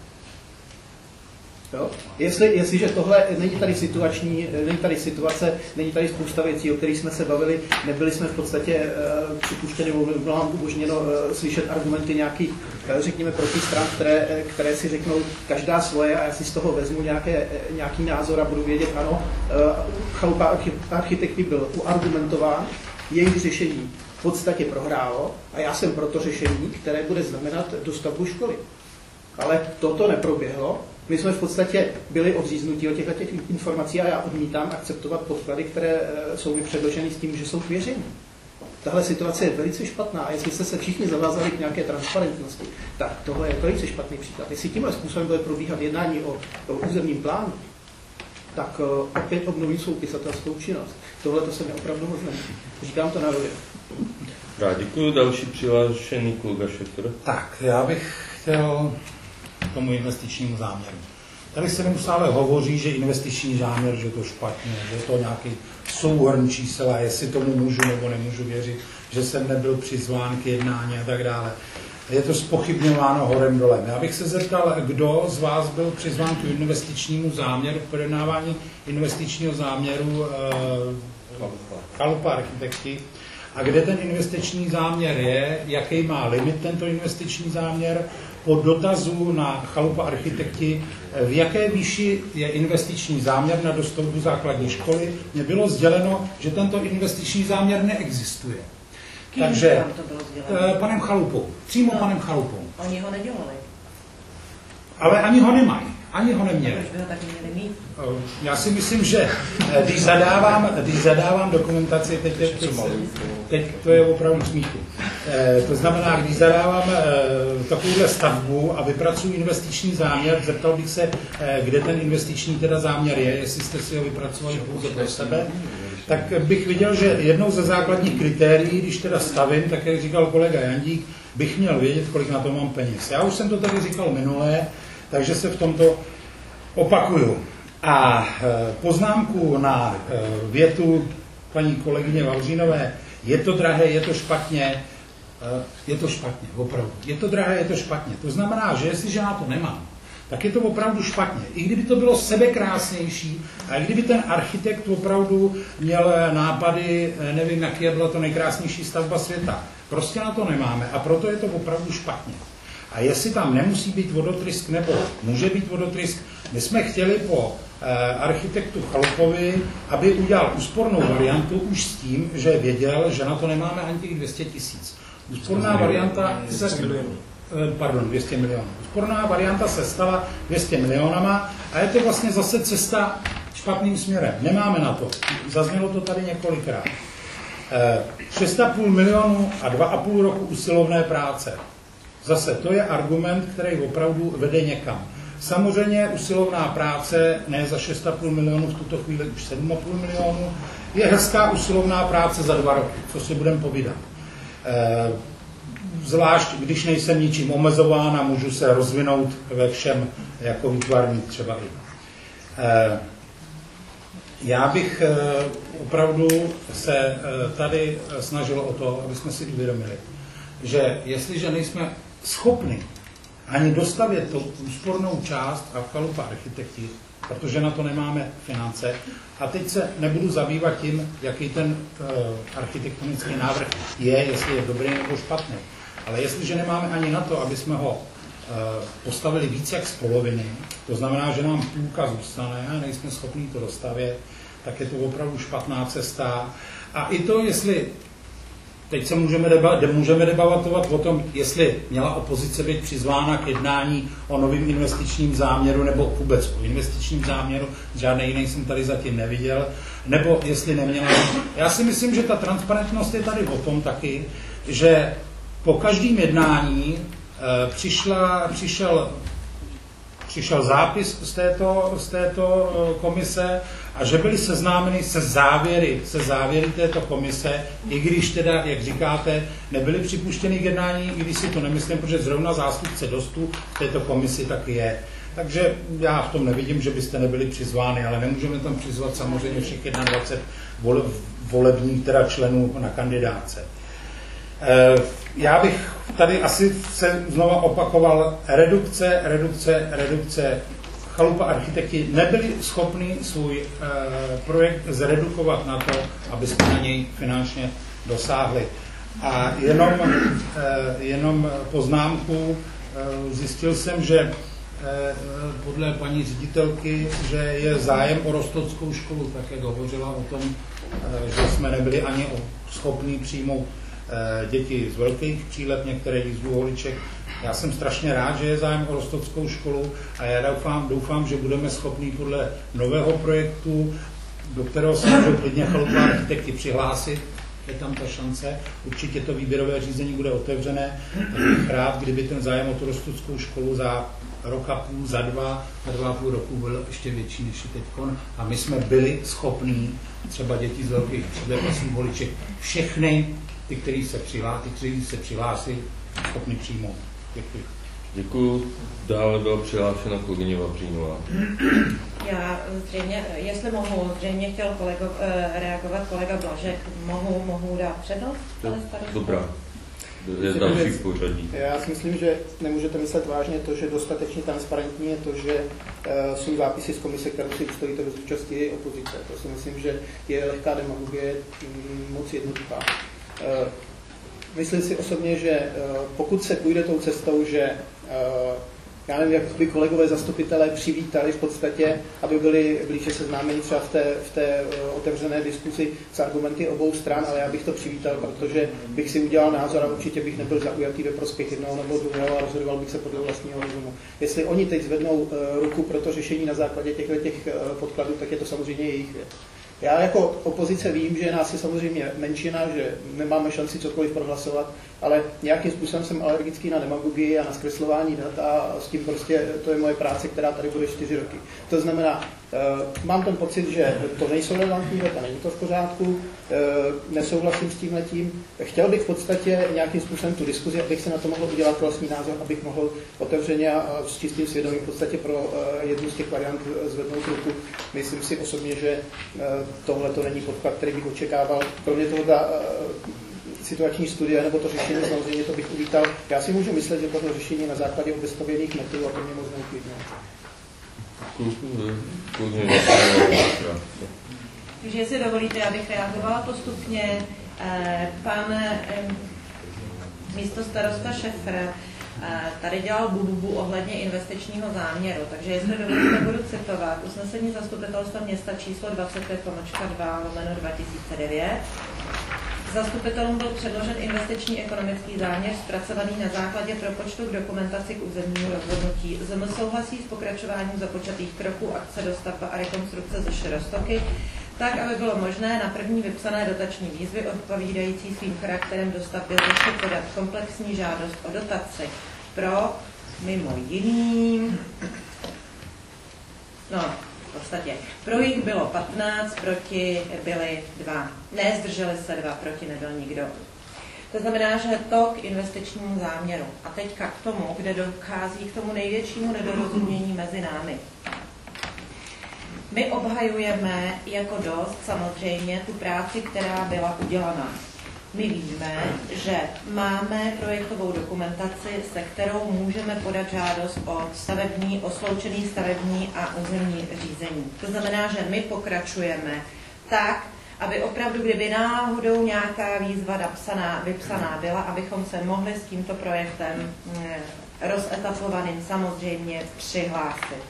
Jo? Jestliže tohle není tady situace, není tady spousta věcí, o kterých jsme se bavili, nebyli jsme v podstatě připuštěni, bylo nám umožněno slyšet argumenty nějakých, řekněme, protistran, které si řeknou každá svoje a já si z toho vezmu nějaký názor a budu vědět, ano, chalupa architekty byl uargumentován, jejich řešení v podstatě prohrálo a já jsem pro to řešení, které bude znamenat dostavbu školy. Ale toto neproběhlo. My jsme v podstatě byli odříznutí od těchto informací a já odmítám akceptovat podklady, které jsou mi předloženy s tím, že jsou k věření. Tahle situace je velice špatná a jestli jste se všichni zavázali k nějaké transparentnosti, tak tohle je velice špatný příklad. Jestli tímhle způsobem bude probíhat jednání o územním plánu, tak opět obnoví svou pisatelskou činnost. Tohle to se mi opravdu moc nelíbí. Říkám to na rovinu. Děkuji. Další přihlášený kolega Šefr. Tak, já bych chtěl k tomu investičnímu záměru. Tady se neustále hovoří, že investiční záměr, že to špatně, že je to nějaký souhrn čísel a jestli tomu můžu nebo nemůžu věřit, že jsem nebyl přizván k jednání a tak dále. Je to zpochybňováno horem dolem. Já bych se zeptal, kdo z vás byl přizván k investičnímu záměru, k projednávání investičního záměru chalupa architekti, a kde ten investiční záměr je, jaký má limit tento investiční záměr. Po dotazu na chalupa architekti, v jaké výši je investiční záměr na dostavbu základní školy, mě bylo sděleno, že tento investiční záměr neexistuje. Takže panem Chalupou, přímo panem Chalupou. Oni ho nedělali. Ale ani ho nemají, ani ho neměli. Proč by ho taky měli mít? Já si myslím, že když zadávám dokumentaci, teď to je opravdu smíchu. To znamená, když zadávám takovouhle stavbu a vypracuji investiční záměr, zeptal bych se, kde ten investiční teda záměr je, jestli jste si ho vypracovali pouze pro sebe, tak bych viděl, že jednou ze základních kritérií, když teda stavím, tak jak říkal kolega Jandík, bych měl vědět, kolik na to mám peněz. Já už jsem to tady říkal minulé, takže se v tomto opakuju. A poznámku na větu paní kolegyně Vavřínové, je to drahé, je to špatně, opravdu. Je to drahé, je to špatně. To znamená, že jestliže na to nemám, tak je to opravdu špatně. I kdyby to bylo sebekrásnější, a i kdyby ten architekt opravdu měl nápady, nevím, jaký byla to nejkrásnější stavba světa. Prostě na to nemáme a proto je to opravdu špatně. A jestli tam nemusí být vodotrysk nebo může být vodotrysk, my jsme chtěli po architektu Chalupovi, aby udělal úspornou variantu už s tím, že věděl, že na to nemáme ani těch 200 000. Úsporná varianta se... 200 milionů. Úsporná varianta se stala 200 milionama a je to vlastně zase cesta špatným směrem. Nemáme na to. Zaznělo to tady několikrát. 6,5 milionu a 2,5 roku usilovné práce. Zase to je argument, který opravdu vede někam. Samozřejmě usilovná práce, ne za 6,5 milionů, v tuto chvíli už 7,5 milionů, je hezká usilovná práce za 2 roky, co si budeme povídat. Zvlášť, když nejsem ničím omezován a můžu se rozvinout ve všem jako výtvarník třeba i. Já bych opravdu se tady snažil o to, aby jsme si uvědomili, že jestliže nejsme schopni ani dostavět tu úspornou část a Chalupa architekti, protože na to nemáme finance, a teď se nebudu zabývat tím, jaký ten architektonický návrh je, jestli je dobrý nebo špatný. Ale jestliže nemáme ani na to, aby jsme ho postavili víc jak z poloviny, to znamená, že nám půlka zůstane a nejsme schopni to dostavět, tak je to opravdu špatná cesta. A i to, jestli teď se můžeme debatovat o tom, jestli měla opozice být přizvána k jednání o novém investičním záměru nebo vůbec o investičním záměru, žádný jiný jsem tady zatím neviděl, nebo jestli neměla. Já si myslím, že ta transparentnost je tady o tom taky, že po každém jednání přišel zápis z této komise a že byli seznámeni se závěry této komise, i když teda, jak říkáte, nebyli připuštěni k jednání, i když si to nemyslím, protože zrovna zástupce DOSTu v této komisi taky je. Takže já v tom nevidím, že byste nebyli přizváni, ale nemůžeme tam přizvat samozřejmě všech 21 volebních teda členů na kandidáce. Já bych tady asi se znova opakoval, redukce. Chalupa architekti nebyli schopni svůj projekt zredukovat na to, aby jsme na něj finančně dosáhli. A jenom poznámku, zjistil jsem, že podle paní ředitelky, že je zájem o Rostockou školu, tak jak hovořila o tom, že jsme nebyli ani schopni přijmout děti z velkých přílet, některé z Holiček. Já jsem strašně rád, že je zájem o Rostockou školu a já doufám, že budeme schopni podle nového projektu, do kterého se můžou klidně Chalupa architekti přihlásit, je tam ta šance, určitě to výběrové řízení bude otevřené, tak bych rád, kdyby ten zájem o tu Rostockou školu za rok a půl, za 2,5 roku byl ještě větší než je teďkon. A my jsme byli schopní, třeba děti z velkých přílet a Holiček, všechny ty, kteří se přihlásí, schopni přijmout. Děkuji. Děkuji. Dále byla přihlášena kolegyně Vavřínová. Já zřejmě, jestli mohu, zřejmě chtěl reagovat kolega Blažek. Mohu dát přednost? Dobrá. Je další v pořadí. Já si myslím, že nemůžete myslet vážně to, že dostatečně transparentní je to, že jsou zápisy z komise, kterou si ustojíte bez účasti opozice. To si myslím, že je lehká demagogie, moc jednoduchá. Myslím si osobně, že pokud se půjde tou cestou, že já nevím, jak by kolegové zastupitelé přivítali v podstatě, aby byli blíže seznámeni třeba v té otevřené diskusi s argumenty obou stran, ale já bych to přivítal, protože bych si udělal názor a určitě bych nebyl zaujatý ve prospěch jednoho nebo druhého a rozhodoval bych se podle vlastního rozumu. Jestli oni teď zvednou ruku pro to řešení na základě těch podkladů, tak je to samozřejmě jejich věc. Já jako opozice vím, že nás je samozřejmě menšina, že nemáme šanci cokoliv prohlasovat, ale nějakým způsobem jsem alergický na demagogii a na zkreslování dat a s tím prostě to je moje práce, která tady bude 4 roky. To znamená, mám ten pocit, že to nejsou relevantní data, není to v pořádku, nesouhlasím s tímhletím. Chtěl bych v podstatě nějakým způsobem tu diskuzi, abych se na to mohl udělat vlastní názor, abych mohl otevřeně a s čistým svědomím v podstatě pro jednu z těch variant zvednout ruku. Myslím si osobně, že tohle to není podklad, který bych očekával. Kromě toho situační studie nebo to řešení, samozřejmě to bych uvítal. Já si můžu myslet, že toto řešení na základě obestavěných motivů a to mě možná uklidňuje. Takže jestli dovolíte, abych reagovala postupně. Pan místostarosta Šefr tady dělal bubu ohledně investičního záměru, takže jestli dovolíte, budu citovat usnesení zastupitelstva města číslo 25/2/2009. Zastupitelům byl předložen investiční ekonomický záměr zpracovaný na základě propočtu k dokumentaci k územnímu rozhodnutí. ZM souhlasí s pokračováním započatých kroků akce dostavba a rekonstrukce ze Roztoky, tak, aby bylo možné na první vypsané dotační výzvy odpovídající svým charakterem dostavby ještě podat komplexní žádost o dotaci pro mimo jiný, v podstatě pro jich bylo 15, proti byli 2. Ne, zdrželi se 2, proti nebyl nikdo. To znamená, že to k investičnímu záměru. A teďka k tomu, kde dochází k tomu největšímu nedorozumění mezi námi. My obhajujeme jako dost samozřejmě tu práci, která byla udělaná. My víme, že máme projektovou dokumentaci, se kterou můžeme podat žádost o sloučený stavební a územní řízení. To znamená, že my pokračujeme tak, aby opravdu, kdyby náhodou nějaká výzva vypsaná byla, abychom se mohli s tímto projektem rozetapovaným samozřejmě přihlásit.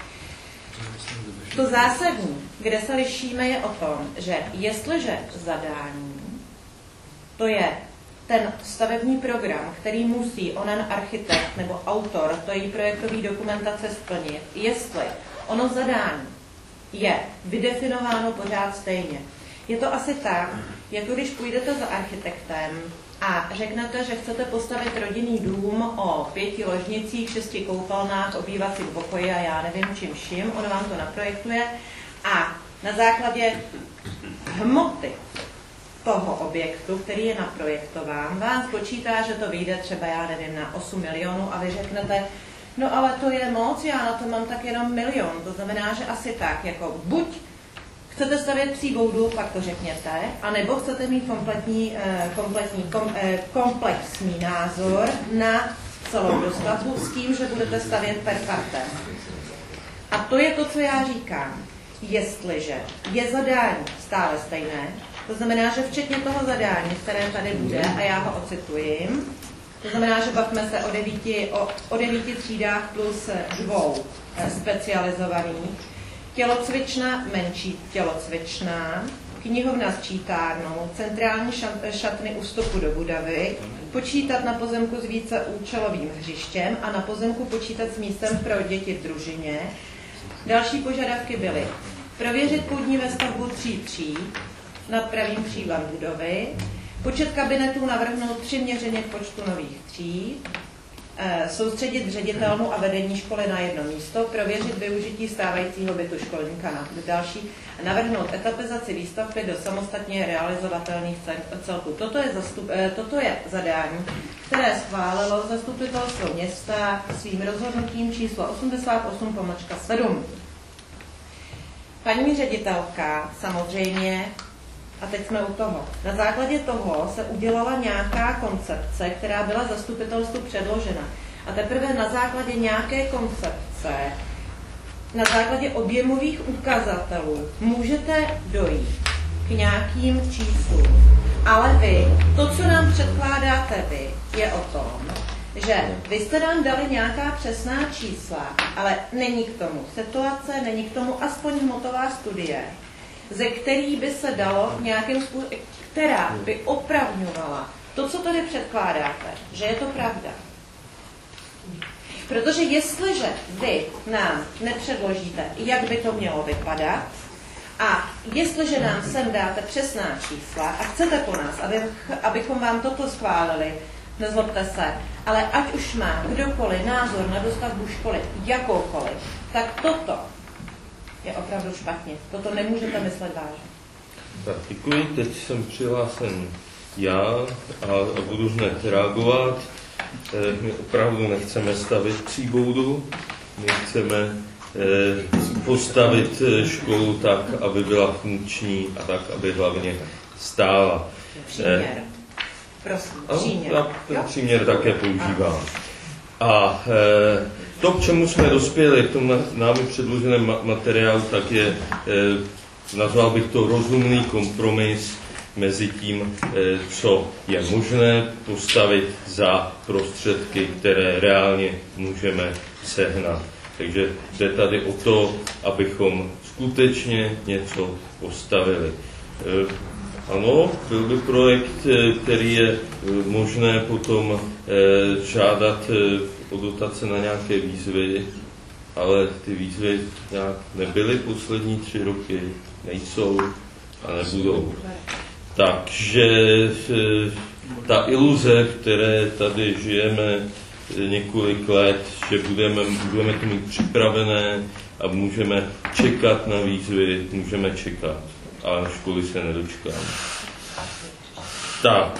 To zásadní, kde se lišíme, je o tom, že jestliže zadání, to je ten stavební program, který musí onen architekt nebo autor její projektové dokumentace splnit, jestli ono zadání je vydefinováno pořád stejně. Je to asi tak, jako když půjdete za architektem a řeknete, že chcete postavit rodinný dům o 5 ložnicích, 6 koupelnách, obývacím pokoji a já nevím čím vším, on vám to naprojektuje a na základě hmoty toho objektu, který je naprojektován, vám spočítá, že to vyjde třeba, já nevím, na 8 milionů a vy řeknete, no ale to je moc, já na to mám tak jenom 1 milion. To znamená, že asi tak, jako buď chcete stavět psí boudu, pak to řekněte, anebo chcete mít komplexní názor na celou dostavbu s tím, že budete stavět per partem. A to je to, co já říkám. Jestliže je zadání stále stejné, to znamená, že včetně toho zadání, které tady bude, a já ho ocituji, to znamená, že bavíme se o 9 třídách plus 2 specializovaných, tělocvična, menší tělocvična, knihovna s čítárnou, centrální šatny u vstupu do budovy, počítat na pozemku s víceúčelovým hřištěm a na pozemku počítat s místem pro děti v družině. Další požadavky byly prověřit půdní vestavbu 3 tříd nad pravým křídlem budovy, počet kabinetů navrhnout 3 měřeně k počtu nových tříd, soustředit ředitelnu a vedení školy na jedno místo, prověřit využití stávajícího bytu školníka na další, navrhnout etapizaci výstavby do samostatně realizovatelných celků. Toto je zadání, které schválilo zastupitelstvo města svým rozhodnutím číslo 88/7. Paní ředitelka samozřejmě, a teď jsme u toho, na základě toho se udělala nějaká koncepce, která byla zastupitelstvu předložena. A teprve na základě nějaké koncepce, na základě objemových ukazatelů můžete dojít k nějakým číslům. Ale vy, to, co nám předkládáte vy, je o tom, že vy jste nám dali nějaká přesná čísla, ale není k tomu situace, není k tomu aspoň hmotová studie, ze který by se dalo nějakým způsobem, která by opravňovala to, co tady předkládáte, že je to pravda. Protože jestliže vy nám nepředložíte, jak by to mělo vypadat, a jestliže nám sem dáte přesná čísla a chcete po nás, abychom vám toto schválili, nezlobte se, ale ať už má kdokoliv názor na dostavbu školy jakoukoliv, tak toto je opravdu špatně. Toto nemůžete myslet vážně. Tak děkuji, teď jsem přihlášen já a budu hned reagovat. My opravdu nechceme stavit příboudu, my chceme postavit školu tak, aby byla funkční a tak, aby hlavně stála. Příměr. Prosím, příměr. Já ten příměr také používám. A to, k čemu jsme dospěli v tom námi předloženém materiálu, tak je, nazval bych to rozumný kompromis mezi tím, co je možné postavit za prostředky, které reálně můžeme sehnat. Takže jde tady o to, abychom skutečně něco postavili. Ano, byl by projekt, který je možné potom žádat o dotace na nějaké výzvy, ale ty výzvy nějak nebyly poslední 3 roky, nejsou a nebudou. Takže ta iluze, v které tady žijeme několik let, že budeme to mít připravené a můžeme čekat na výzvy, můžeme čekat, ale na školy se nedočkáme. Tak,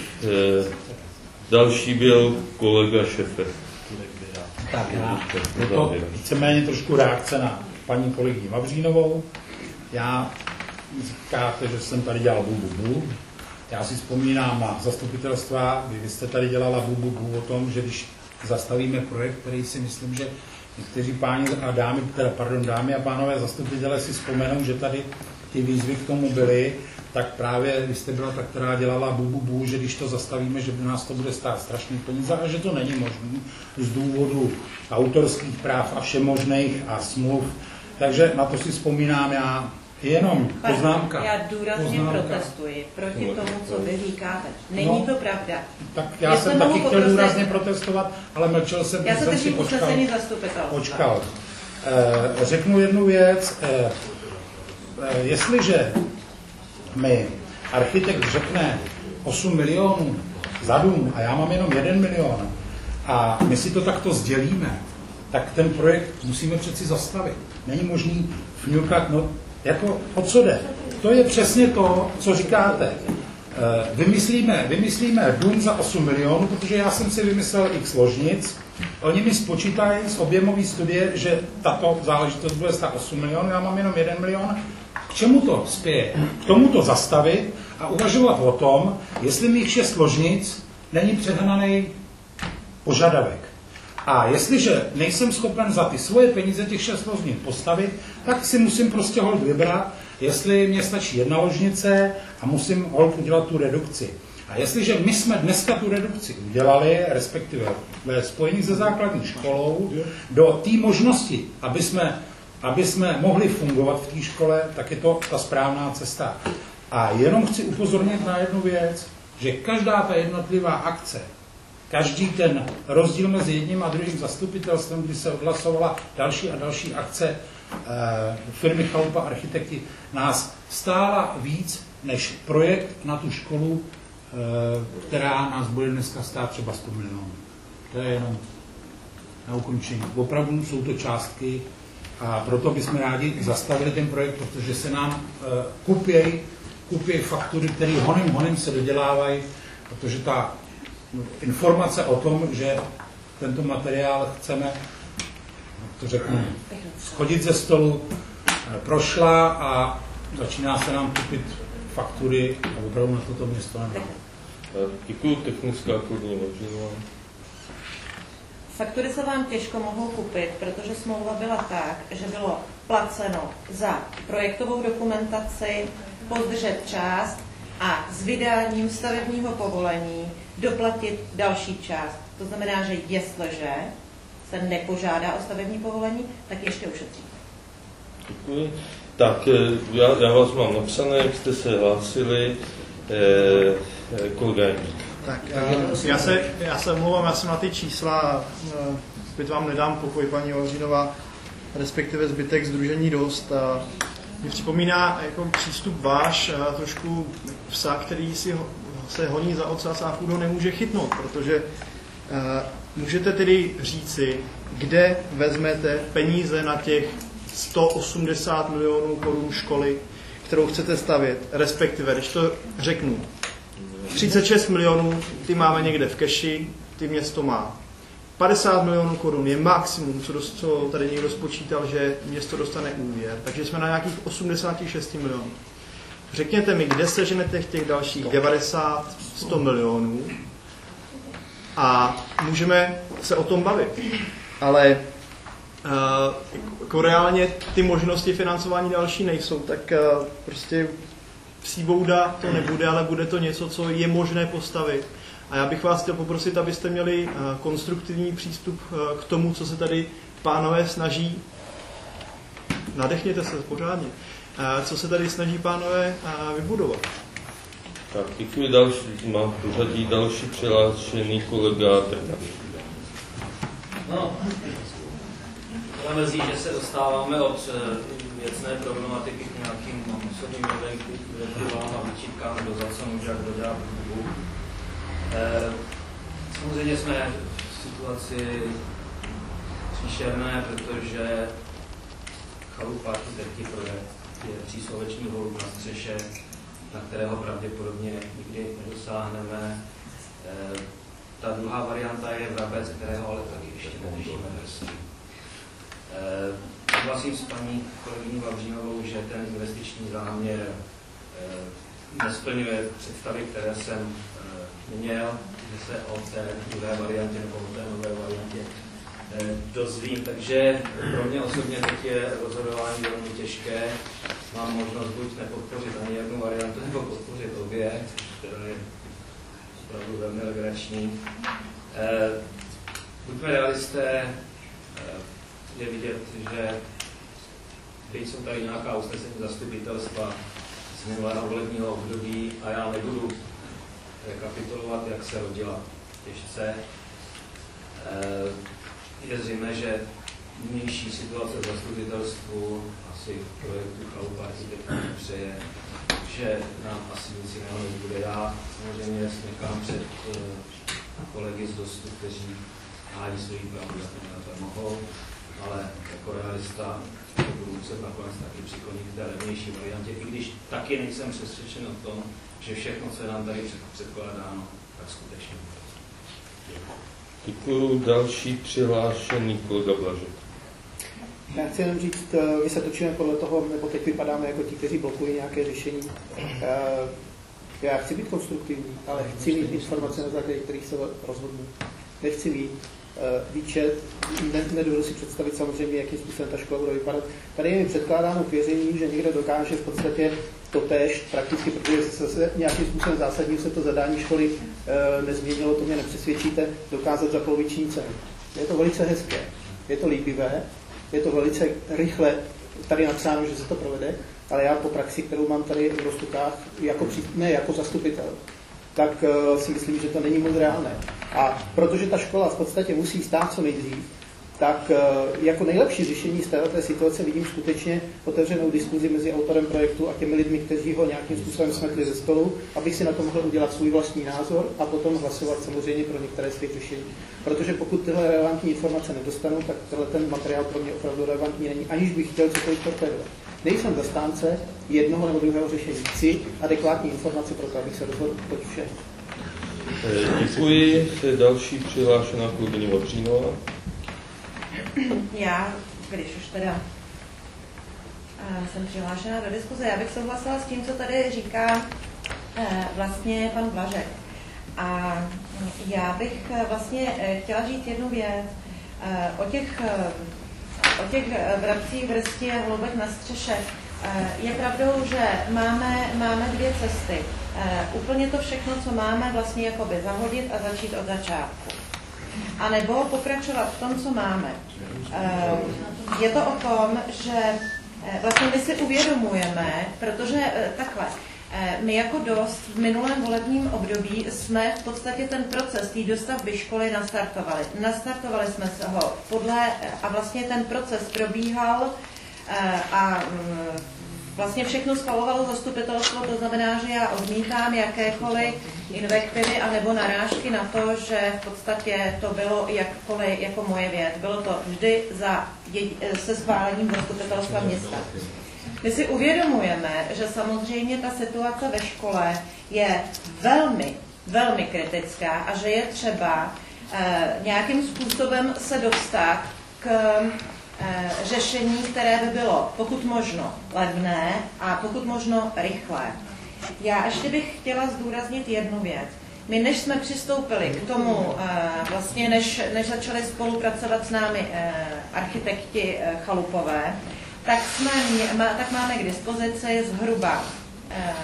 další byl kolega Šefer. Tak je to víceméně trošku reakce na paní kolegyni Vavřínovou. Já říkáte, že jsem tady dělal bu. Já si vzpomínám na zastupitelstva, vy jste tady dělala bu o tom, že když zastavíme projekt, který si myslím, že někteří páni a dámy a pánové zastupitelé si vzpomenou, že tady ty výzvy k tomu byly, tak právě vy jste byla ta, která dělala bu, že když to zastavíme, že nás to bude stát strašný peníze a že to není možné z důvodu autorských práv a všemožných a smluv. Takže na to si vzpomínám já. Jenom poznámka. Já důrazně protestuji proti tomu, co vy říkáte. Není to pravda. Tak já jsem taky chtěl důrazně protestovat, ale mlčel jsem. Já se držím usnesení zastupitelstva. Počkal. Řeknu jednu věc. Jestliže mi architekt řekne 8 milionů za dům a já mám jenom 1 milion a my si to takto sdělíme, tak ten projekt musíme přeci zastavit. Není možný vňukat, no jako o co jde? To je přesně to, co říkáte. Vymyslíme dům za 8 milionů, protože já jsem si vymyslel x ložnic, oni mi spočítají z objemové studie, že tato záležitost bude stát 8 milionů, já mám jenom 1 milion. K čemu to spěje? K tomu to zastavit a uvažovat o tom, jestli mých 6 ložnic není přehnaný požadavek. A jestliže nejsem schopen za ty svoje peníze těch 6 ložnic postavit, tak si musím prostě holt vybrat, jestli mě stačí 1 ložnice a musím holt udělat tu redukci. A jestliže my jsme dneska tu redukci udělali, respektive ve spojení se základní školou, do té možnosti, aby jsme mohli fungovat v té škole, tak je to ta správná cesta. A jenom chci upozornit na jednu věc, že každá ta jednotlivá akce, každý ten rozdíl mezi jedním a druhým zastupitelstvem, kdy se odhlasovala další a další akce firmy Chalupa Architekti, nás stála víc než projekt na tu školu, která nás bude dneska stát třeba 100 milionů. To je jenom na ukončení. Opravdu jsou to částky a proto bychom rádi zastavili ten projekt, protože se nám kupějí faktury, které honem se dodělávají, protože ta informace o tom, že tento materiál chceme, to řeknu, schodit ze stolu, prošla a začíná se nám kupit faktury a opravdu na toto město nemá. Děkuji, technická kolegyně Vavřínová. Faktury se vám těžko mohou kupit, protože smlouva byla tak, že bylo placeno za projektovou dokumentaci, pozdržet část a s vydáním stavebního povolení doplatit další část. To znamená, že jestliže se nepožádá o stavební povolení, tak ještě ušetříte. Děkuji. Tak já vás mám napsané, jak jste se hlásili. Kolega. Tak já se omlouvám, já jsem na ty čísla, opět vám nedám pokoj, paní Vavřínová, respektive zbytek sdružení dost. Mě připomíná jako přístup váš trošku psa, který se honí za ocas a furt ho nemůže chytnout, protože můžete tedy říci, kde vezmete peníze na těch 180 milionů korun školy, kterou chcete stavět, respektive, když to řeknu, 36 milionů, ty máme někde v keši, ty město má. 50 milionů korun je maximum, co tady někdo spočítal, že město dostane úvěr, takže jsme na nějakých 86 milionů. Řekněte mi, kde seženete těch dalších 90, 100 milionů a můžeme se o tom bavit. Ale jako reálně ty možnosti financování další nejsou, tak prostě příbouda to nebude, ale bude to něco, co je možné postavit. A já bych vás chtěl poprosit, abyste měli konstruktivní přístup k tomu, co se tady pánové snaží. Nadechněte se pořádně. Co se tady snaží pánové vybudovat. Tak, děkuji. Další, mám pořadí další přihlášený kolega Trnavý. No, mě mrzí, že se dostáváme od věcné problematiky k nějakým osobním invektivám a výčitkám, kdo za co může a kdo dělá chybu. Samozřejmě jsme v situaci příšerné, protože chalupa architekti projekt je třísloveční holub na střeše, na kterého pravděpodobně nikdy nedosáhneme. Ta druhá varianta je vrabec, kterého ale taky ještě neřešíme vrstvy. Souhlasím s paní kolegyní Vavřínovou, že ten investiční záměr nesplňuje představy, které jsem měl, že se o té druhé variantě nebo o té nové variantě dozvím. Takže pro mě osobně teď je rozhodování velmi těžké. Mám možnost buď nepodpořit ani jednu variantu, nebo podpořit obě, což teda je opravdu velmi legrační. Buďme realisté, je vidět, že teď jsou tady nějaká usnesení zastupitelstva z minulého volebního období a já nebudu rekapitulovat, jak se rodila těžce. Je zřejmé, že nynější situace v zastupitelstvu asi projektu chalupa architektury přeje, že nám asi nic jiného nebude. Já samozřejmě smykám před kolegy z DOSTu, kteří hájí svoji pravdu, jak to mohou, ale jako realista budu muset nakonec taky přiklonit k té levnější variantě, i když taky nejsem přesvědčen o tom, že všechno, co je nám tady předkládáno, tak skutečně bude. Děkuju. Další přihlášený kolega Blažek. Já chci jenom říct, my se točíme podle toho, nebo teď vypadáme jako ti, kteří blokují nějaké řešení. Já chci být konstruktivní, ale chci mít informace, na základě kterých se rozhodnu. Nechci mít výčet, nedovedu si představit samozřejmě, jakým způsobem ta škola bude vypadat. Tady je mi předkládáno k věření, že někdo dokáže v podstatě totéž prakticky, protože se nějakým způsobem zásadním se to zadání školy nezměnilo, to mě nepřesvědčíte, dokázat za poloviční cenu. Je to velice hezké, je to líbivé, je to velice rychle tady napsáno, že se to provede, ale já po praxi, kterou mám tady v Roztokách, ne jako zastupitel, tak si myslím, že to není moc reálné. A protože ta škola v podstatě musí stát co nejdřív, tak jako nejlepší řešení z této situace vidím skutečně otevřenou diskuzi mezi autorem projektu a těmi lidmi, kteří ho nějakým způsobem smetli ze stolu, abych si na to mohl udělat svůj vlastní názor a potom hlasovat samozřejmě pro některé z těch řešení. Protože pokud tyhle relevantní informace nedostanu, tak tenhle ten materiál pro mě opravdu relevantní není, aniž bych chtěl cokoliv torpédovat. Nejsem zastánce jednoho nebo druhého řešení. Chci adekvátní informace pro to, abych se rozhodl pod vše. Děkuji. Další přihlášená kolegyně Vavřínová. Já, když už teda jsem přihlášena do diskuze, já bych souhlasila s tím, co tady říká vlastně pan Blažek. A já bych vlastně chtěla říct jednu věc. O těch vrabcích vrstí a holubech na střeše. Je pravdou, že máme dvě cesty. Úplně to všechno, co máme, vlastně jakoby zahodit a začít od začátku. A nebo pokračovat v tom, co máme. Je to o tom, že vlastně my si uvědomujeme, protože takhle, my jako DOST v minulém volebním období jsme v podstatě ten proces té dostavby školy nastartovali. Nastartovali jsme se ho a vlastně ten proces probíhal a vlastně všechno schvalovalo zastupitelstvo, to znamená, že já odmítám jakékoliv invektivy anebo narážky na to, že v podstatě to bylo jakkoliv jako moje věc. Bylo to vždy se schválením zastupitelstva města. My si uvědomujeme, že samozřejmě ta situace ve škole je velmi, velmi kritická a že je třeba nějakým způsobem se dostat k řešení, které by bylo pokud možno levné a pokud možno rychlé. Já ještě bych chtěla zdůraznit jednu věc. My než jsme přistoupili k tomu, vlastně než začali spolupracovat s námi architekti chalupové, tak máme k dispozici zhruba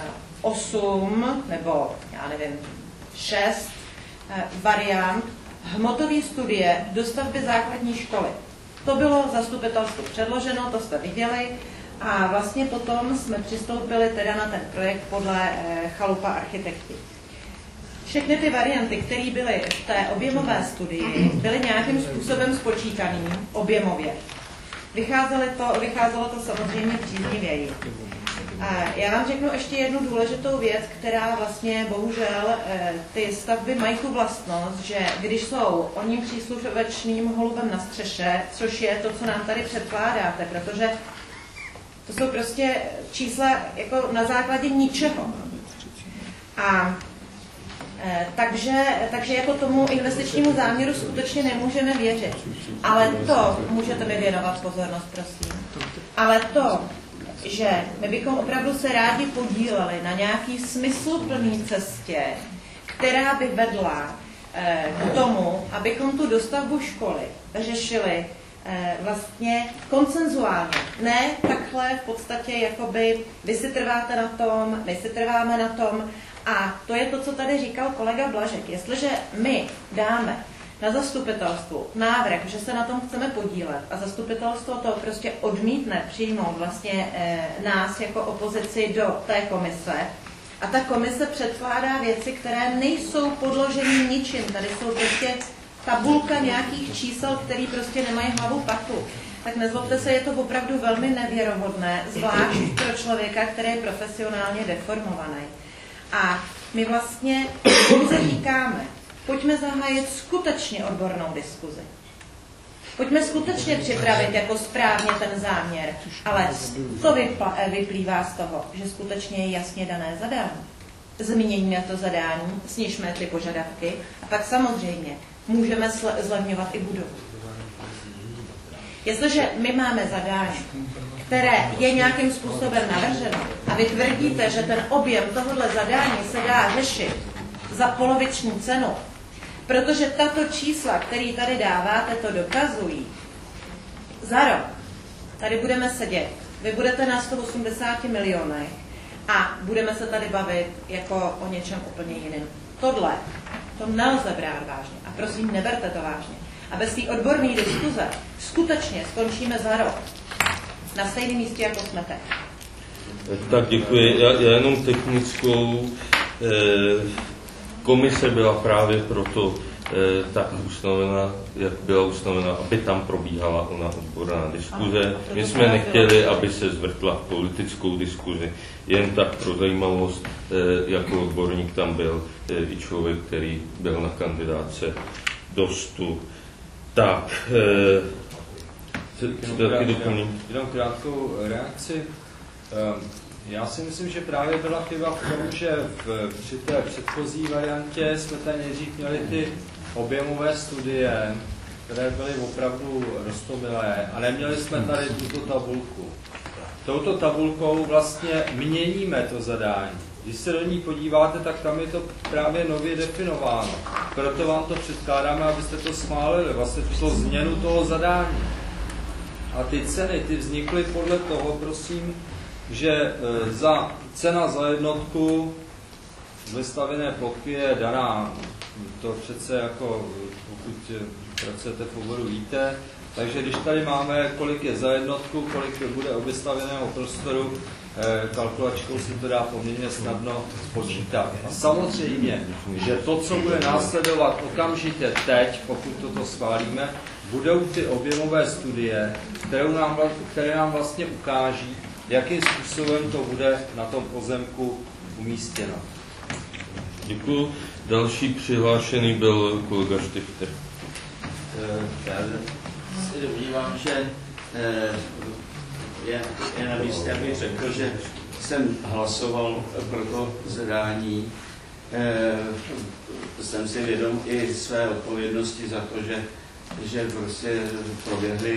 8 nebo já nevím 6 variant hmotové studie dostavby základní školy. To bylo zastupitelstvu předloženo, to jste viděli a vlastně potom jsme přistoupili teda na ten projekt podle Chalupa architekti. Všechny ty varianty, které byly v té objemové studii, byly nějakým způsobem spočítané objemově. Vycházelo to samozřejmě příznivěji. Já vám řeknu ještě jednu důležitou věc, která vlastně bohužel ty stavby mají tu vlastnost, že když jsou oním příslušovečným holubem na střeše, což je to, co nám tady předkládáte, protože to jsou prostě čísla jako na základě ničeho. A takže jako tomu investičnímu záměru skutečně nemůžeme věřit. Ale to, můžete mi věnovat pozornost, prosím, ale to, že my bychom opravdu se rádi podíleli na nějaký smysluplný cestě, která by vedla k tomu, abychom tu dostavbu školy řešili vlastně konsenzuálně. Ne takhle v podstatě, jakoby vy si trváte na tom, my si trváme na tom. A to je to, co tady říkal kolega Blažek. Jestliže my dáme na zastupitelstvu návrh, že se na tom chceme podílet a zastupitelstvo to prostě odmítne přijmout vlastně nás jako opozici do té komise a ta komise předkládá věci, které nejsou podloženy ničím. Tady jsou prostě tabulka nějakých čísel, které prostě nemají hlavu patu. Tak nezlobte se, je to opravdu velmi nevěrohodné, zvlášť pro člověka, který je profesionálně deformovaný. A my vlastně pouze říkáme, pojďme zahájit skutečně odbornou diskuzi. Pojďme skutečně připravit jako správně ten záměr, ale to vyplývá z toho, že skutečně je jasně dané zadání. Změníme to zadání, snižme ty požadavky a pak samozřejmě můžeme zlevňovat i budovu. Jestliže my máme zadání, které je nějakým způsobem navrženo a vy tvrdíte, že ten objem tohohle zadání se dá řešit za poloviční cenu, protože tato čísla, které tady dáváte, to dokazují, za rok tady budeme sedět, vy budete na 180 milionech a budeme se tady bavit jako o něčem úplně jiném. Tohle, to nelze brát vážně a prosím, neberte to vážně. A bez té odborné diskuze skutečně skončíme za rok na stejném místě, jako jsme teď. Tak děkuji. Já jenom technickou. Komise byla právě proto tak ustanovena, jak byla ustanovena, aby tam probíhala ona odborná diskuze. My jsme nechtěli, aby se zvrtla politickou diskuzi. Jen tak pro zajímavost, jako odborník tam byl i člověk, který byl na kandidáce DOSTu. Tak, jenom krátkou reakci. Já si myslím, že právě byla chyba v tom, že při té předchozí variantě jsme tady nejdřív měli ty objemové studie, které byly opravdu roztomilé a neměli jsme tady tuto tabulku. Touto tabulkou vlastně měníme to zadání. Když se do ní podíváte, tak tam je to právě nově definováno. Proto vám to předkládáme, abyste to schválili, vlastně tuto změnu toho zadání. A ty ceny, ty vznikly podle toho, prosím, že cena za jednotku vystavěné plochy je daná. To přece jako, pokud pracujete v oboru, víte. Takže když tady máme, kolik je za jednotku, kolik bude vystavěného prostoru, kalkulačkou si to dá poměrně snadno spočítat. A samozřejmě, že to, co bude následovat okamžitě teď, pokud toto schválíme, budou ty objemové studie, které nám vlastně ukáží, jakým způsobem to bude na tom pozemku umístěno. Děkuji. Další přihlášený byl kolega Štifter. Já si domnívám, že je na místě, abych řekl, že jsem hlasoval pro to zadání. Jsem si vědom i své odpovědnosti za to, že prostě proběhly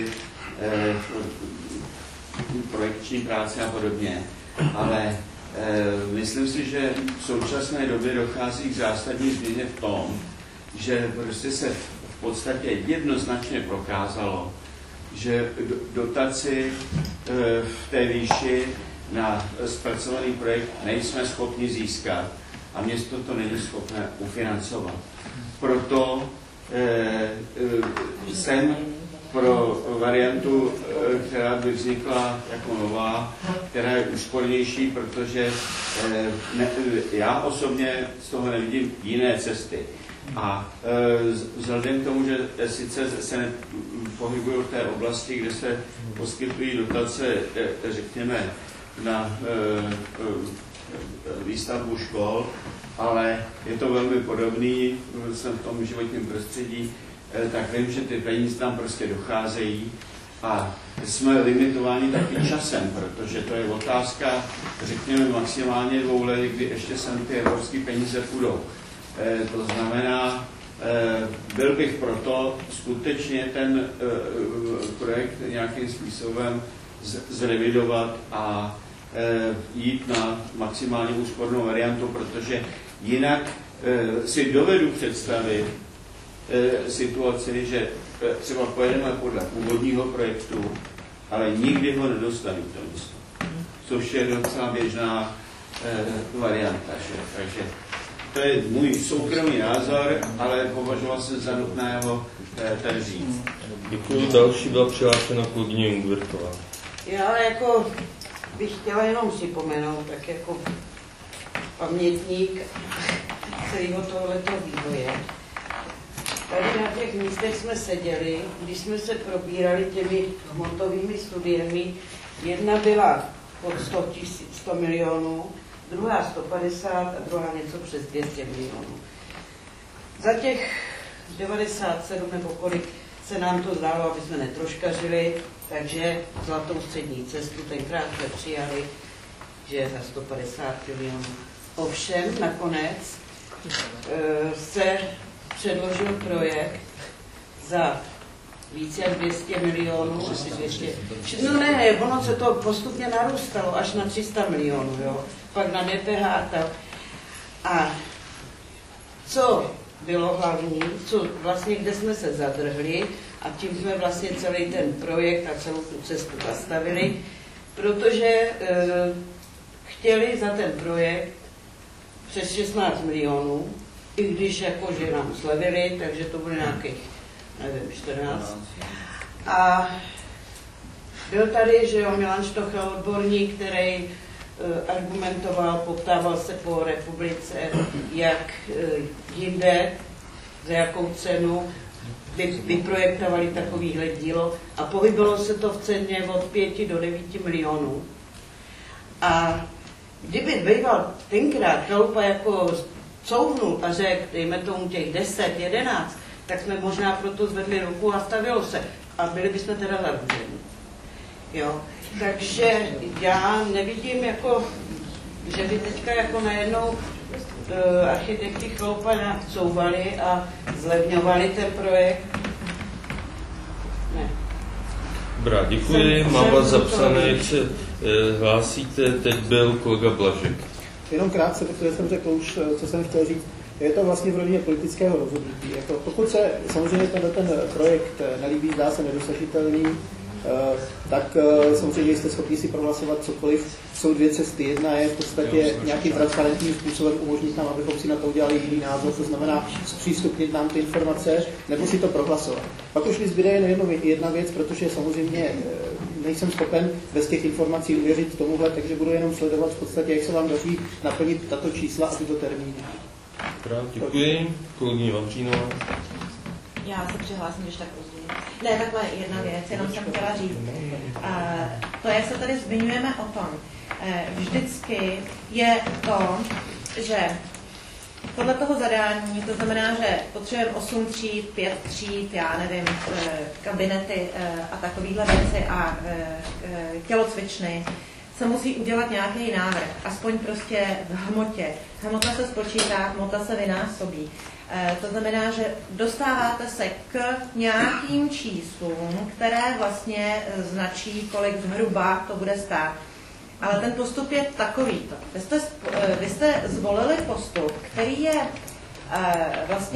projekční práce a podobně. Ale myslím si, že v současné době dochází k zásadní změně v tom, že prostě se v podstatě jednoznačně prokázalo, že dotaci v té výši na zpracovaný projekt nejsme schopni získat a město to není schopné ufinancovat. Proto jsem pro variantu, která by vznikla jako nová, která je úspornější, protože já osobně z toho nevidím jiné cesty. A vzhledem k tomu, že sice se pohybují v té oblasti, kde se poskytují dotace, řekněme, na výstavbu škol, ale je to velmi podobný, jsem v tom životním prostředí, tak vím, že ty peníze tam prostě docházejí a jsme limitováni taky časem, protože to je otázka, řekněme, maximálně 2 let, kdy ještě sem ty evropské peníze půjdou. To znamená, byl bych proto skutečně ten projekt nějakým způsobem zrevidovat a jít na maximálně úspornou variantu, protože jinak si dovedu představit situaci, že třeba pojedeme podle původního projektu, ale nikdy ho nedostaví to místo. Což je docela běžná varianta. Takže to je můj soukromý názor, ale považoval jsem za nutné ho tady říct. Děkuji. Další byla přihlášena kolegyně Ungvirtová. Já jako bych chtěla jenom připomenout, tak jako pamětník celého tohoto vývoje. Tady na těch místech jsme seděli, když jsme se probírali těmi hmotovými studiemi. Jedna byla pod 100 milionů, druhá 150 a druhá něco přes 200 milionů. Za těch 97 nebo kolik se nám to zdálo, aby jsme netroškařili, takže zlatou střední cestu tenkrát jsme přijali, že za 150 milionů. Ovšem nakonec se předložil projekt za více jak 200 milionů, asi 200. No ne, ono se to postupně narůstalo až na 300 milionů, jo. Pak na DPH a tak. A co bylo hlavní, co vlastně, kde jsme se zadrhli a tím jsme vlastně celý ten projekt a celou tu cestu zastavili, protože chtěli za ten projekt přes 16 milionů, i když jakože nám slevili, takže to bude nějakých, nevím, 14. A byl tady, že jo, Milan Štochel, odborník, který argumentoval, poptával se po republice, jak jinde, za jakou cenu by vyprojektovali takovýhle dílo a pohybilo se to v ceně od 5 do 9 milionů. A kdyby býval tenkrát Chalupa jako couvnul a řekl, dejme tomu těch 10, 11, tak jsme možná proto zvedli ruku a stavilo se. A byli bychom teda zadluženi. Jo. Takže já nevidím, jako, že by teďka jako najednou architekti Chalupa nějak couvali a zlevňovali ten projekt. Ne. Dobrá, děkuji. Mám vás zapsané, jak se hlásíte. Teď byl kolega Blažek. Jenom krátce, protože jsem řekl už, co jsem chtěl říct. Je to vlastně v rovině politického rozhodnutí. Jako, pokud se samozřejmě ten projekt nelíbí, zdá se nedosažitelný, tak samozřejmě jste schopni si prohlasovat cokoliv. Jsou 2 cesty. Jedna je v podstatě nějakým transparentním způsobem umožnit nám, abychom si na to udělali jiný názor, to znamená zpřístupnit nám ty informace, nebo si to prohlasovat. Pak už mi zbyde jen jedna věc, protože samozřejmě nejsem schopen bez těch informací uvěřit tomuhle, takže budu jenom sledovat v podstatě, jak se vám daří naplnit tato čísla a tyto termíny. Děkuji. Kolegyně Vavřínová. Já se přihlásím, když tak později. Ne, takhle jedna věc, jenom jsem chtěla říct. To, jak se tady zmiňujeme o tom, vždycky je to, že podle toho zadání, to znamená, že potřebujeme 8 tříd, 5 tříd, já nevím, kabinety a takovéhle věci a tělocvičny, se musí udělat nějaký návrh, aspoň prostě v hmotě. Hmota se spočítá, hmota se vynásobí. To znamená, že dostáváte se k nějakým číslům, které vlastně značí, kolik zhruba to bude stát. Ale ten postup je takovýto. Vy jste zvolili postup, který je vlastně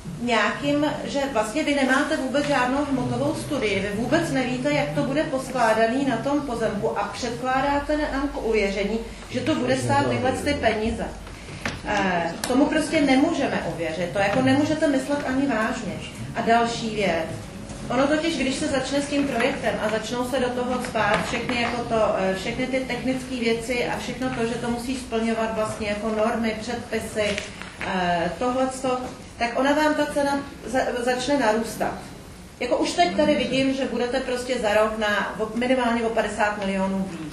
nějakým, že vlastně vy nemáte vůbec žádnou hmotovou studii, vy vůbec nevíte, jak to bude poskládaný na tom pozemku a předkládáte nám k uvěření, že to bude stát tyhle ty peníze. Tomu prostě nemůžeme uvěřit, to jako nemůžete myslet ani vážně. A další věc, ono totiž, když se začne s tím projektem a začnou se do toho cpát všechny ty technické věci a všechno to, že to musí splňovat vlastně jako normy, předpisy, tohleto, tak ona vám ta cena začne narůstat. Jako už teď tady vidím, že budete prostě za rok na minimálně o 50 milionů víc.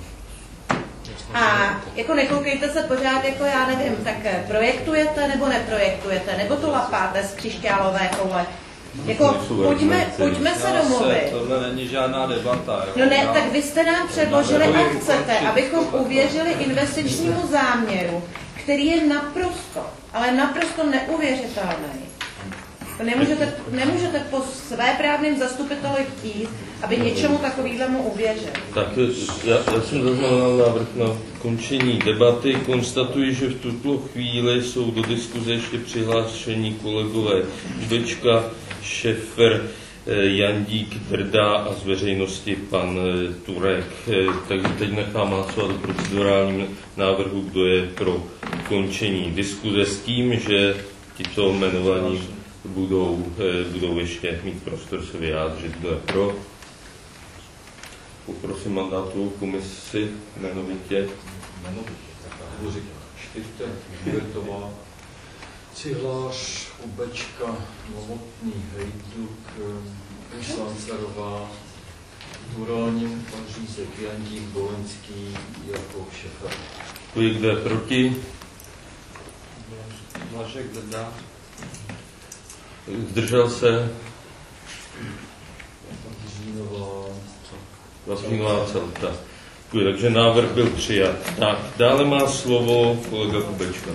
A jako nekoukejte se pořád, jako já nevím, tak projektujete nebo neprojektujete, nebo to lapáte z křišťálové koule. Jako pojďme se domluvit. Tohle není žádná debata. No ne, tak vy jste nám předložili a chcete, abychom uvěřili investičnímu záměru, který je naprosto, ale naprosto neuvěřitelný. Nemůžete po své právním zastupiteli chtít, aby něčemu takovému uvěřil. Tak já jsem zaznamenal návrh na končení debaty. Konstatuji, že v tuto chvíli jsou do diskuze ještě přihlášení kolegové Žbečka, Šefer, Jandík, Drda a z veřejnosti pan Turek. Takže teď nechám hlasovat o procedurálním návrhu, kdo je pro končení diskuze s tím, že tito jmenovaní budou ještě mít prostor se vyjádřit, kdo je pro. Poprosím mandátovou komisi jmenovitě. Tak budu říkat. Štifte, Hubertová, Cihlář, Ubečka, Novotný, Hejduk, Švancerová, Turalním, pan Řízek, Jandík, Bolenský, Jakov, Šefer. Kdo je proti? Blažek, Drda. Zdržel se? Vlastnínová celta. Takže návrh byl přijat. Tak, dále má slovo kolega Kubečka.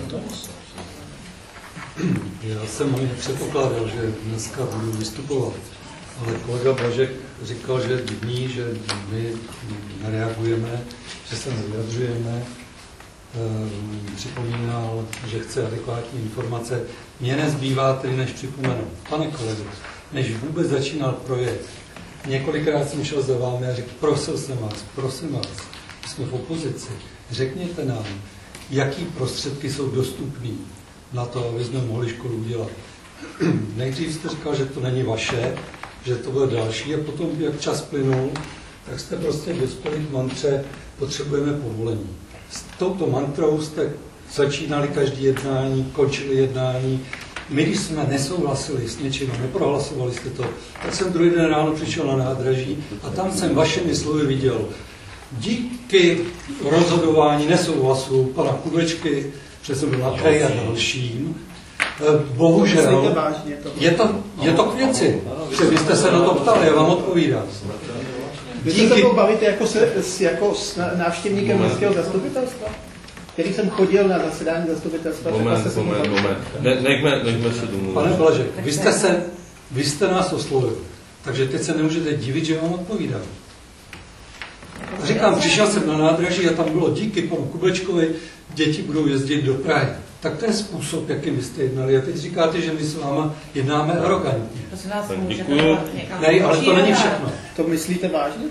Já jsem ani předpokládal, že dneska budu vystupovat, ale kolega Blažek říkal, že dní, že my nereagujeme, že se nevyjadřujeme. Připomínal, že chce adekvátní informace. Mně nezbývá tedy, než připomenout. Pane kolego, než vůbec začínal projekt, několikrát jsem šel za vámi a řekl, prosím vás, jsme v opozici, řekněte nám, jaký prostředky jsou dostupné na to, aby jsme mohli školu udělat. Nejdřív jste říkal, že to není vaše, že to bude další a potom, jak čas plynul, tak jste prostě dospěli k mantře, potřebujeme povolení. S touto mantrou jste začínali každý jednání, končili jednání. My, když jsme nesouhlasili s něčím, neprohlasovali jste to, tak jsem druhý den ráno přišel na nádraží a tam jsem vašimi slovy viděl, díky rozhodování nesouhlasu pana Kubečky, že jsem byl na kraji a dalším, bohužel, je to k věci, že vy jste se na to ptali, já vám odpovídám. Vy se mnou bavíte jako s návštěvníkem městského zastupitelstva? Který jsem chodil na zasedání zastupitelstva. Moment. Nechme se domluvit. Pane Blažek, vy jste nás oslovil, takže teď se nemůžete divit, že vám odpovídám. Říkám, přišel jsem na nádraží a tam bylo díky panu Kubečkovi, děti budou jezdit do Prahy. Tak to je způsob, jakým vy jste jednali. A teď říkáte, že my s váma jednáme arrogantně. Děkuju. Ne, ale to není všechno. To myslíte vážně?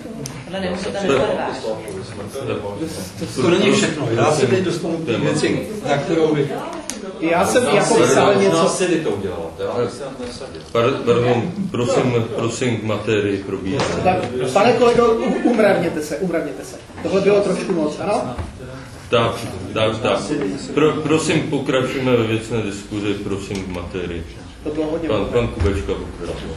To není všechno. Já se teď dostanu k té věci, na kterou vy... Já jsem jako psal něco... Pardon, prosím k materii probíhat. Pane kolego, umravněte se. Tohle bylo trošku moc, ano? Tak. Prosím, pokračujeme ve věcné diskuzi, prosím k materii. To bylo hodně pan Kubečka pokračuje.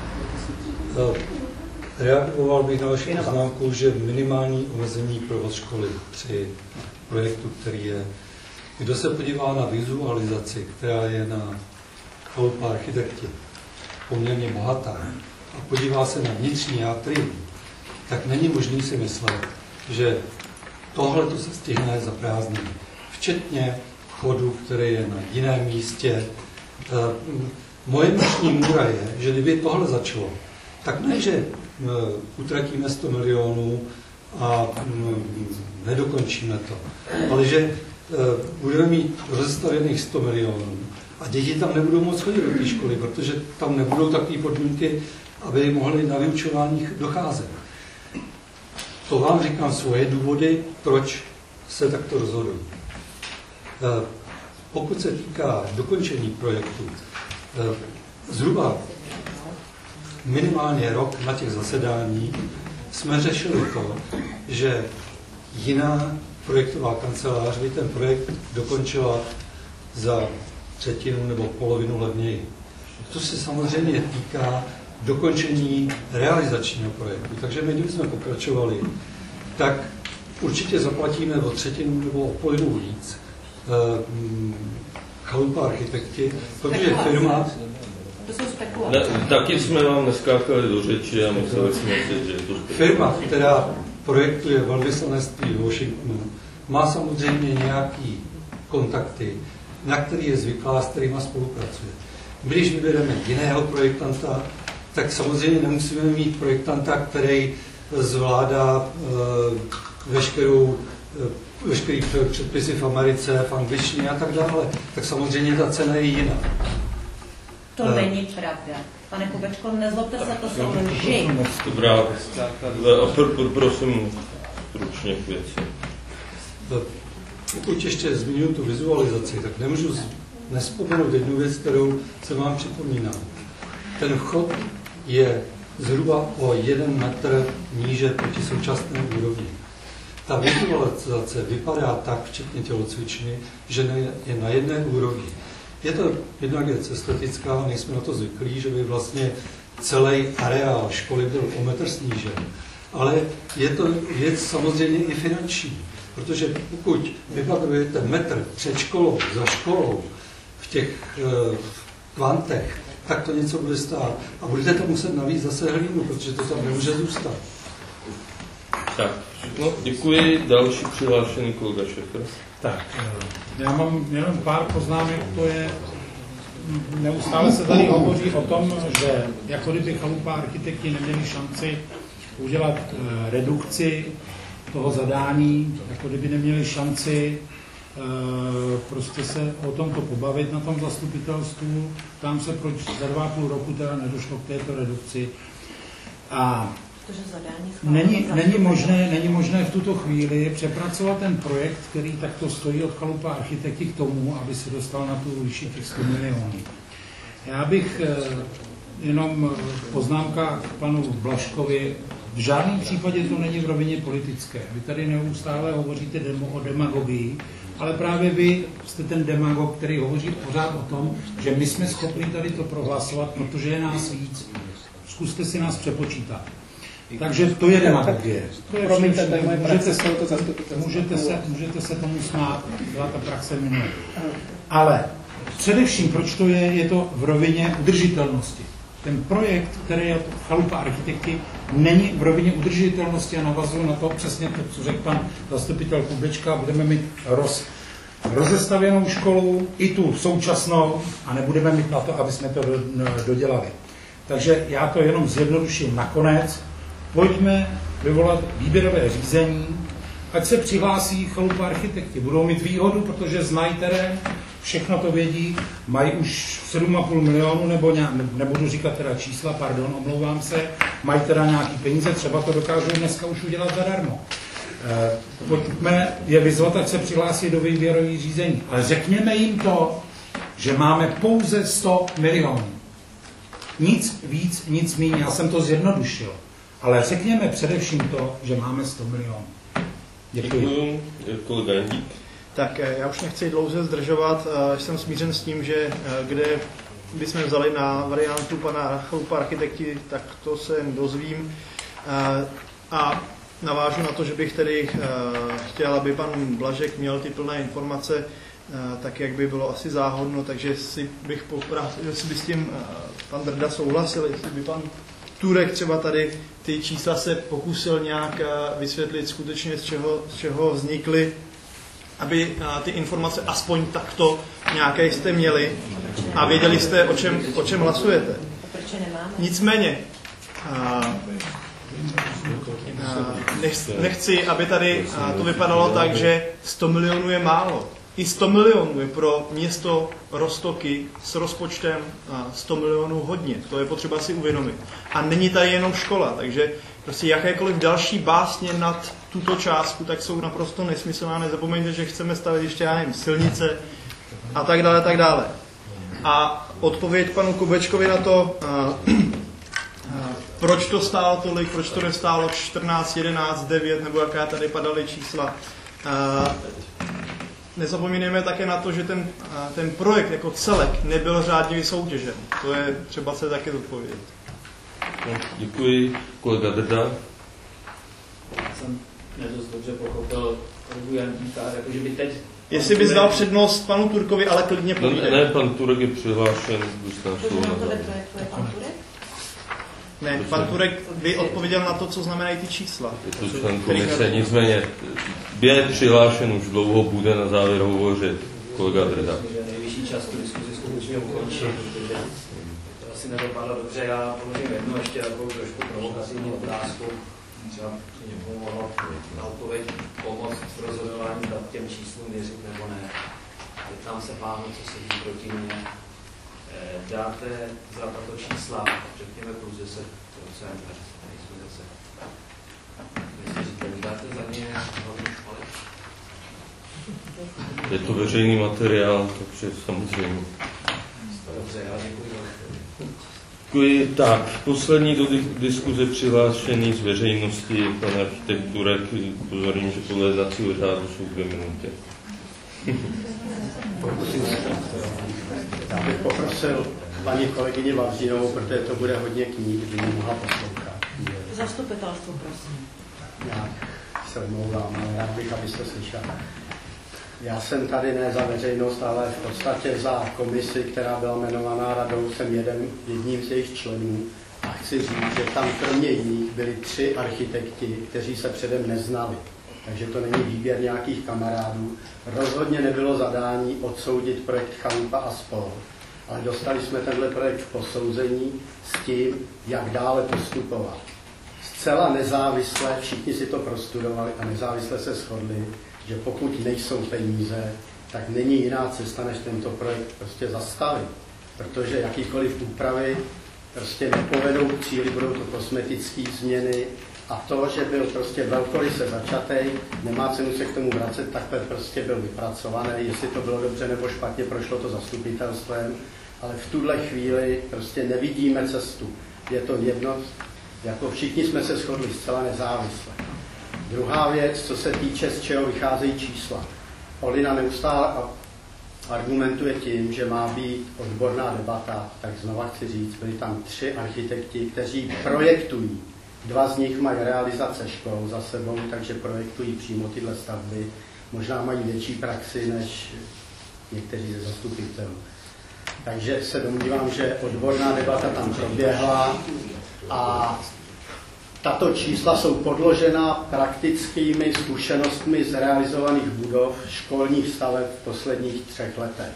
Reagoval bych na vaši poznámku, že minimální omezení provoz školy při projektu, který je... Kdo se podívá na vizualizaci, která je na Chalupa architekti, poměrně bohatá, a podívá se na vnitřní játry, tak není možný si myslet, že tohle to se stihne za prázdniny. Včetně chodu, který je na jiném místě. Moje noční můra je, že kdyby tohle začalo, tak ne, že utratíme 100 milionů a nedokončíme to, ale že budeme mít rozestavěných 100 milionů A děti tam nebudou moc chodit do té školy, protože tam nebudou takové podmínky, aby mohli na vyučování docházet. To vám říkám svoje důvody, proč se takto rozhodují. Pokud se týká dokončení projektu, zhruba minimálně rok na těch zasedání jsme řešili to, že jiná projektová kancelář by ten projekt dokončila za třetinu nebo polovinu levněji. To se samozřejmě týká dokončení realizačního projektu. Takže my, kdybychom pokračovali, tak určitě zaplatíme o třetinu nebo o polovinu víc. Chalupa architekti, protože firma... Ne, taky jsme vám neskákali do řeči a museli jsme říct, že je to firma, která projektuje velvyslanectví v Washingtonu, má samozřejmě nějaký kontakty, na který je zvyklá, s kterýma spolupracuje. Když vybereme jiného projektanta, tak samozřejmě nemusíme mít projektanta, který zvládá veškerý předpisy v Americe, v angličtině a tak dále. Tak samozřejmě ta cena je jiná. To není pravda. Pane Kubečko, nezlobte se, to jsou lži. Dobrá, prosím stručně k věci. Pokud ještě zmiňuji tu vizualizaci, tak nemůžu nespomenout jednu věc, kterou se vám připomínám. Ten vchod je zhruba o 1 metr níže proti současné úrovni. Ta vizualizace vypadá tak, včetně tělocvičny, že je na jedné úrovni. Je to jednak věc estetická, nejsme na to zvyklí, že by vlastně celý areál školy byl o metr snížen. Ale je to věc samozřejmě i finanční, protože pokud vybavujete metr před školou, za školou, v těch kvantech, tak to něco bude stát. A budete to muset navíc zase hlínu, protože to tam nemůže zůstat. Tak, no, děkuji. Další přihlášený kolega Šefer. Tak, já mám jenom pár poznámek, to je, neustále se tady hovoří o tom, že jako kdyby chalupa architekti neměli šanci udělat redukci toho zadání, jako kdyby neměli šanci prostě se o tomto pobavit na tom zastupitelstvu. Tam se proč za 2,5 roku teda nedošlo k této redukci. A není možné v tuto chvíli přepracovat ten projekt, který takto stojí od chalupa architekti k tomu, aby se dostal na tu výši těch 100 milionů. Já bych jenom poznámka k panu Blažkovi. V žádném případě to není v rovině politické. Vy tady neustále hovoříte o demagogii, ale právě vy jste ten demagog, který hovoří pořád o tom, že my jsme schopni tady to prohlasovat, protože je nás víc. Zkuste si nás přepočítat. Takže to je demagogie. Promiňte, to je moje praxe, můžete se tomu smát, byla ta praxe minulé. Ale především, proč to je to v rovině udržitelnosti. Ten projekt, který je chalupa architekti, není v rovině udržitelnosti a navazuje na to přesně to, co řekl pan zastupitel Kubečka. Budeme mít rozestavěnou školu, i tu současnou, a nebudeme mít na to, aby jsme to dodělali. Takže já to jenom zjednoduším nakonec. Pojďme vyvolat výběrové řízení, ať se přihlásí chalupa architekti. Budou mít výhodu, protože znají terén, všechno to vědí, mají už 7,5 milionů, nebo nebudu říkat teda čísla, pardon, omlouvám se, mají teda nějaký peníze, třeba to dokážou dneska už udělat zadarmo. Pojďme je vyzvat, ať se přihlásí do výběrových řízení. Ale řekněme jim to, že máme pouze 100 milionů. Nic víc, nic míň, já jsem to zjednodušil. Ale řekněme především to, že máme 100 milionů. Děkuji. Kolega Jendík. Tak já už nechci dlouze zdržovat, jsem smířen s tím, že kde bychom vzali na variantu pana chalupa architekti, tak to se dozvím. A navážu na to, že bych tedy chtěl, aby pan Blažek měl ty plné informace, tak jak by bylo asi záhodno, takže si bych jestli by s tím pan Drda souhlasil, jestli by pan Turek třeba tady ty čísla se pokusil nějak vysvětlit skutečně, z čeho vznikly, aby ty informace aspoň takto nějaké jste měli a věděli jste, o čem hlasujete. Nicméně, nechci, aby tady to vypadalo tak, že 100 milionů je málo. I 100 milionů je pro město Roztoky s rozpočtem 100 milionů hodně. To je potřeba si uvědomit. A není tady jenom škola, takže prostě jakékoliv další básně nad tuto částku, tak jsou naprosto nesmyslná. Nezapomeňte, že chceme stavět ještě, já nevím, silnice a tak dále, tak dále. A odpověď panu Kubečkovi na to, proč to stálo tolik, proč to nestálo 14, 11, 9, nebo jaká tady padaly čísla. Nezapomínáme také na to, že ten projekt jako celek nebyl řádně vysoutěžen. To je třeba se také zodpovědět. Děkuji. Kolega Drda. Jsem nedost dobře pochopil kolegu Jantíka, jakože by teď... Jestli bys dal přednost panu Turkovi, ale klidně povídej. Ne, pan Turek je přihlášen. Ne, pan Turek by odpověděl na to, co znamenají ty čísla. Je to člen komise, nicméně je přihlášen už dlouho, bude na závěr hovořit kolega Drda. Nejvyšší čas tu diskuzi skutečně ukončit, protože to asi nedopadlo dobře. Já položím jednu ještě takovou trošku provokativní otázku. Třeba někomu mohlo na odpověď pomoct v rozhodování, zda těm číslům věřit nebo ne. Zeptám se pánu, co sedí proti mně. Dáte za tato čísla, řekněme plus 10%, nejsou 10. Myslíte, dáte za ně hlavní školy? Je to veřejný materiál, takže samozřejmě. Dobře, já děkuji. Děkuji. Tak, poslední do diskuze přihlášený z veřejnosti, pan architekt Turek. Upozorním, že podle jednacího řádu jsou 2 minuty. Já bych poprosil paní kolegyni Vavřínovou, protože to bude hodně knih, že mi mohla poslouchat. Zastupitelstvo, prosím. Já se omlouvám, ale rád bych, abyste slyšel. Já jsem tady ne za veřejnost, ale v podstatě za komisi, která byla jmenovaná radou, jsem jedním z jejich členů. A chci říct, že tam kromě jiných byli 3 architekti, kteří se předem neznali. Takže to není výběr nějakých kamarádů. Rozhodně nebylo zadání odsoudit projekt Chalupa a spol. Ale dostali jsme tenhle projekt v posouzení s tím, jak dále postupovat. Zcela nezávisle, všichni si to prostudovali a nezávisle se shodli, že pokud nejsou peníze, tak není jiná cesta, než tento projekt prostě zastavit. Protože jakýkoliv úpravy prostě nepovedou k cíli, budou to kosmetické změny a to, že byl prostě velkoryse začatej, nemá cenu se k tomu vracet, takhle prostě byl vypracovaný, jestli to bylo dobře nebo špatně, prošlo to zastupitelstvem, ale v tuhle chvíli prostě nevidíme cestu. Je to jedno, jako všichni jsme se shodli zcela nezávisle. Druhá věc, co se týče, z čeho vycházejí čísla. Olina neustále argumentuje tím, že má být odborná debata, tak znova chci říct, byli tam 3 architekti, kteří projektují. 2 z nich mají realizace škol za sebou, takže projektují přímo tyhle stavby. Možná mají větší praxi než někteří ze zastupitelů. Takže se domnívám, že odborná debata tam proběhla a tato čísla jsou podložena praktickými zkušenostmi z realizovaných budov školních staveb v posledních 3 letech.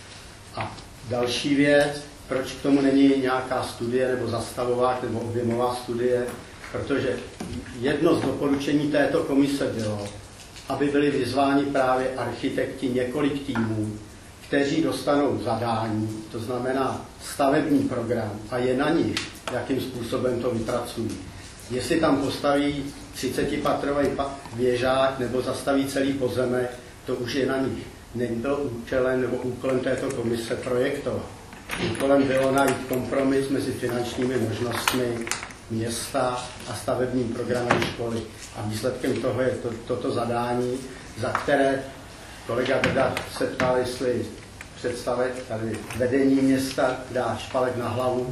A další věc, proč k tomu není nějaká studie nebo zastavová nebo objemová studie, protože jedno z doporučení této komise bylo, aby byli vyzváni právě architekti několik týmů, kteří dostanou zadání, to znamená stavební program a je na nich, jakým způsobem to vypracují. Jestli tam postaví 30patrový věžák nebo zastaví celý pozemek, to už je na nich. Nebyl účelem nebo úkolem této komise projektovat. Úkolem bylo najít kompromis mezi finančními možnostmi města a stavebním programem školy. A výsledkem toho je toto zadání, za které kolega Drda se ptal, jestli představit tady vedení města dá špalek na hlavu.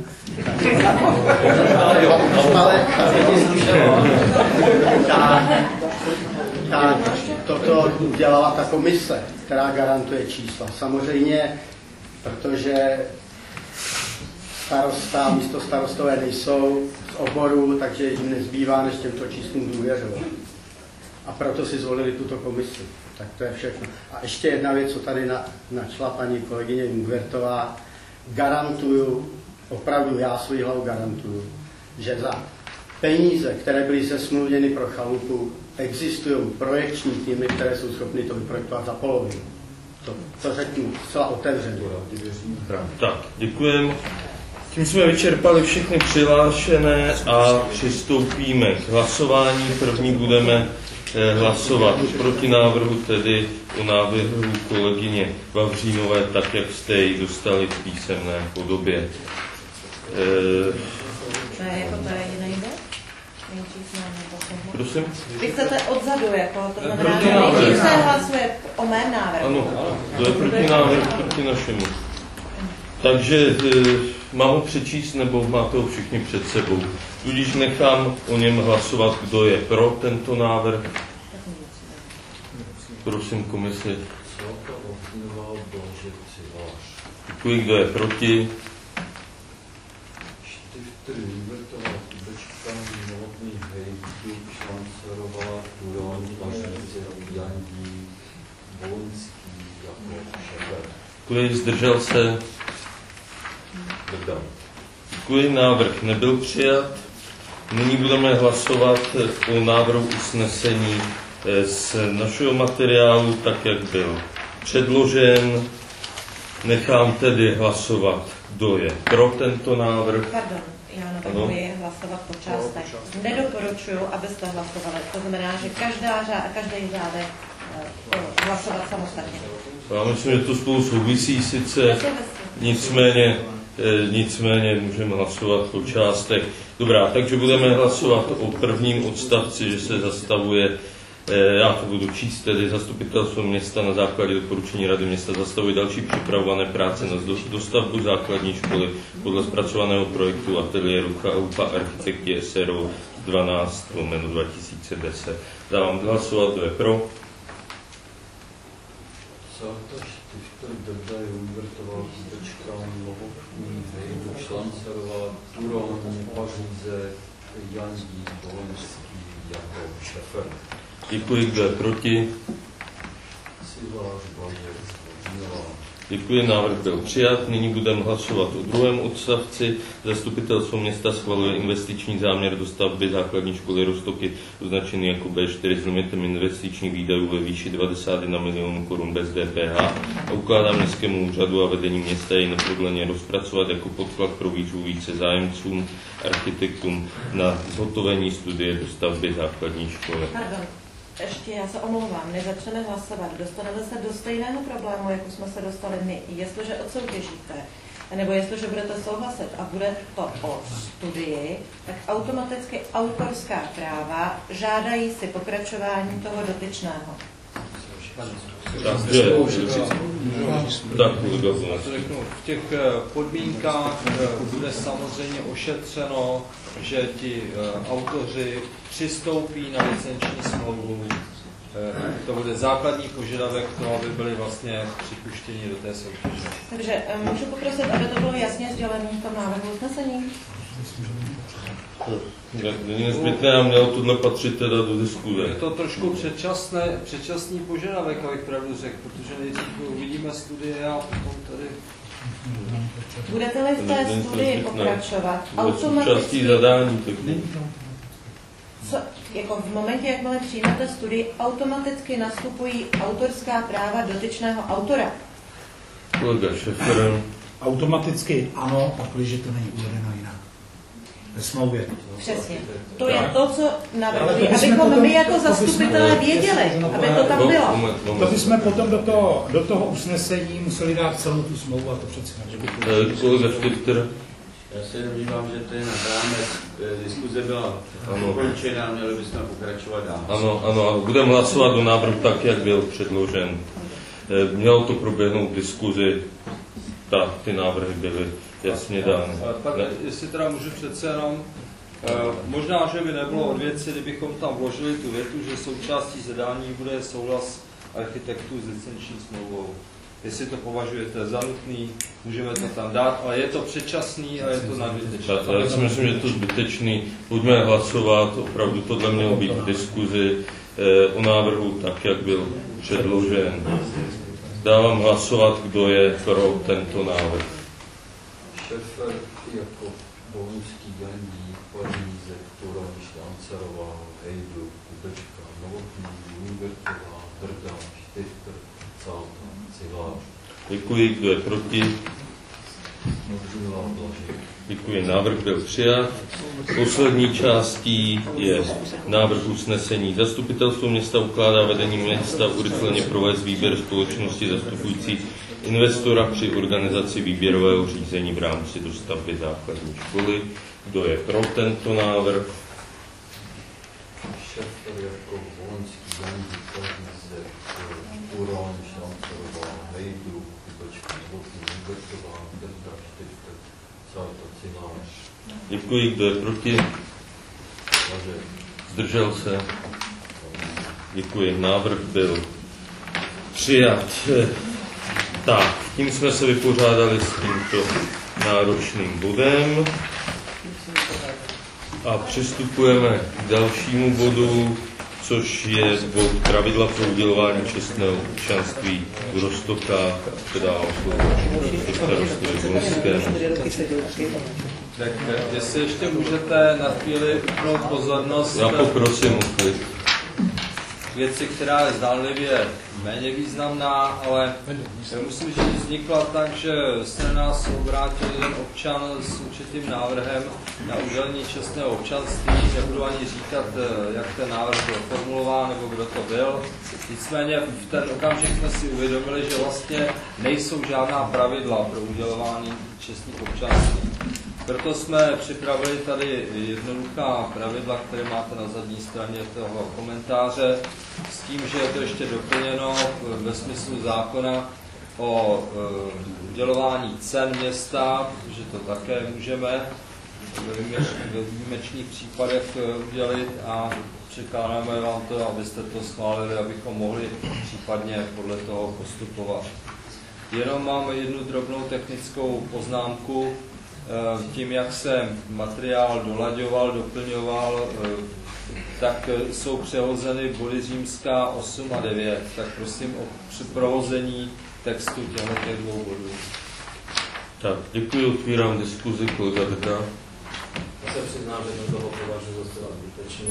Tak toto udělala ta komise, která garantuje čísla. Samozřejmě, protože starosta, místo starostové nejsou z oboru, takže jim nezbývá, než těmto číslům důvěřovat. A proto si zvolili tuto komisi. Tak to je všechno. A ještě jedna věc, co tady načla paní kolegyně Jungwertová. Garantuju, opravdu já svou hlavou garantuju, že za peníze, které byly zesmluvněny pro chalupu, existují projekční týmy, které jsou schopny to vyprojektovat za polovinu. co řeknu zcela otevřeně. Tak, děkujeme. Tím jsme vyčerpali všechny přihlášené a přistoupíme k hlasování. První budeme hlasovat proti návrhu, tedy o návrhu kolegyně Vavřínové, tak jak jste ji dostali v písemné podobě. To je jako to je jiný bod? Prosím? Vy chcete odzadu, jako to znamená, že nejdřív se hlasuje o mém návrhu. Ano, to je proti návrhu, proti našemu. Takže mám ho přečíst, nebo máte ho všichni před sebou. Tudíž nechám o něm hlasovat, kdo je pro tento návrh. Prosím komisi. Děkuji, kdo je proti. Děkuji, zdržel se. Děkuji, návrh nebyl přijat. Nyní budeme hlasovat o návrhu usnesení z našeho materiálu, tak jak byl předložen. Nechám tedy hlasovat, kdo je pro tento návrh. Pardon, já navrhuji hlasovat po částech. Nedoporučuji, abyste hlasovali. To znamená, že každý řádek hlasovat samostatně. Já myslím, že to spolu souvisí sice, nicméně můžeme hlasovat po částech. Dobrá, takže budeme hlasovat o prvním odstavci, že se zastavuje, já to budu číst, tedy zastupitelstvo města na základě doporučení Rady města zastavuje další připravované práce na dostavbu základní školy podle zpracovaného projektu ateliéru Chalupa architekti SRO 12/2010. Dávám hlasovat, kdo je pro. Děkuji, kdo je proti. Děkuji, návrh byl přijat. Nyní budeme hlasovat o druhém odstavci. Zastupitelstvo města schvaluje investiční záměr do stavby základní školy Roztoky, označený jako B4 s limitem investičních výdajů ve výši 91 milionů korun bez DPH a ukládá městskému úřadu a vedení města jej neprodleně rozpracovat jako podklad pro výzvu více zájemcům, architektům na zhotovení studie do stavby základní školy. Pardon. Ještě já se omlouvám, než začneme hlasovat, dostaneme se do stejného problému, jako jsme se dostali my. Jestliže odsoutěžíte, nebo jestliže budete souhlasit a bude to o studii, tak automaticky autorská práva žádají si pokračování toho dotyčného. V těch podmínkách bude samozřejmě ošetřeno, že ti autoři přistoupí na licenční smlouvu. To bude základní požadavek toho, aby byli vlastně připuštěni do té soutěže. Takže můžu poprosit, aby to bylo jasně sdělené v tom návrhu usnesení? Není nezbytné, a mělo tohle patřit teda do diskuze. Je to trošku předčasný požadavek, abych pravdu řekl, protože nejdřív uvidíme studie a potom tady... Budete-li v té studii pokračovat, automaticky... zadání, tak co, jako v momentě, jakmile přijmete studii, automaticky nastupují autorská práva dotyčného autora? Kolega Šefer. Automaticky ano, pakliže to není uvedeno jinak. Ve smlouvě. Přesně. To je to, co navrhuji, abychom my jako zastupitelé věděli, aby to tam bylo. To bychom potom do toho usnesení museli dát celou tu smlouvu a to přeci Kolega Šefer. Já se domnívám, že ten rámec diskuze byla ukončena, měli bychom pokračovat dál. Ano, budeme hlasovat do návrhu tak, jak byl předložen. Mělo to proběhnout v diskuzi, tak ty návrhy byly jasně dány. Tak jestli teda můžu přece jenom, možná, že by nebylo od věci, kdybychom tam vložili tu větu, že součástí zadání bude souhlas architektů s licenční smlouvou. Jestli to považujete za nutný, můžeme to tam dát, ale je to předčasný a je to nadbytečný. Já si myslím, že je to zbytečný. Pojďme hlasovat, opravdu tohle mělo být v diskuzi o návrhu tak, jak byl předložen. Dávám hlasovat, kdo je pro tento návrh. Šefer jako Bohunský, Gandík, Pařízek, Turoň, Štancerová, Hejdu, Kubečka, Novotný, Univertová, Drda, Štifter, Calta, Civář. Děkuji, kdo je proti? Děkuji, návrh byl přijat. Poslední částí je návrh usnesení. Zastupitelstvo města ukládá vedení města urychleně provést výběr společnosti zastupující investora při organizaci výběrového řízení v rámci dostavby základní školy. Kdo je pro tento návrh? Šefer jako Volenský, Gandík, Pařízek, Turoň, Štancerová, Hejdu, Kubečka, Novotný, Univertová, Drda, Štifter, Calta, Civář. Děkuji, kdo je proti? Zdržel se? Děkuji, návrh byl přijat. Tak, tím jsme se vypořádali s tímto náročným bodem a přistupujeme k dalšímu bodu, což je bod pravidla pro udělování čestného občanství v Roztokách a předávám slovo starostovi Volskému. Tak jestli ještě můžete na chvíli upnout pozornost. Já poprosím o klid. Věci, která je zdánlivě méně významná, ale musím říct, že vznikla tak, že se na nás obrátil jeden občan s určitým návrhem na udělení čestného občanství. Nebudu ani říkat, jak ten návrh byl formulován, nebo kdo to byl. Nicméně v ten okamžik jsme si uvědomili, že vlastně nejsou žádná pravidla pro udělování čestných občanství. Proto jsme připravili tady jednoduchá pravidla, které máte na zadní straně toho komentáře, s tím, že je to ještě doplněno ve smyslu zákona o udělování cen města, že to také můžeme ve výjimečných případech udělit a překládáme vám to, abyste to schválili, abychom mohli případně podle toho postupovat. Jenom máme jednu drobnou technickou poznámku. Tím, jak se materiál dolaďoval, doplňoval, tak jsou přehozeny body římská 8 a 9. Tak prosím o připrovození textu těchto dvou bodů. Tak, děkuji, otvírám diskuzi, kolega Drda. Já se přiznám, že toho považuji za zcela zbytečný.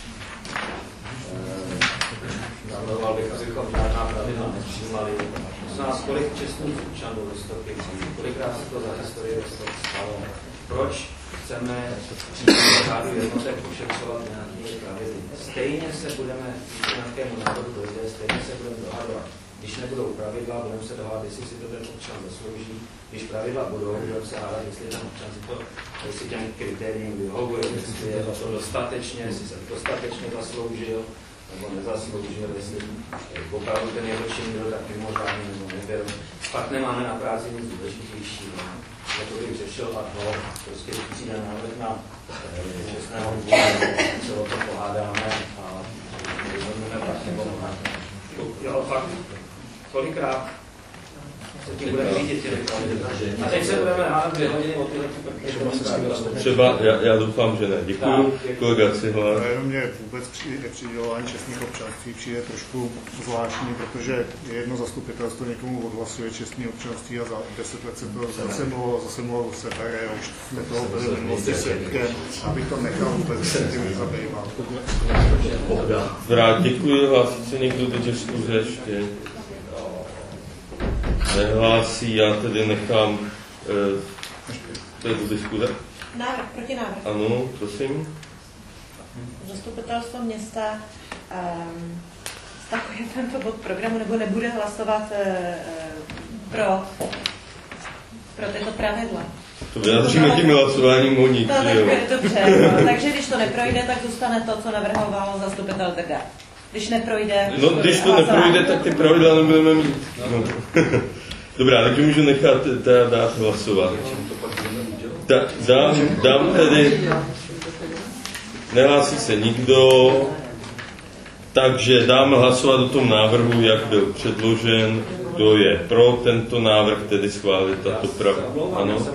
Navrhoval bych, abychom žádná pravidla nepřijímali. Z nás kolik čestných občanů Roztoky, kolikrát se to za historii Roztok stalo. Proč chceme v řádu jednotek ušetřovat nějakými pravidly? Stejně se budeme k nějakému národu dojde, stejně se budeme dohadovat. Když nebudou pravidla, budeme se dohádat, jestli si to ten občan zaslouží. Když pravidla budou, budeme se hádat, jestli ten občan si to, jestli těm kritériím vyhovuje, jestli je to dostatečně, jestli se dostatečně zasloužil, nebo nezasloužil, jestli opravdu ten jeho čin byl tak mimořádný, nebo nebyl. Pak nemáme na práci nic důležitějšího. Jako bych řešil ad hoc, prostě přijde návrh na čestného důvodu, se o to pohádáme a rozhodneme pak nebo jo, fakt, kolikrát se tím budeme řídit těmi pravidly. A teď se budeme hádat 2 hodiny o tyhle Třeba, já doufám, že ne. Děkuji, kolega Cihla. Mně vůbec přidělování čestných občanství přijde trošku zvláštní, protože jedno zastupitelstvo někomu odhlasuje čestné občanství a za 10 let se to zase mohlo se bere, už jsme toho byli v minulosti svědkem, abych to nechal vůbec se tím nezabýval. Rád děkuji, hlásí se někdo do diskuze ještě? Nehlásí, já tedy nechám to je do diskuze. Návrh, protinávrh. Ano, prosím. Zastupitelstvo města stahuje tento bod programu nebo nebude hlasovat pro tyto pravidla. To vyjádříme tím hlasováním o nic, no, jo? Dobře, no, takže když to neprojde, tak zůstane to, co navrhoval zastupitel Drda. Když neprojde... No, když to neprojde, tak ty pravidla nebudeme mít. No. Dobrá, takže můžu nechat dát hlasovat. Dám tedy... Nehlásí se nikdo, takže dáme hlasovat o tom návrhu, jak byl předložen. Kdo je pro tento návrh, tedy schválit tato pravidla? Ano.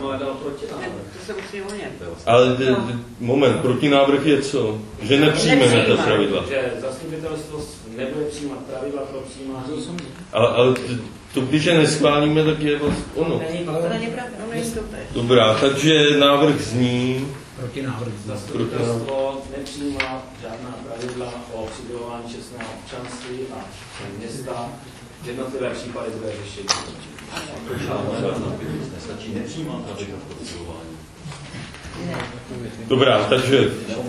Ale moment, protinávrh je co? Že nepřijmeme ta pravidla. Že zastupitelstvo nebude přijímat pravidla pro přijímání. Ale to, když je neschválíme, tak je vlastně ono. To není pravda, ono není dobré. Dobrá, takže návrh zní... Protinávrh. Zastupitelstvo nepřijímá žádná pravidla o přidělování čestného občanství a města. Jednotlivé případy bude řešit. Nestačí nepřijímá pravidla pro přidělování. Dobrá, takže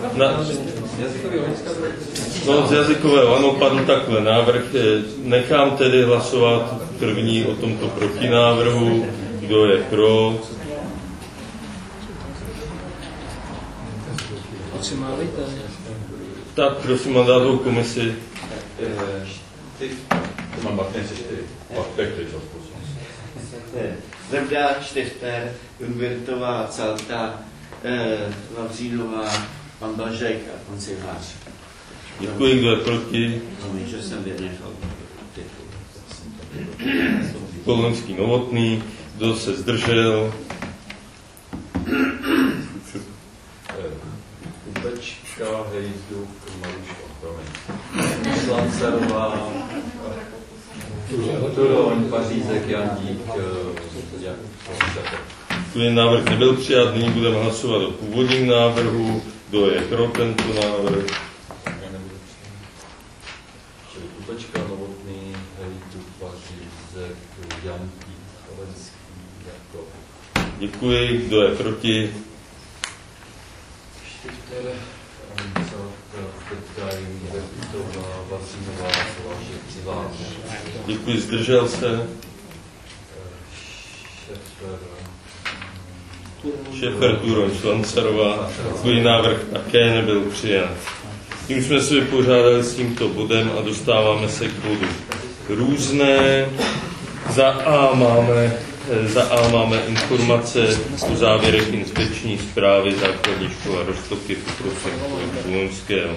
z jazykového, ano, padl takhle návrh. Nechám tedy hlasovat první o tomto protinávrhu. Kdo je pro? Tak, prosím, mandátovou komisi. Mám Martin 4. Vrda, Štifter, Jungwirtová, Celta, Vavřínová, pan Blažek a pan Cihlář. Děkuji, kdo je proti? Že jsem vynechal. Kolonský, Novotný, kdo se zdržel? Kupečka, Hejzduk, Maruška, promiň. Slancerová, Turoň, Pařízek, Jandík, Ten návrh nebyl přijat, nyní budeme hlasovat o původním návrhu. Kdo je pro tento návrh? Kupečka, Novotný, Hejzduk, Pařízek, Jandík, Chovenský, Jakov. Děkuji, kdo je proti? Štifter, Děkuji, zdržel se. Šefer, Turoň, Šlancerová. Tvůj návrh také nebyl přijat. Tím jsme se vypořádali s tímto bodem a dostáváme se k bodu různé. Za A máme informace o závěrech inspekční zprávy základní škola Roztoky Loňského.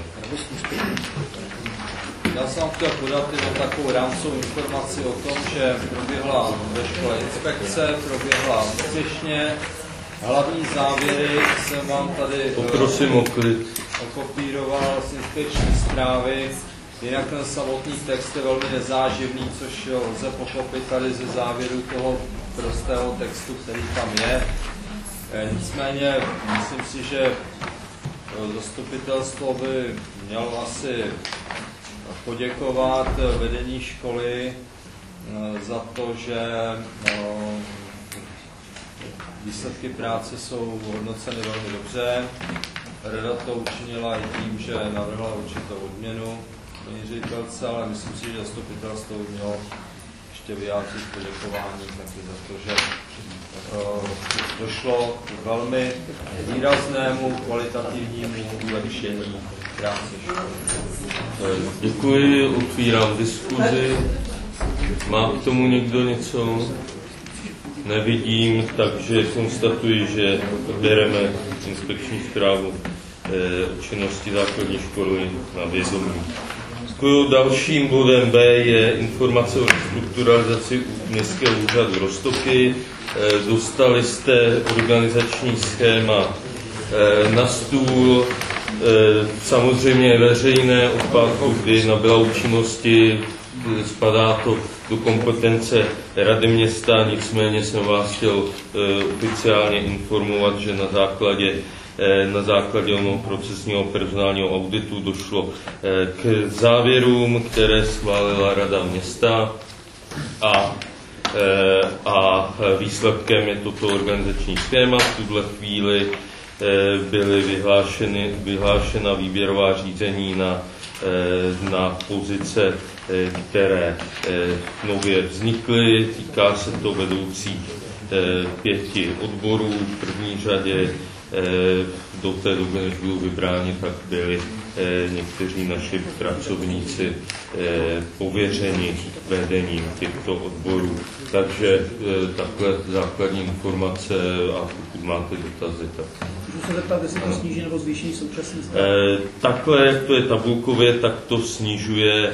Já jsem chtěl podat jenom takovou rámcovou informaci o tom, že proběhla ve škole inspekce, proběhla úspěšně. Hlavní závěry jsem vám tady poprosím o klid. Okopíroval z inspekční zprávy. Jinak ten samotný text je velmi nezáživný, což lze pochopit tady ze závěru toho prostého textu, který tam je. Nicméně myslím si, že zastupitelstvo by mělo asi poděkovat vedení školy za to, že výsledky práce jsou hodnoceny velmi dobře. Rada to učinila i tím, že navrhla určitou odměnu paní ředitelce, ale myslím si, že zastupitelstvo by mělo ještě vyjádřit poděkování taky za to, že došlo k velmi výraznému kvalitativnímu ulepšení práce školy. Děkuji, otvírám diskuzi. Má k tomu někdo něco? Nevidím, takže konstatuji, že bereme inspekční zprávu o činnosti základní školy na vědomí. Dalším bodem B je informace o restrukturalizaci Městského úřadu Roztoky. Dostali jste organizační schéma na stůl. Samozřejmě veřejné od pátku, kdy nabyla účinnosti, spadá to do kompetence Rady města, nicméně jsem vás chtěl oficiálně informovat, že na základě onoho procesního personálního auditu došlo k závěrům, které schválila Rada města a výsledkem je toto organizační schéma. V tuhle chvíli byly vyhlášena výběrová řízení na pozice, které nově vznikly. Týká se to vedoucích 5 odborů. V první řadě do té doby, než budou vybráni, tak byli někteří naši pracovníci pověřeni vedením těchto odborů. Takže takhle základní informace a pokud máte dotazy, tak... Můžu se zeptat, jestli to sníží nebo zvýší současný stav? Takhle, jak to je tabulkově, tak to snižuje,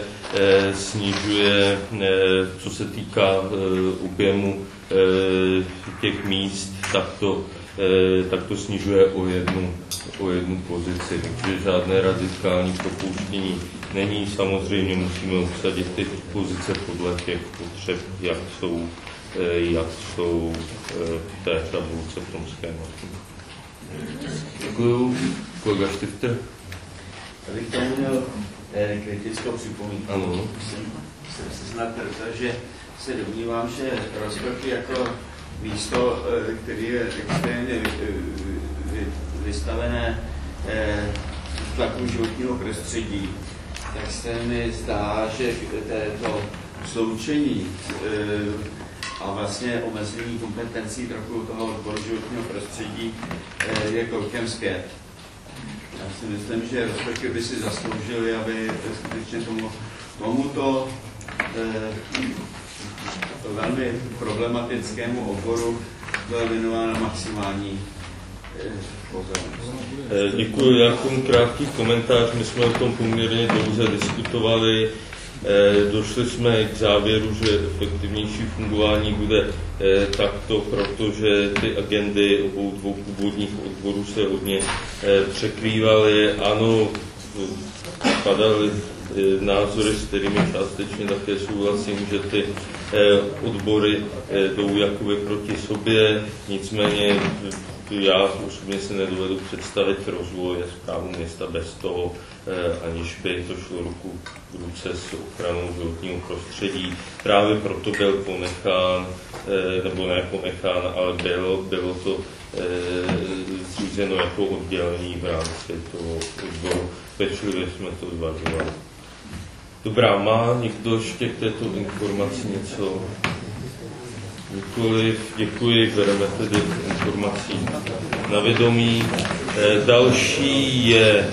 co se týká objemu těch míst, tak to snižuje o jednu pozici. Takže žádné radikální propouštění není. Samozřejmě musíme obsadit ty pozice podle těch potřeb, jak jsou jak jsou v té tabulce v tom schématu. Děkuju. Kolega Štifter. Já bych tomu měl kritickou připomínku. Ano. Jsem se snad, protože se domnívám, že rozpočty jako místo, který je extrémně vystavené tlaku životního prostředí, tak se mi zdá, že to sloučení a vlastně omezení kompetencí trochu toho odboru životního prostředí je krokem zpět. Já si myslím, že rozpočty by si zasloužili, aby skutečně tomuto velmi problematickému oboru byla věnována maximální pozornost. Děkuji, já k tomu krátký komentář. My jsme o tom poměrně dlouze diskutovali. Došli jsme k závěru, že efektivnější fungování bude takto, protože ty agendy obou dvou původních odborů se hodně překrývaly. Ano, padaly názory, s kterými částečně také souhlasím, že ty odbory jdou jakoby proti sobě, nicméně já osobně si nedovedu představit rozvoj a správu města bez toho, aniž by to šlo ruku v ruce s ochranou životního prostředí. Právě proto byl ponechán, nebo ne ponechán, ale bylo to zřízeno jako oddělení v rámci toho odboru. Pečlivě jsme to zvažovali. Dobrá, má někdo ještě k této informaci něco? Nikoliv, děkuji, bereme tedy informací na vědomí. Další je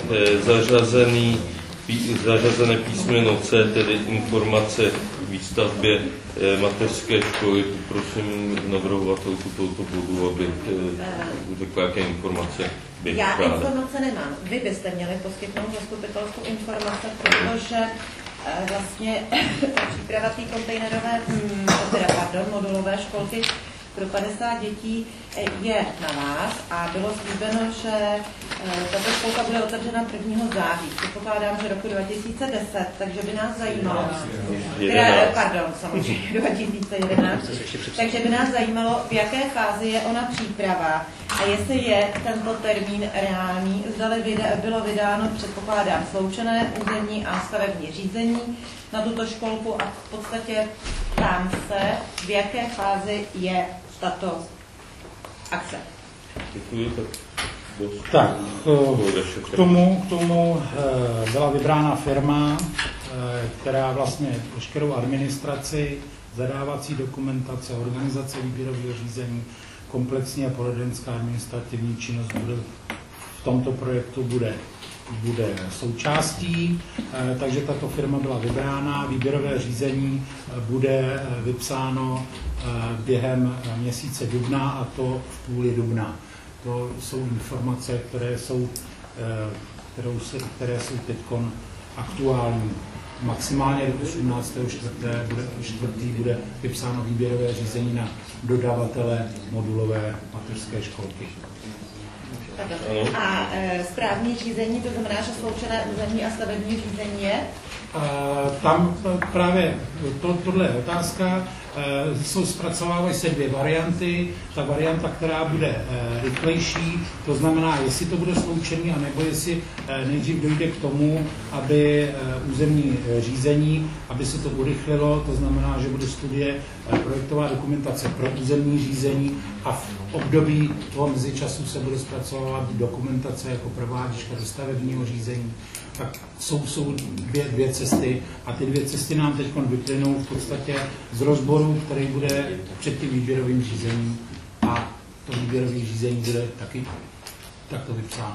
zařazené písmeno C, tedy informace k výstavbě mateřské školy. Prosím navrhovatelku tohoto bodu, aby řekla, jaké informace bych Já ráda. informace nemám. Vy byste měli poskytnout zastupitelskou informace, protože vlastně příprava té kontejnerové, modulové školky pro 50 dětí je na vás a bylo slíbeno, že tato školka bude otevřena 1. září. Předpokládám, že roku 2010, takže by nás zajímalo, samozřejmě 2011, takže by nás zajímalo, v jaké fázi je ona příprava a jestli je tento termín reálný, zdali bylo vydáno, předpokládám, sloučené územní a stavební řízení na tuto školku a v podstatě ptám se, v jaké fázi je tato akce. Děkuji. Tak, k tomu byla vybrána firma, která vlastně veškerou administraci, zadávací dokumentace, organizace výběrového řízení, komplexní a poradenská administrativní činnost v tomto projektu bude součástí, takže tato firma byla vybrána. Výběrové řízení bude vypsáno během měsíce dubna, a to v půli dubna. To jsou informace, které jsou teď aktuální. Maximálně do 18.4. bude vypsáno výběrové řízení na dodavatele modulové mateřské školky. A správní řízení, to znamená, že sloučené územní a stavební řízení je? Tam právě tohle je otázka. Zpracovávají se dvě varianty. Ta varianta, která bude rychlejší, to znamená, jestli to bude sloučený, anebo jestli nejdřív dojde k tomu, aby územní řízení, aby se to urychlilo, to znamená, že bude studie projektová dokumentace pro územní řízení a v období toho mezičasu se bude zpracovávat dokumentace jako prováděčka do stavebního řízení. Tak jsou dvě cesty a ty dvě cesty nám teď vyplynou v podstatě z rozboru, který bude před tím výběrovým řízením a to výběrové řízení bude taky takto vypsáno.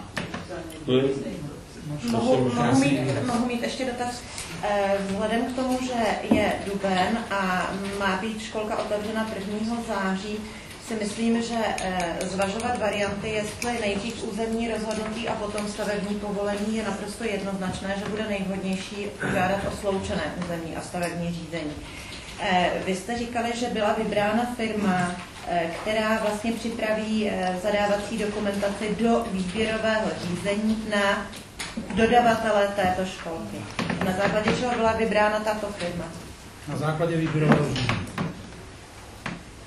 Mohu mít ještě dotaz. Vzhledem k tomu, že je duben a má být školka otevřena 1. září, si myslím, že zvažovat varianty, jestli nejdřív územní rozhodnutí a potom stavební povolení, je naprosto jednoznačné, že bude nejvhodnější žádat o sloučené územní a stavební řízení. Vy jste říkali, že byla vybrána firma, která vlastně připraví zadávací dokumentaci do výběrového řízení na dodavatele této školky. Na základě čeho byla vybrána tato firma? Na základě výběrového řízení.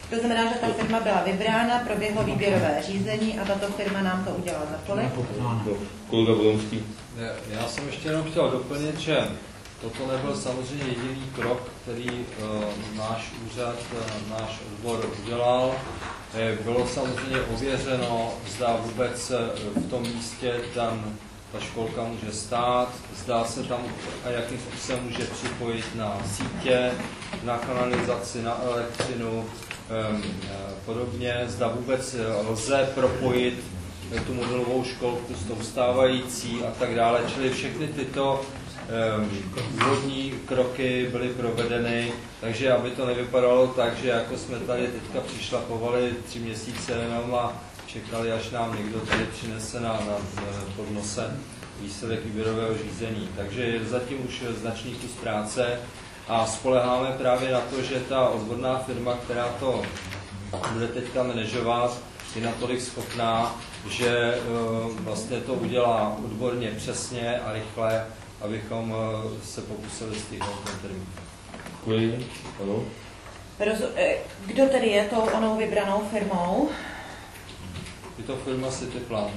To znamená, že ta firma byla vybrána, proběhlo výběrové řízení a tato firma nám to udělala za kolik? Kolega Bolonský. Já jsem ještě jenom chtěl doplnit, že toto nebyl samozřejmě jediný krok, který náš úřad, náš odbor udělal. Bylo samozřejmě ověřeno, zda vůbec v tom místě ta školka může stát, zdá se tam a jakým způsobem může připojit na sítě, na kanalizaci, na elektřinu, podobně, zda vůbec lze propojit tu modelovou školku s tou stávající a tak dále. Čili všechny tyto úvodní kroky byly provedeny, takže aby to nevypadalo tak, že jako jsme tady teďka přišlapovali 3 měsíce jenom a čekali, až nám někdo tady přinese na podnose výsledek výběrového řízení. Takže je zatím už značný kus práce a spoleháme právě na to, že ta odborná firma, která to bude teďka manažovat, je natolik schopná, že vlastně to udělá odborně přesně a rychle, abychom se pokusili stihnout ten termín. Děkuji. Ano. Kdo tedy je tou onou vybranou firmou? Je to firma Cityplan.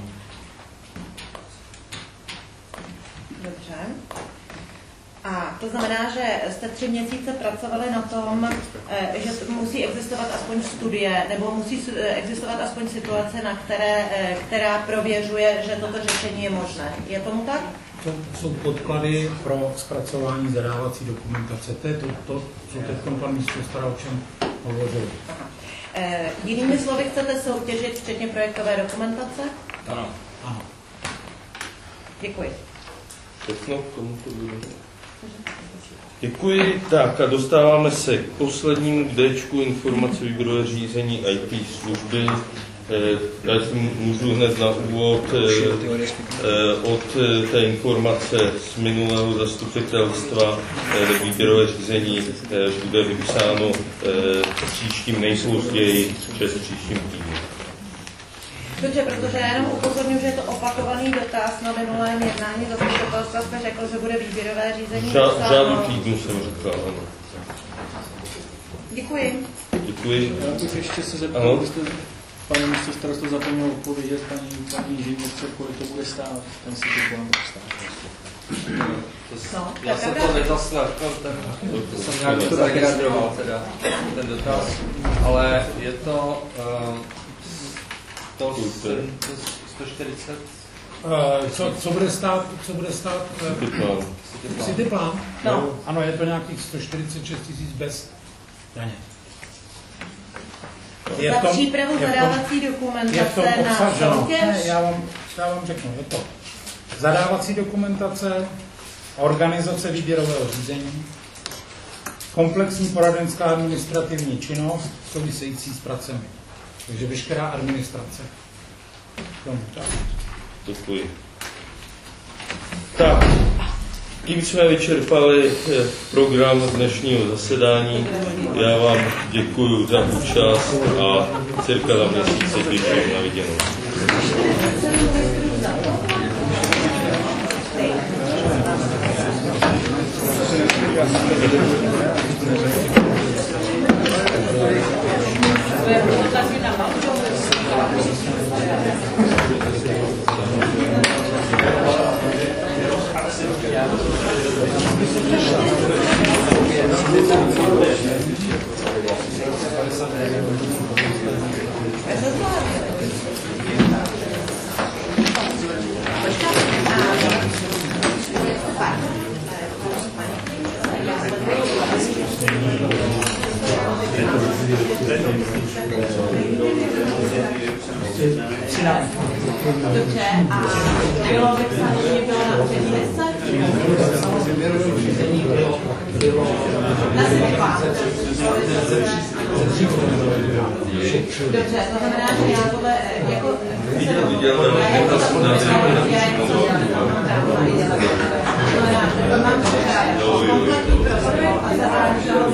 Dobře. A to znamená, že jste 3 měsíce pracovali na tom, že musí existovat aspoň studie, nebo musí existovat aspoň situace, která prověřuje, že toto řešení je možné. Je tomu tak? To jsou podklady pro zpracování zadávací dokumentace. To je to, co teď pan místostará o čem hovořil. Jinými slovy, chcete soutěžit včetně projektové dokumentace? Ano. Ano. Děkuji. Všechno k tomuto bude. Děkuji. Tak a dostáváme se k poslednímu Dčku, informace výběrové řízení IT služby. Já si můžu hned na úvod od té informace z minulého zastupitelstva výběrové řízení bude vypsáno příštím nejpozději přes příštím týdnu. Dobře, protože já jenom upozorňuji, že je to opakovaný dotaz na minulém jednání zastupitelstva, jste řekl, že bude výběrové řízení. Řádu týdnu jsem říkal, ano. Děkuji. Děkuji. Já bych ještě se zeptal, abyste pane místostarosto zapomněl odpovědět paní inženýrce, kolik to bude stát, ten si to plán stát. Já jsem to nedoslechl, to jsem nějak to zaregistroval, teda, ten dotaz, ale je to 140. Co bude stát Cityplan? No. Ano, je to nějakých 146 000 bez daně. Za přípravu zadávací dokumentace na soutěž? Ne, já vám řeknu, je to zadávací dokumentace, organizace výběrového řízení, komplexní poradenská administrativní činnost související s pracemi. Takže veškerá administrace. Děkuji. Tak, tím jsme vyčerpali program dnešního zasedání. Já vám děkuji za účast a cirka za měsíc se těším na viděnou. Dobře, a bylo vypsáno, že bylo na předměstce? Na Cityplan. Dobře, to znamená, že já tohle jako... Mám kompletní prostor a zavážu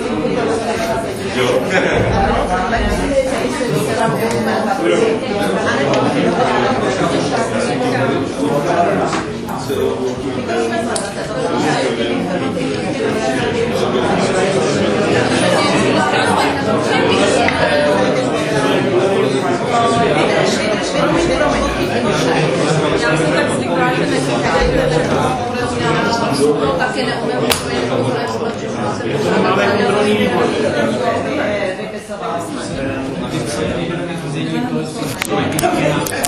Jo. si neumím odpovědět, to máme kontrolní výbor. Vypisovala jsme.